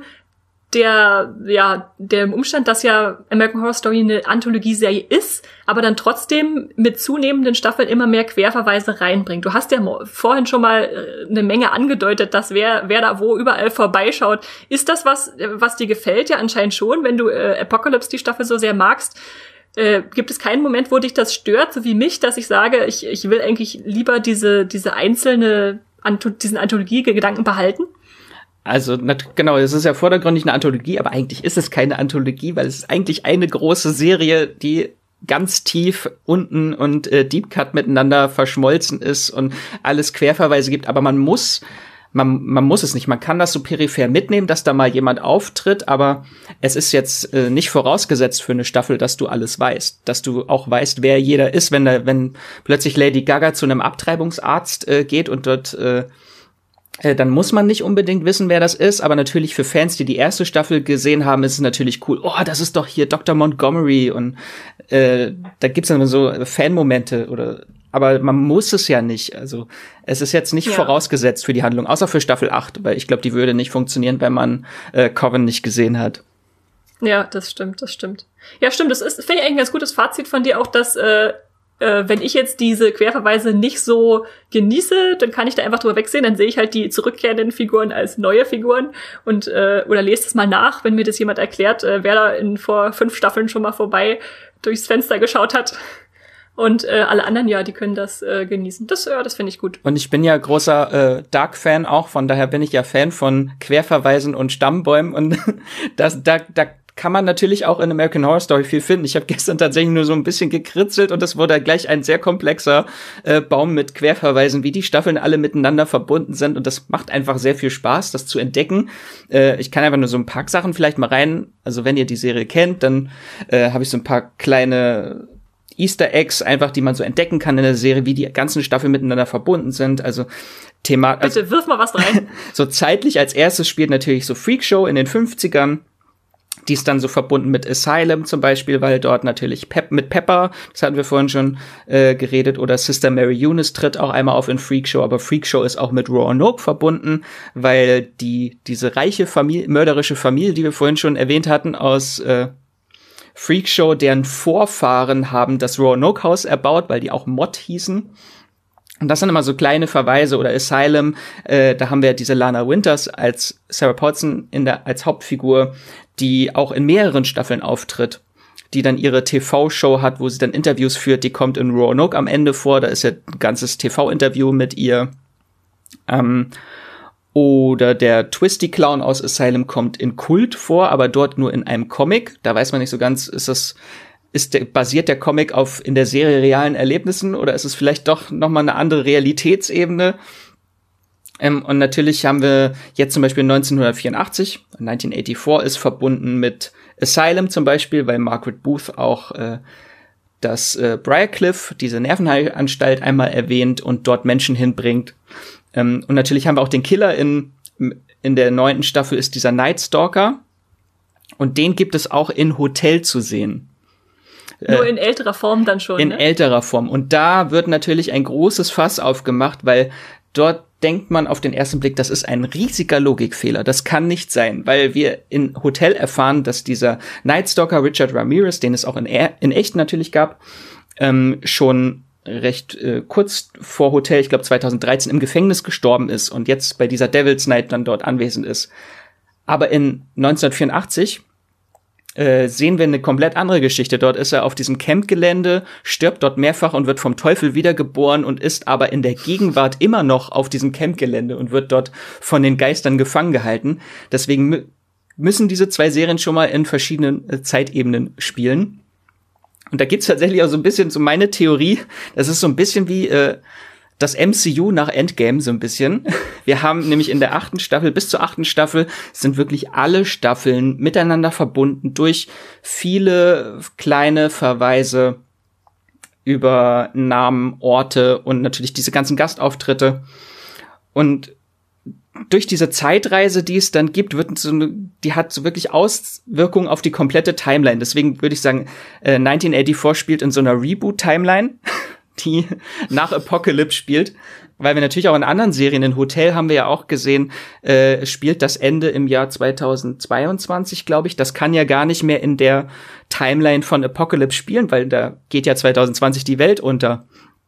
[SPEAKER 1] der, ja, der Umstand, dass ja American Horror Story eine Anthologieserie ist, aber dann trotzdem mit zunehmenden Staffeln immer mehr Querverweise reinbringt. Du hast ja vorhin schon mal eine Menge angedeutet, dass wer, wer da wo überall vorbeischaut. Ist das was, was dir gefällt? Ja, anscheinend schon, wenn du äh, Apocalypse, die Staffel, so sehr magst. Äh, gibt es keinen Moment, wo dich das stört, so wie mich, dass ich sage, ich, ich will eigentlich lieber diese, diese einzelne, diesen Anthologie-Gedanken behalten?
[SPEAKER 2] Also, genau, es ist ja vordergründig eine Anthologie, aber eigentlich ist es keine Anthologie, weil es ist eigentlich eine große Serie, die ganz tief unten und äh, Deep Cut miteinander verschmolzen ist und alles Querverweise gibt, aber man muss man man muss es nicht, man kann das so peripher mitnehmen, dass da mal jemand auftritt, aber es ist jetzt äh, nicht vorausgesetzt für eine Staffel, dass du alles weißt, dass du auch weißt, wer jeder ist, wenn da wenn plötzlich Lady Gaga zu einem Abtreibungsarzt äh, geht und dort äh, dann muss man nicht unbedingt wissen, wer das ist, aber natürlich für Fans, die die erste Staffel gesehen haben, ist es natürlich cool. Oh, das ist doch hier Doktor Montgomery und äh, da gibt's dann so Fanmomente oder, aber man muss es ja nicht. Also es ist jetzt nicht ja. vorausgesetzt für die Handlung, außer für Staffel acht, weil ich glaube, die würde nicht funktionieren, wenn man äh, Coven nicht gesehen hat.
[SPEAKER 1] Ja, das stimmt, das stimmt. Ja, stimmt. Das ist, finde ich eigentlich ein ganz gutes Fazit von dir auch, dass äh, Äh, wenn ich jetzt diese Querverweise nicht so genieße, dann kann ich da einfach drüber wegsehen, dann sehe ich halt die zurückkehrenden Figuren als neue Figuren und äh, oder lese es mal nach, wenn mir das jemand erklärt, äh, wer da in vor fünf Staffeln schon mal vorbei durchs Fenster geschaut hat. Und äh, alle anderen, ja, die können das äh, genießen. Das, ja, das finde ich gut.
[SPEAKER 2] Und ich bin ja großer äh, Dark-Fan auch, von daher bin ich ja Fan von Querverweisen und Stammbäumen und das, da, da kann man natürlich auch in American Horror Story viel finden. Ich habe gestern tatsächlich nur so ein bisschen gekritzelt und es wurde gleich ein sehr komplexer äh, Baum mit Querverweisen, wie die Staffeln alle miteinander verbunden sind und das macht einfach sehr viel Spaß, das zu entdecken. Äh, ich kann einfach nur so ein paar Sachen vielleicht mal rein, also wenn ihr die Serie kennt, dann äh, habe ich so ein paar kleine Easter Eggs einfach, die man so entdecken kann in der Serie, wie die ganzen Staffeln miteinander verbunden sind, also Thema.
[SPEAKER 1] Bitte, also, wirf mal was rein.
[SPEAKER 2] So zeitlich als erstes spielt natürlich so Freakshow in den fünfzigern. Die ist dann so verbunden mit Asylum zum Beispiel, weil dort natürlich Pep mit Pepper, das hatten wir vorhin schon äh, geredet, oder Sister Mary Eunice tritt auch einmal auf in Freakshow, aber Freakshow ist auch mit Roanoke verbunden, weil die diese reiche Familie, mörderische Familie, die wir vorhin schon erwähnt hatten, aus äh, Freakshow, deren Vorfahren haben das Roanoke-Haus erbaut, weil die auch Mott hießen. Und das sind immer so kleine Verweise oder Asylum, äh, da haben wir diese Lana Winters als Sarah Paulson in der als Hauptfigur, die auch in mehreren Staffeln auftritt, die dann ihre T V-Show hat, wo sie dann Interviews führt, die kommt in Roanoke am Ende vor, da ist ja ein ganzes T V-Interview mit ihr. Ähm, oder der Twisty Clown aus Asylum kommt in Kult vor, aber dort nur in einem Comic, da weiß man nicht so ganz, ist das Ist der, basiert der Comic auf in der Serie realen Erlebnissen oder ist es vielleicht doch noch mal eine andere Realitätsebene? Ähm, und natürlich haben wir jetzt zum Beispiel neunzehnhundertvierundachtzig, neunzehnhundertvierundachtzig ist verbunden mit Asylum zum Beispiel, weil Margaret Booth auch äh, das äh, Briarcliff, diese Nervenheilanstalt, einmal erwähnt und dort Menschen hinbringt. Ähm, und natürlich haben wir auch den Killer in, in der neunten Staffel, ist dieser Night Stalker. Und den gibt es auch in Hotel zu sehen.
[SPEAKER 1] Nur in älterer Form dann schon,
[SPEAKER 2] In
[SPEAKER 1] ne?
[SPEAKER 2] älterer Form. Und da wird natürlich ein großes Fass aufgemacht, weil dort denkt man auf den ersten Blick, das ist ein riesiger Logikfehler. Das kann nicht sein, weil wir in Hotel erfahren, dass dieser Night Stalker Richard Ramirez, den es auch in, er- in echt natürlich gab, ähm, schon recht äh, kurz vor Hotel, ich glaube zweitausenddreizehn, im Gefängnis gestorben ist und jetzt bei dieser Devil's Night dann dort anwesend ist. Aber in neunzehnhundertvierundachtzig äh, sehen wir eine komplett andere Geschichte. Dort ist er auf diesem Campgelände, stirbt dort mehrfach und wird vom Teufel wiedergeboren und ist aber in der Gegenwart immer noch auf diesem Campgelände und wird dort von den Geistern gefangen gehalten. Deswegen mü- müssen diese zwei Serien schon mal in verschiedenen äh, Zeitebenen spielen. Und da gibt's tatsächlich auch so ein bisschen so meine Theorie, das ist so ein bisschen wie äh, das M C U nach Endgame, so ein bisschen. Wir haben nämlich in der achten Staffel, bis zur achten Staffel, sind wirklich alle Staffeln miteinander verbunden durch viele kleine Verweise über Namen, Orte und natürlich diese ganzen Gastauftritte. Und durch diese Zeitreise, die es dann gibt, wird so eine, die hat so wirklich Auswirkungen auf die komplette Timeline. Deswegen würde ich sagen, äh, neunzehnhundertvierundachtzig spielt in so einer Reboot-Timeline, die nach Apocalypse spielt, weil wir natürlich auch in anderen Serien, in Hotel haben wir ja auch gesehen, äh, spielt das Ende im Jahr zweitausendzweiundzwanzig, glaube ich. Das kann ja gar nicht mehr in der Timeline von Apocalypse spielen, weil da geht ja zweitausendzwanzig die Welt unter.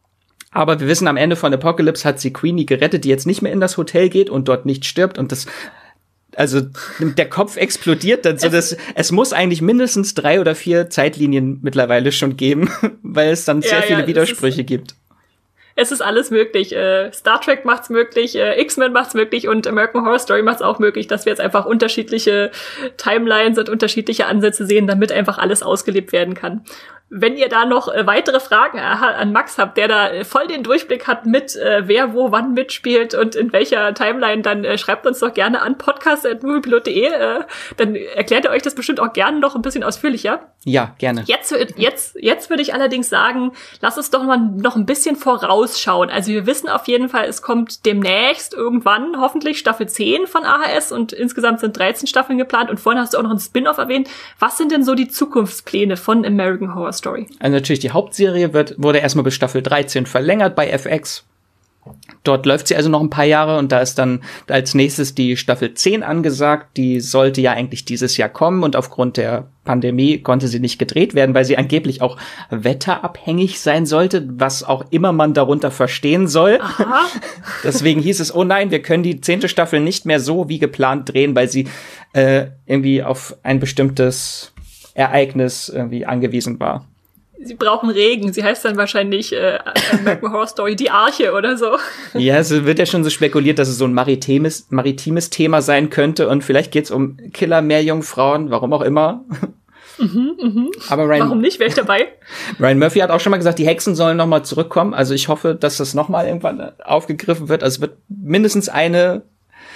[SPEAKER 2] Aber wir wissen, am Ende von Apocalypse hat sie Queenie gerettet, die jetzt nicht mehr in das Hotel geht und dort nicht stirbt und das, also der Kopf explodiert dann so, dass es muss eigentlich mindestens drei oder vier Zeitlinien mittlerweile schon geben, weil es dann sehr ja, viele ja, Widersprüche gibt.
[SPEAKER 1] Es ist alles möglich. Äh, Star Trek macht's möglich, äh, X-Men macht's möglich und American Horror Story macht's auch möglich, dass wir jetzt einfach unterschiedliche Timelines und unterschiedliche Ansätze sehen, damit einfach alles ausgelebt werden kann. Wenn ihr da noch äh, weitere Fragen an Max habt, der da äh, voll den Durchblick hat mit, äh, wer wo wann mitspielt und in welcher Timeline, dann äh, schreibt uns doch gerne an podcast at moviepilot punkt de. Äh, dann erklärt er euch das bestimmt auch gerne noch ein bisschen ausführlicher.
[SPEAKER 2] Ja, gerne.
[SPEAKER 1] Jetzt, jetzt, jetzt würde ich allerdings sagen, lass uns doch mal noch ein bisschen vorausschauen. Also wir wissen auf jeden Fall, es kommt demnächst irgendwann hoffentlich Staffel zehn von A H S und insgesamt sind dreizehn Staffeln geplant und vorhin hast du auch noch einen Spin-off erwähnt. Was sind denn so die Zukunftspläne von American Horror Story?
[SPEAKER 2] Also natürlich die Hauptserie wird, wurde erstmal bis Staffel dreizehn verlängert bei F X. Dort läuft sie also noch ein paar Jahre und da ist dann als nächstes die Staffel zehn angesagt. Die sollte ja eigentlich dieses Jahr kommen und aufgrund der Pandemie konnte sie nicht gedreht werden, weil sie angeblich auch wetterabhängig sein sollte, was auch immer man darunter verstehen soll. Aha. Deswegen hieß es, oh nein, wir können die zehnte Staffel nicht mehr so wie geplant drehen, weil sie äh, irgendwie auf ein bestimmtes Ereignis irgendwie angewiesen war.
[SPEAKER 1] Sie brauchen Regen. Sie heißt dann wahrscheinlich äh, American Horror Story, die Arche oder so.
[SPEAKER 2] Ja, es wird ja schon so spekuliert, dass es so ein maritimes, maritimes Thema sein könnte und vielleicht geht's um Killer, Meerjungfrauen, warum auch immer.
[SPEAKER 1] Mhm, mhm.
[SPEAKER 2] Aber Ryan,
[SPEAKER 1] warum nicht? Wäre ich dabei?
[SPEAKER 2] Ryan Murphy hat auch schon mal gesagt, die Hexen sollen noch mal zurückkommen. Also ich hoffe, dass das noch mal irgendwann aufgegriffen wird. Also es wird mindestens eine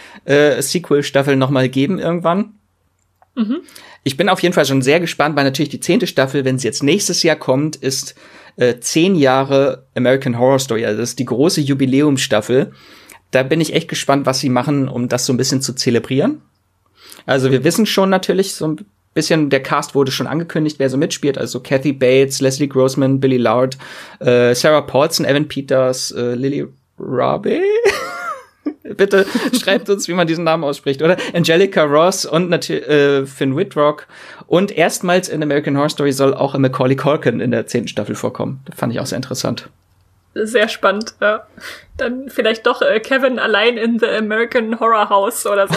[SPEAKER 2] äh, Sequel-Staffel noch mal geben irgendwann. Mhm. Ich bin auf jeden Fall schon sehr gespannt, weil natürlich die zehnte Staffel, wenn sie jetzt nächstes Jahr kommt, ist äh, zehn Jahre American Horror Story. Also das ist die große Jubiläumsstaffel. Da bin ich echt gespannt, was sie machen, um das so ein bisschen zu zelebrieren. Also wir wissen schon natürlich so ein bisschen, der Cast wurde schon angekündigt, wer so mitspielt. Also Kathy Bates, Leslie Grossman, Billy Lourd, äh, Sarah Paulson, Evan Peters, äh, Lily Rabe. Bitte schreibt uns, wie man diesen Namen ausspricht, oder? Angelica Ross und natürlich äh, Finn Wittrock. Und erstmals in American Horror Story soll auch Macaulay Culkin in der zehnten Staffel vorkommen. Das fand ich auch sehr interessant.
[SPEAKER 1] Sehr spannend, ja. Dann vielleicht doch äh, Kevin allein in The American Horror House oder so.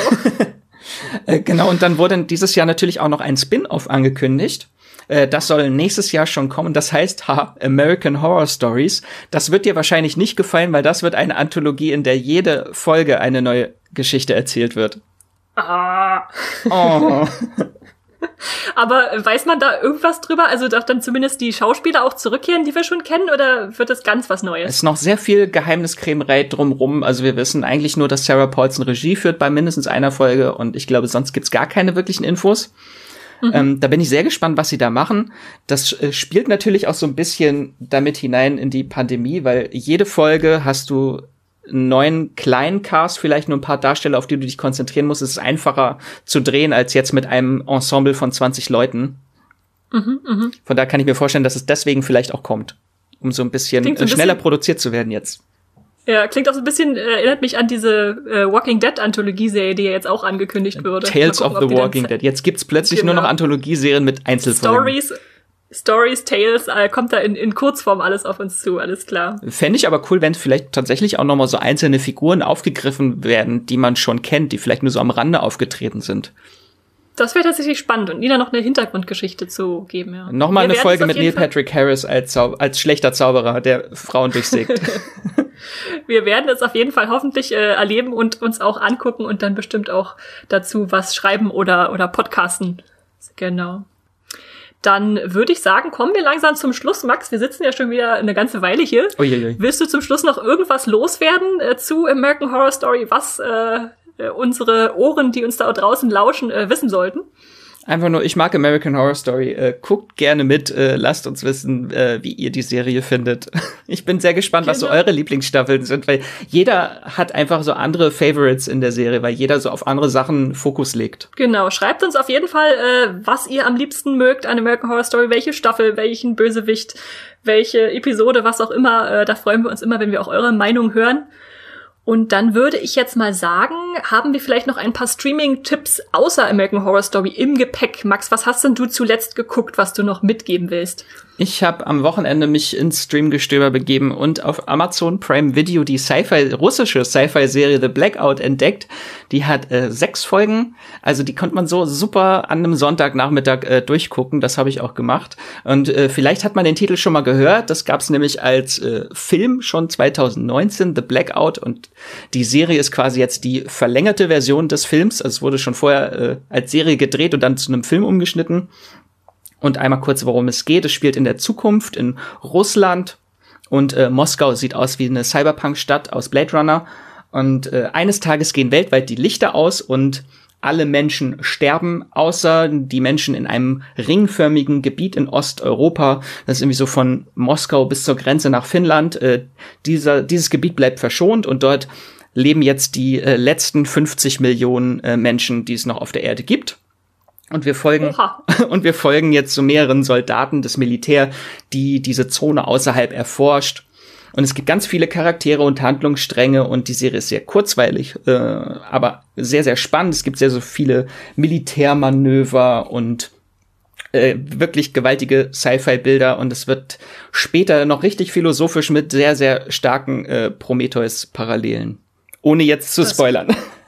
[SPEAKER 2] äh, genau, und dann wurde dieses Jahr natürlich auch noch ein Spin-off angekündigt. Das soll nächstes Jahr schon kommen. Das heißt, ha, American Horror Stories. Das wird dir wahrscheinlich nicht gefallen, weil das wird eine Anthologie, in der jede Folge eine neue Geschichte erzählt wird.
[SPEAKER 1] Ah.
[SPEAKER 2] Oh.
[SPEAKER 1] Aber weiß man da irgendwas drüber? Also darf dann zumindest die Schauspieler auch zurückkehren, die wir schon kennen, oder wird das ganz was Neues?
[SPEAKER 2] Es ist noch sehr viel Geheimniskrämerei drumrum. Also wir wissen eigentlich nur, dass Sarah Paulson Regie führt bei mindestens einer Folge und ich glaube, sonst gibt's gar keine wirklichen Infos. Mhm. Ähm, da bin ich sehr gespannt, was sie da machen. Das äh, spielt natürlich auch so ein bisschen damit hinein in die Pandemie, weil jede Folge hast du einen neuen kleinen Cast, vielleicht nur ein paar Darsteller, auf die du dich konzentrieren musst. Es ist einfacher zu drehen, als jetzt mit einem Ensemble von zwanzig Leuten. Mhm, mh. Von da kann ich mir vorstellen, dass es deswegen vielleicht auch kommt, um so ein bisschen so ein schneller bisschen produziert zu werden jetzt.
[SPEAKER 1] Ja, klingt auch so ein bisschen, äh, erinnert mich an diese äh, Walking Dead Anthologieserie, die ja jetzt auch angekündigt wurde.
[SPEAKER 2] Tales
[SPEAKER 1] gucken,
[SPEAKER 2] of the Walking Dead. Jetzt gibt's plötzlich genau. nur noch Anthologieserien mit Einzelfolgen.
[SPEAKER 1] Stories, Stories, Tales, äh, kommt da in, in Kurzform alles auf uns zu, alles klar.
[SPEAKER 2] Fände ich aber cool, wenn vielleicht tatsächlich auch noch mal so einzelne Figuren aufgegriffen werden, die man schon kennt, die vielleicht nur so am Rande aufgetreten sind. Das
[SPEAKER 1] wäre tatsächlich spannend und Nina noch eine Hintergrundgeschichte zu geben, ja.
[SPEAKER 2] Nochmal eine Folge mit Neil Patrick Harris als, Zau- als schlechter Zauberer, der Frauen durchsägt.
[SPEAKER 1] Wir werden es auf jeden Fall hoffentlich äh, erleben und uns auch angucken und dann bestimmt auch dazu was schreiben oder, oder podcasten. Genau. Dann würde ich sagen, kommen wir langsam zum Schluss. Max, wir sitzen ja schon wieder eine ganze Weile hier.
[SPEAKER 2] Uiuiui.
[SPEAKER 1] Willst du zum Schluss noch irgendwas loswerden äh, zu American Horror Story, was äh, unsere Ohren, die uns da draußen lauschen, äh, wissen sollten?
[SPEAKER 2] Einfach nur, ich mag American Horror Story. Äh, guckt gerne mit, äh, lasst uns wissen, äh, wie ihr die Serie findet. Ich bin sehr gespannt, genau. was so eure Lieblingsstaffeln sind, weil jeder hat einfach so andere Favorites in der Serie, weil jeder so auf andere Sachen Fokus legt.
[SPEAKER 1] Genau, schreibt uns auf jeden Fall, äh, was ihr am liebsten mögt an American Horror Story, welche Staffel, welchen Bösewicht, welche Episode, was auch immer. Äh, da freuen wir uns immer, wenn wir auch eure Meinung hören. Und dann würde ich jetzt mal sagen, haben wir vielleicht noch ein paar Streaming-Tipps außer American Horror Story im Gepäck. Max, was hast denn du zuletzt geguckt, was du noch mitgeben willst?
[SPEAKER 2] Ich habe am Wochenende mich ins Streamgestöber begeben und auf Amazon Prime Video die Sci-Fi, russische Sci-Fi-Serie The Blackout entdeckt. Die hat äh, sechs Folgen, also die konnte man so super an einem Sonntagnachmittag äh, durchgucken. Das habe ich auch gemacht. Und äh, vielleicht hat man den Titel schon mal gehört. Das gab's nämlich als äh, Film schon zwanzig neunzehn, The Blackout. Und die Serie ist quasi jetzt die verlängerte Version des Films. Also es wurde schon vorher äh, als Serie gedreht und dann zu einem Film umgeschnitten. Und einmal kurz, worum es geht. Es spielt in der Zukunft in Russland und äh, Moskau sieht aus wie eine Cyberpunk-Stadt aus Blade Runner. Und äh, eines Tages gehen weltweit die Lichter aus und alle Menschen sterben, außer die Menschen in einem ringförmigen Gebiet in Osteuropa. Das ist irgendwie so von Moskau bis zur Grenze nach Finnland. Äh, dieser, dieses Gebiet bleibt verschont und dort leben jetzt die äh, letzten fünfzig Millionen äh, Menschen, die es noch auf der Erde gibt. Und wir folgen, Oha. und wir folgen jetzt zu mehreren Soldaten des Militär, die diese Zone außerhalb erforscht. Und es gibt ganz viele Charaktere und Handlungsstränge und die Serie ist sehr kurzweilig, äh, aber sehr, sehr spannend. Es gibt sehr, so viele Militärmanöver und äh, wirklich gewaltige Sci-Fi-Bilder und es wird später noch richtig philosophisch mit sehr, sehr starken äh, Prometheus-Parallelen. Ohne jetzt zu spoilern.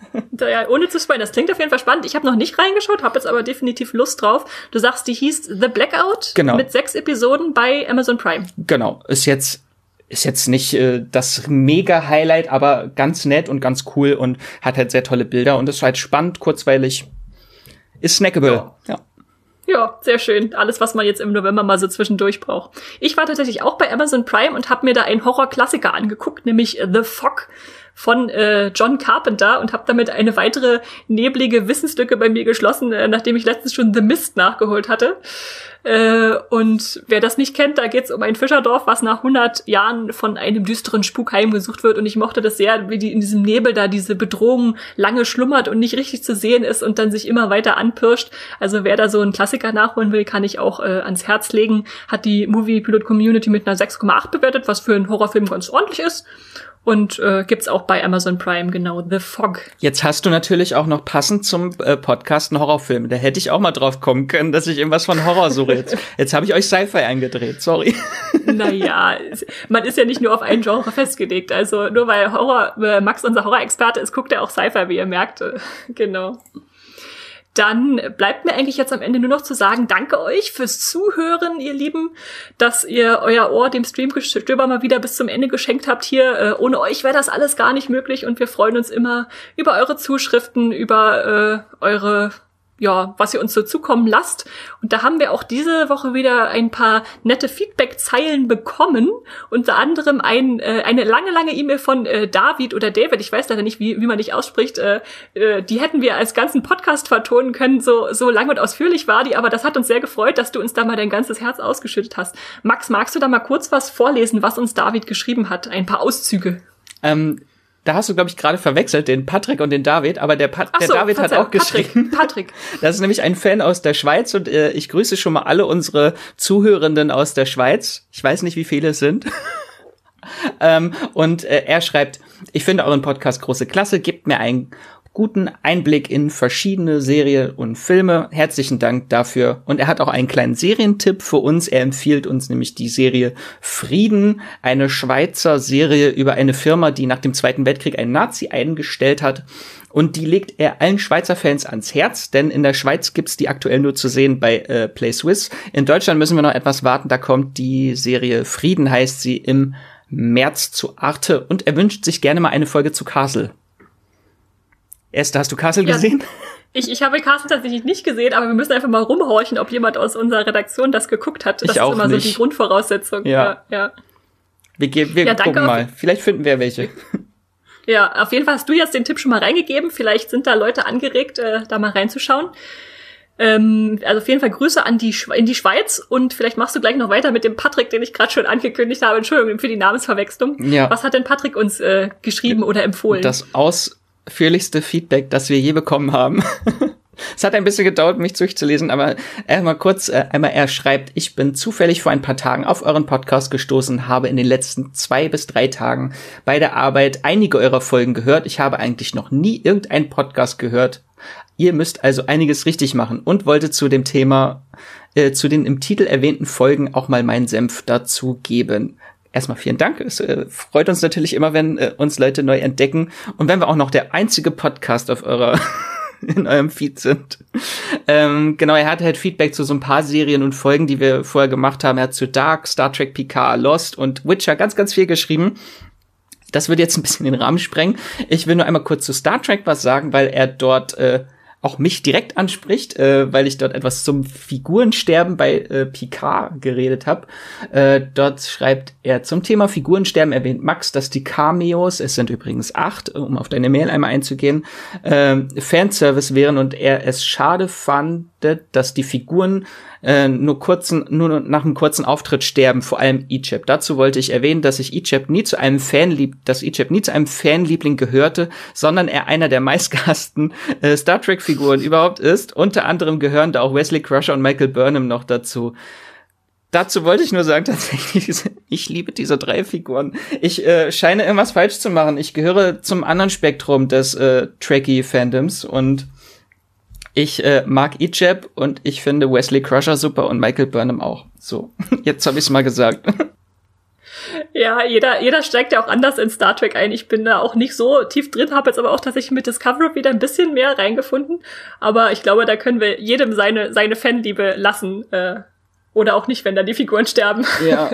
[SPEAKER 1] Ja, ohne zu spoilern, das klingt auf jeden Fall spannend. Ich habe noch nicht reingeschaut, habe jetzt aber definitiv Lust drauf. Du sagst, die hieß The Blackout, genau. Mit sechs Episoden bei Amazon Prime.
[SPEAKER 2] Genau, ist jetzt ist jetzt nicht äh, das Mega-Highlight, aber ganz nett und ganz cool und hat halt sehr tolle Bilder und ist halt spannend, kurzweilig, ist snackable. Ja. ja.
[SPEAKER 1] Ja, sehr schön. Alles, was man jetzt im November mal so zwischendurch braucht. Ich war tatsächlich auch bei Amazon Prime und habe mir da einen Horror-Klassiker angeguckt, nämlich The Fog von äh, John Carpenter und habe damit eine weitere neblige Wissenslücke bei mir geschlossen, äh, nachdem ich letztens schon The Mist nachgeholt hatte. Äh, und wer das nicht kennt, da geht's um ein Fischerdorf, was nach hundert Jahren von einem düsteren Spuk heimgesucht wird. Und ich mochte das sehr, wie die in diesem Nebel da diese Bedrohung lange schlummert und nicht richtig zu sehen ist und dann sich immer weiter anpirscht. Also wer da so einen Klassiker nachholen will, kann ich auch äh, ans Herz legen. Hat die Movie Pilot Community mit einer sechs Komma acht bewertet, was für einen Horrorfilm ganz ordentlich ist. Und äh, gibt's auch bei Amazon Prime, genau, The Fog.
[SPEAKER 2] Jetzt hast du natürlich auch noch passend zum äh, Podcast einen Horrorfilm. Da hätte ich auch mal drauf kommen können, dass ich irgendwas von Horror suche. Jetzt, jetzt habe ich euch Sci-Fi eingedreht, sorry.
[SPEAKER 1] Naja, man ist ja nicht nur auf ein Genre festgelegt. Also nur weil Horror äh, Max unser Horror-Experte ist, guckt er auch Sci-Fi, wie ihr merkt. Genau. Dann bleibt mir eigentlich jetzt am Ende nur noch zu sagen, danke euch fürs Zuhören, ihr Lieben, dass ihr euer Ohr dem Streamgestöber mal wieder bis zum Ende geschenkt habt hier. Äh, ohne euch wäre das alles gar nicht möglich und wir freuen uns immer über eure Zuschriften, über äh, eure ja, was ihr uns so zukommen lasst. Und da haben wir auch diese Woche wieder ein paar nette Feedback-Zeilen bekommen. Unter anderem ein, äh, eine lange, lange E-Mail von äh, David oder David, ich weiß leider nicht, wie, wie man dich ausspricht. Äh, äh, die hätten wir als ganzen Podcast vertonen können, so, so lang und ausführlich war die. Aber das hat uns sehr gefreut, dass du uns da mal dein ganzes Herz ausgeschüttet hast. Max, magst du da mal kurz was vorlesen, was uns David geschrieben hat? Ein paar Auszüge.
[SPEAKER 2] Ähm Da hast du, glaube ich, gerade verwechselt, den Patrick und den David, aber der, Pat- der
[SPEAKER 1] so,
[SPEAKER 2] David hat auch
[SPEAKER 1] Patrick,
[SPEAKER 2] geschrieben.
[SPEAKER 1] Patrick.
[SPEAKER 2] Das ist nämlich ein Fan aus der Schweiz und äh, ich grüße schon mal alle unsere Zuhörenden aus der Schweiz. Ich weiß nicht, wie viele es sind. ähm, und äh, er schreibt, ich finde euren Podcast große Klasse, gebt mir einen guten Einblick in verschiedene Serien und Filme. Herzlichen Dank dafür. Und er hat auch einen kleinen Serientipp für uns. Er empfiehlt uns nämlich die Serie Frieden, eine Schweizer Serie über eine Firma, die nach dem Zweiten Weltkrieg einen Nazi eingestellt hat. Und die legt er allen Schweizer Fans ans Herz, denn in der Schweiz gibt's die aktuell nur zu sehen bei äh, Play Swiss. In Deutschland müssen wir noch etwas warten. Da kommt die Serie Frieden, heißt sie, im März zu Arte. Und er wünscht sich gerne mal eine Folge zu Castle. Esther, hast du Castle ja, gesehen?
[SPEAKER 1] Ich, ich habe Castle tatsächlich nicht gesehen, aber wir müssen einfach mal rumhorchen, ob jemand aus unserer Redaktion das geguckt hat. Das
[SPEAKER 2] ich auch
[SPEAKER 1] ist immer
[SPEAKER 2] nicht.
[SPEAKER 1] so die Grundvoraussetzung.
[SPEAKER 2] Ja.
[SPEAKER 1] ja, ja.
[SPEAKER 2] Wir, ge- wir
[SPEAKER 1] ja,
[SPEAKER 2] gucken mal. Vielleicht finden wir welche.
[SPEAKER 1] Ja, auf jeden Fall hast du jetzt den Tipp schon mal reingegeben. Vielleicht sind da Leute angeregt, äh, da mal reinzuschauen. Ähm, also auf jeden Fall Grüße an die Schwe- in die Schweiz und vielleicht machst du gleich noch weiter mit dem Patrick, den ich gerade schon angekündigt habe. Entschuldigung für die Namensverwechslung.
[SPEAKER 2] Ja.
[SPEAKER 1] Was hat denn Patrick uns äh, geschrieben oder empfohlen?
[SPEAKER 2] Das ausführlichste Feedback, das wir je bekommen haben. Es hat ein bisschen gedauert, mich durchzulesen, aber einmal kurz, äh, einmal er schreibt, ich bin zufällig vor ein paar Tagen auf euren Podcast gestoßen, habe in den letzten zwei bis drei Tagen bei der Arbeit einige eurer Folgen gehört. Ich habe eigentlich noch nie irgendeinen Podcast gehört. Ihr müsst also einiges richtig machen und wollte zu dem Thema, äh, zu den im Titel erwähnten Folgen auch mal meinen Senf dazu geben. Erstmal vielen Dank. Es äh, freut uns natürlich immer, wenn äh, uns Leute neu entdecken und wenn wir auch noch der einzige Podcast auf eurer in eurem Feed sind. Ähm, genau, er hat halt Feedback zu so ein paar Serien und Folgen, die wir vorher gemacht haben. Er hat zu Dark, Star Trek Picard, Lost und Witcher ganz, ganz viel geschrieben. Das wird jetzt ein bisschen den Rahmen sprengen. Ich will nur einmal kurz zu Star Trek was sagen, weil er dort äh, auch mich direkt anspricht, äh, weil ich dort etwas zum Figurensterben bei äh, Picard geredet habe. Äh, dort schreibt er zum Thema Figurensterben, erwähnt Max, dass die Cameos, es sind übrigens acht, um auf deine Mail einmal einzugehen, äh, Fanservice wären und er es schade fand, dass die Figuren äh, nur kurzen, nur nach einem kurzen Auftritt sterben, vor allem Icheb. Dazu wollte ich erwähnen, dass ich Icheb nie zu einem Fanlieb, dass Icheb nie zu einem Fanliebling gehörte, sondern er einer der meistgehassten äh, Star Trek Figuren überhaupt ist. Unter anderem gehören da auch Wesley Crusher und Michael Burnham noch dazu. Dazu wollte ich nur sagen, tatsächlich, ich liebe diese drei Figuren. Ich äh, scheine irgendwas falsch zu machen. Ich gehöre zum anderen Spektrum des äh, Trekkie-Fandoms und ich äh, mag Icheb und ich finde Wesley Crusher super und Michael Burnham auch. So, jetzt habe ich es mal gesagt.
[SPEAKER 1] Ja, jeder jeder steigt ja auch anders in Star Trek ein. Ich bin da auch nicht so tief drin, habe jetzt aber auch tatsächlich mit Discovery wieder ein bisschen mehr reingefunden. Aber ich glaube, da können wir jedem seine seine Fanliebe lassen. Äh, oder auch nicht, wenn dann die Figuren sterben.
[SPEAKER 2] Ja.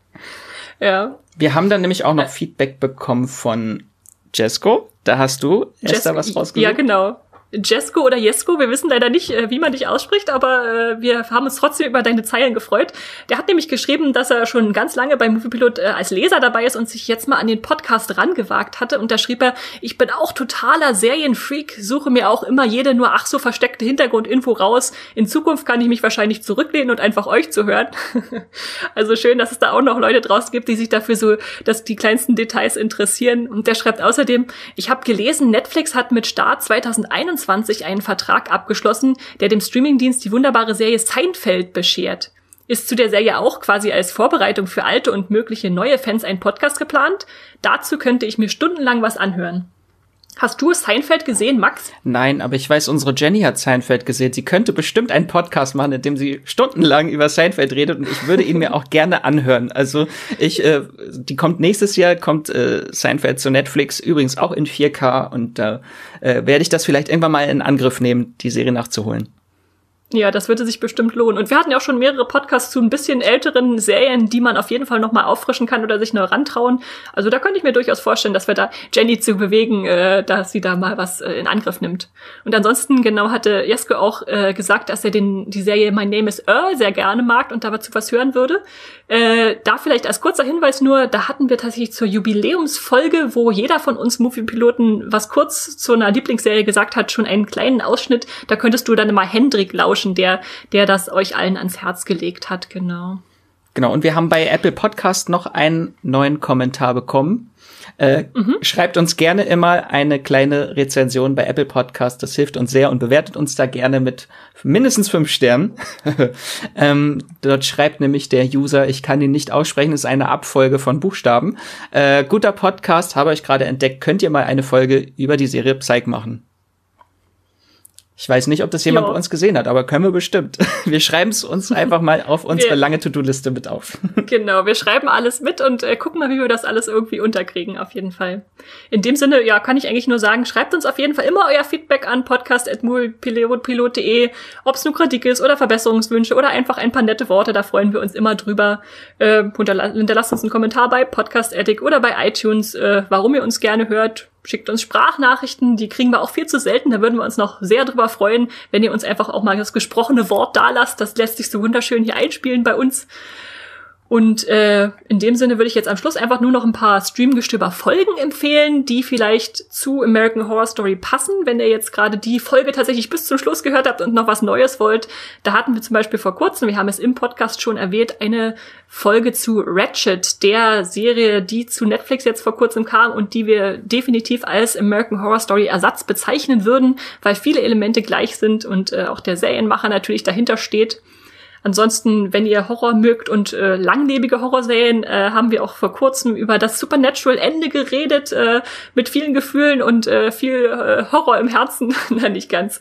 [SPEAKER 1] Ja.
[SPEAKER 2] Wir haben dann nämlich auch noch Feedback bekommen von Jesko. Da hast du, Esther,
[SPEAKER 1] Jes-
[SPEAKER 2] was rausgesucht?
[SPEAKER 1] Ja, genau. Jesko oder Jesko, wir wissen leider nicht, wie man dich ausspricht, aber äh, wir haben uns trotzdem über deine Zeilen gefreut. Der hat nämlich geschrieben, dass er schon ganz lange bei Moviepilot äh, als Leser dabei ist und sich jetzt mal an den Podcast rangewagt hatte. Und da schrieb er, ich bin auch totaler Serienfreak, suche mir auch immer jede nur ach so versteckte Hintergrundinfo raus. In Zukunft kann ich mich wahrscheinlich zurücklehnen und einfach euch zuhören. Also schön, dass es da auch noch Leute draußen gibt, die sich dafür so, dass die kleinsten Details interessieren. Und der schreibt außerdem, ich habe gelesen, Netflix hat mit Start zwanzig einundzwanzig einen Vertrag abgeschlossen, der dem Streamingdienst die wunderbare Serie Seinfeld beschert. Ist zu der Serie auch quasi als Vorbereitung für alte und mögliche neue Fans ein Podcast geplant? Dazu könnte ich mir stundenlang was anhören. Hast du Seinfeld gesehen, Max?
[SPEAKER 2] Nein, aber ich weiß, unsere Jenny hat Seinfeld gesehen. Sie könnte bestimmt einen Podcast machen, in dem sie stundenlang über Seinfeld redet und ich würde ihn mir auch gerne anhören. Also ich, äh, die kommt nächstes Jahr, kommt äh, Seinfeld zu Netflix, übrigens auch in vier K und da äh, werde ich das vielleicht irgendwann mal in Angriff nehmen, die Serie nachzuholen.
[SPEAKER 1] Ja, das würde sich bestimmt lohnen. Und wir hatten ja auch schon mehrere Podcasts zu ein bisschen älteren Serien, die man auf jeden Fall noch mal auffrischen kann oder sich neu rantrauen. Also da könnte ich mir durchaus vorstellen, dass wir da Jenny zu bewegen, äh, dass sie da mal was äh, in Angriff nimmt. Und ansonsten, genau, hatte Jesko auch äh, gesagt, dass er den die Serie My Name is Earl sehr gerne mag und dazu was hören würde. Äh, da vielleicht als kurzer Hinweis nur, da hatten wir tatsächlich zur Jubiläumsfolge, wo jeder von uns Moviepiloten was kurz zu einer Lieblingsserie gesagt hat, schon einen kleinen Ausschnitt. Da könntest du dann immer Hendrik lauschen, der, der das euch allen ans Herz gelegt hat, genau.
[SPEAKER 2] Genau, und wir haben bei Apple Podcast noch einen neuen Kommentar bekommen. Äh, mhm. Schreibt uns gerne immer eine kleine Rezension bei Apple Podcast, das hilft uns sehr und bewertet uns da gerne mit mindestens fünf Sternen. ähm, dort schreibt nämlich der User, ich kann ihn nicht aussprechen, ist eine Abfolge von Buchstaben. Äh, guter Podcast, habe euch gerade entdeckt, könnt ihr mal eine Folge über die Serie Psych machen? Ich weiß nicht, ob das jemand jo. bei uns gesehen hat, aber können wir bestimmt. Wir schreiben es uns einfach mal auf unsere wir, lange To-Do-Liste mit auf.
[SPEAKER 1] Genau, wir schreiben alles mit und äh, gucken mal, wie wir das alles irgendwie unterkriegen, auf jeden Fall. In dem Sinne, ja, kann ich eigentlich nur sagen, schreibt uns auf jeden Fall immer euer Feedback an podcast at moviepilot punkt de, ob es nur Kritik ist oder Verbesserungswünsche oder einfach ein paar nette Worte, da freuen wir uns immer drüber. Äh, hinterla- hinterlasst uns einen Kommentar bei Podcast Addict oder bei iTunes, äh, warum ihr uns gerne hört. Schickt uns Sprachnachrichten, die kriegen wir auch viel zu selten. Da würden wir uns noch sehr drüber freuen, wenn ihr uns einfach auch mal das gesprochene Wort dalasst. Das lässt sich so wunderschön hier einspielen bei uns. Und äh, in dem Sinne würde ich jetzt am Schluss einfach nur noch ein paar Streamgestöber-Folgen empfehlen, die vielleicht zu American Horror Story passen. Wenn ihr jetzt gerade die Folge tatsächlich bis zum Schluss gehört habt und noch was Neues wollt, da hatten wir zum Beispiel vor kurzem, wir haben es im Podcast schon erwähnt, eine Folge zu Ratched, der Serie, die zu Netflix jetzt vor kurzem kam und die wir definitiv als American Horror Story Ersatz bezeichnen würden, weil viele Elemente gleich sind und äh, auch der Serienmacher natürlich dahinter steht. Ansonsten, wenn ihr Horror mögt und äh, langlebige Horrorserien, äh, haben wir auch vor kurzem über das Supernatural-Ende geredet, äh, mit vielen Gefühlen und äh, viel äh, Horror im Herzen. Na, nicht ganz.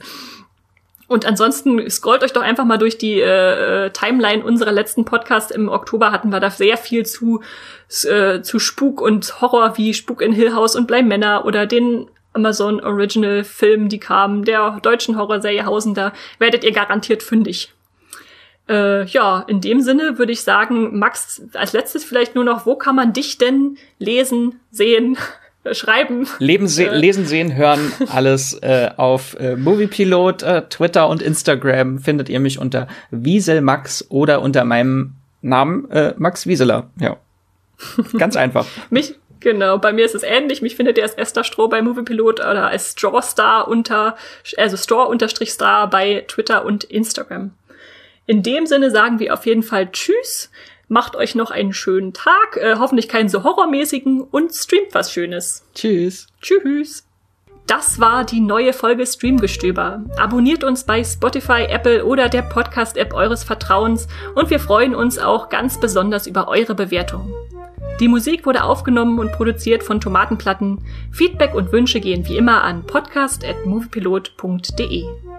[SPEAKER 1] Und ansonsten scrollt euch doch einfach mal durch die äh, Timeline unserer letzten Podcasts. Im Oktober hatten wir da sehr viel zu, äh, zu Spuk und Horror, wie Spuk in Hill House und Bly Manor oder den Amazon Original Film, die kamen, der deutschen Horrorserie Hausen. Da werdet ihr garantiert fündig. Äh, ja, in dem Sinne würde ich sagen, Max, als letztes vielleicht nur noch, wo kann man dich denn lesen, sehen, schreiben?
[SPEAKER 2] Leben, se- äh. Lesen, sehen, hören, alles äh, auf äh, Moviepilot, äh, Twitter und Instagram findet ihr mich unter Wieselmax oder unter meinem Namen äh, Max Wieseler. Ja, ganz einfach.
[SPEAKER 1] Mich Genau, bei mir ist es ähnlich. Mich findet ihr als Esther Stroh bei Moviepilot oder als Strawstar unter, also Straw-Star bei Twitter und Instagram. In dem Sinne sagen wir auf jeden Fall Tschüss, macht euch noch einen schönen Tag, äh, hoffentlich keinen so horrormäßigen und streamt was Schönes.
[SPEAKER 2] Tschüss.
[SPEAKER 1] Tschüss. Das war die neue Folge Streamgestöber. Abonniert uns bei Spotify, Apple oder der Podcast-App eures Vertrauens und wir freuen uns auch ganz besonders über eure Bewertung. Die Musik wurde aufgenommen und produziert von Tomatenplatten. Feedback und Wünsche gehen wie immer an podcast at moviepilot punkt de.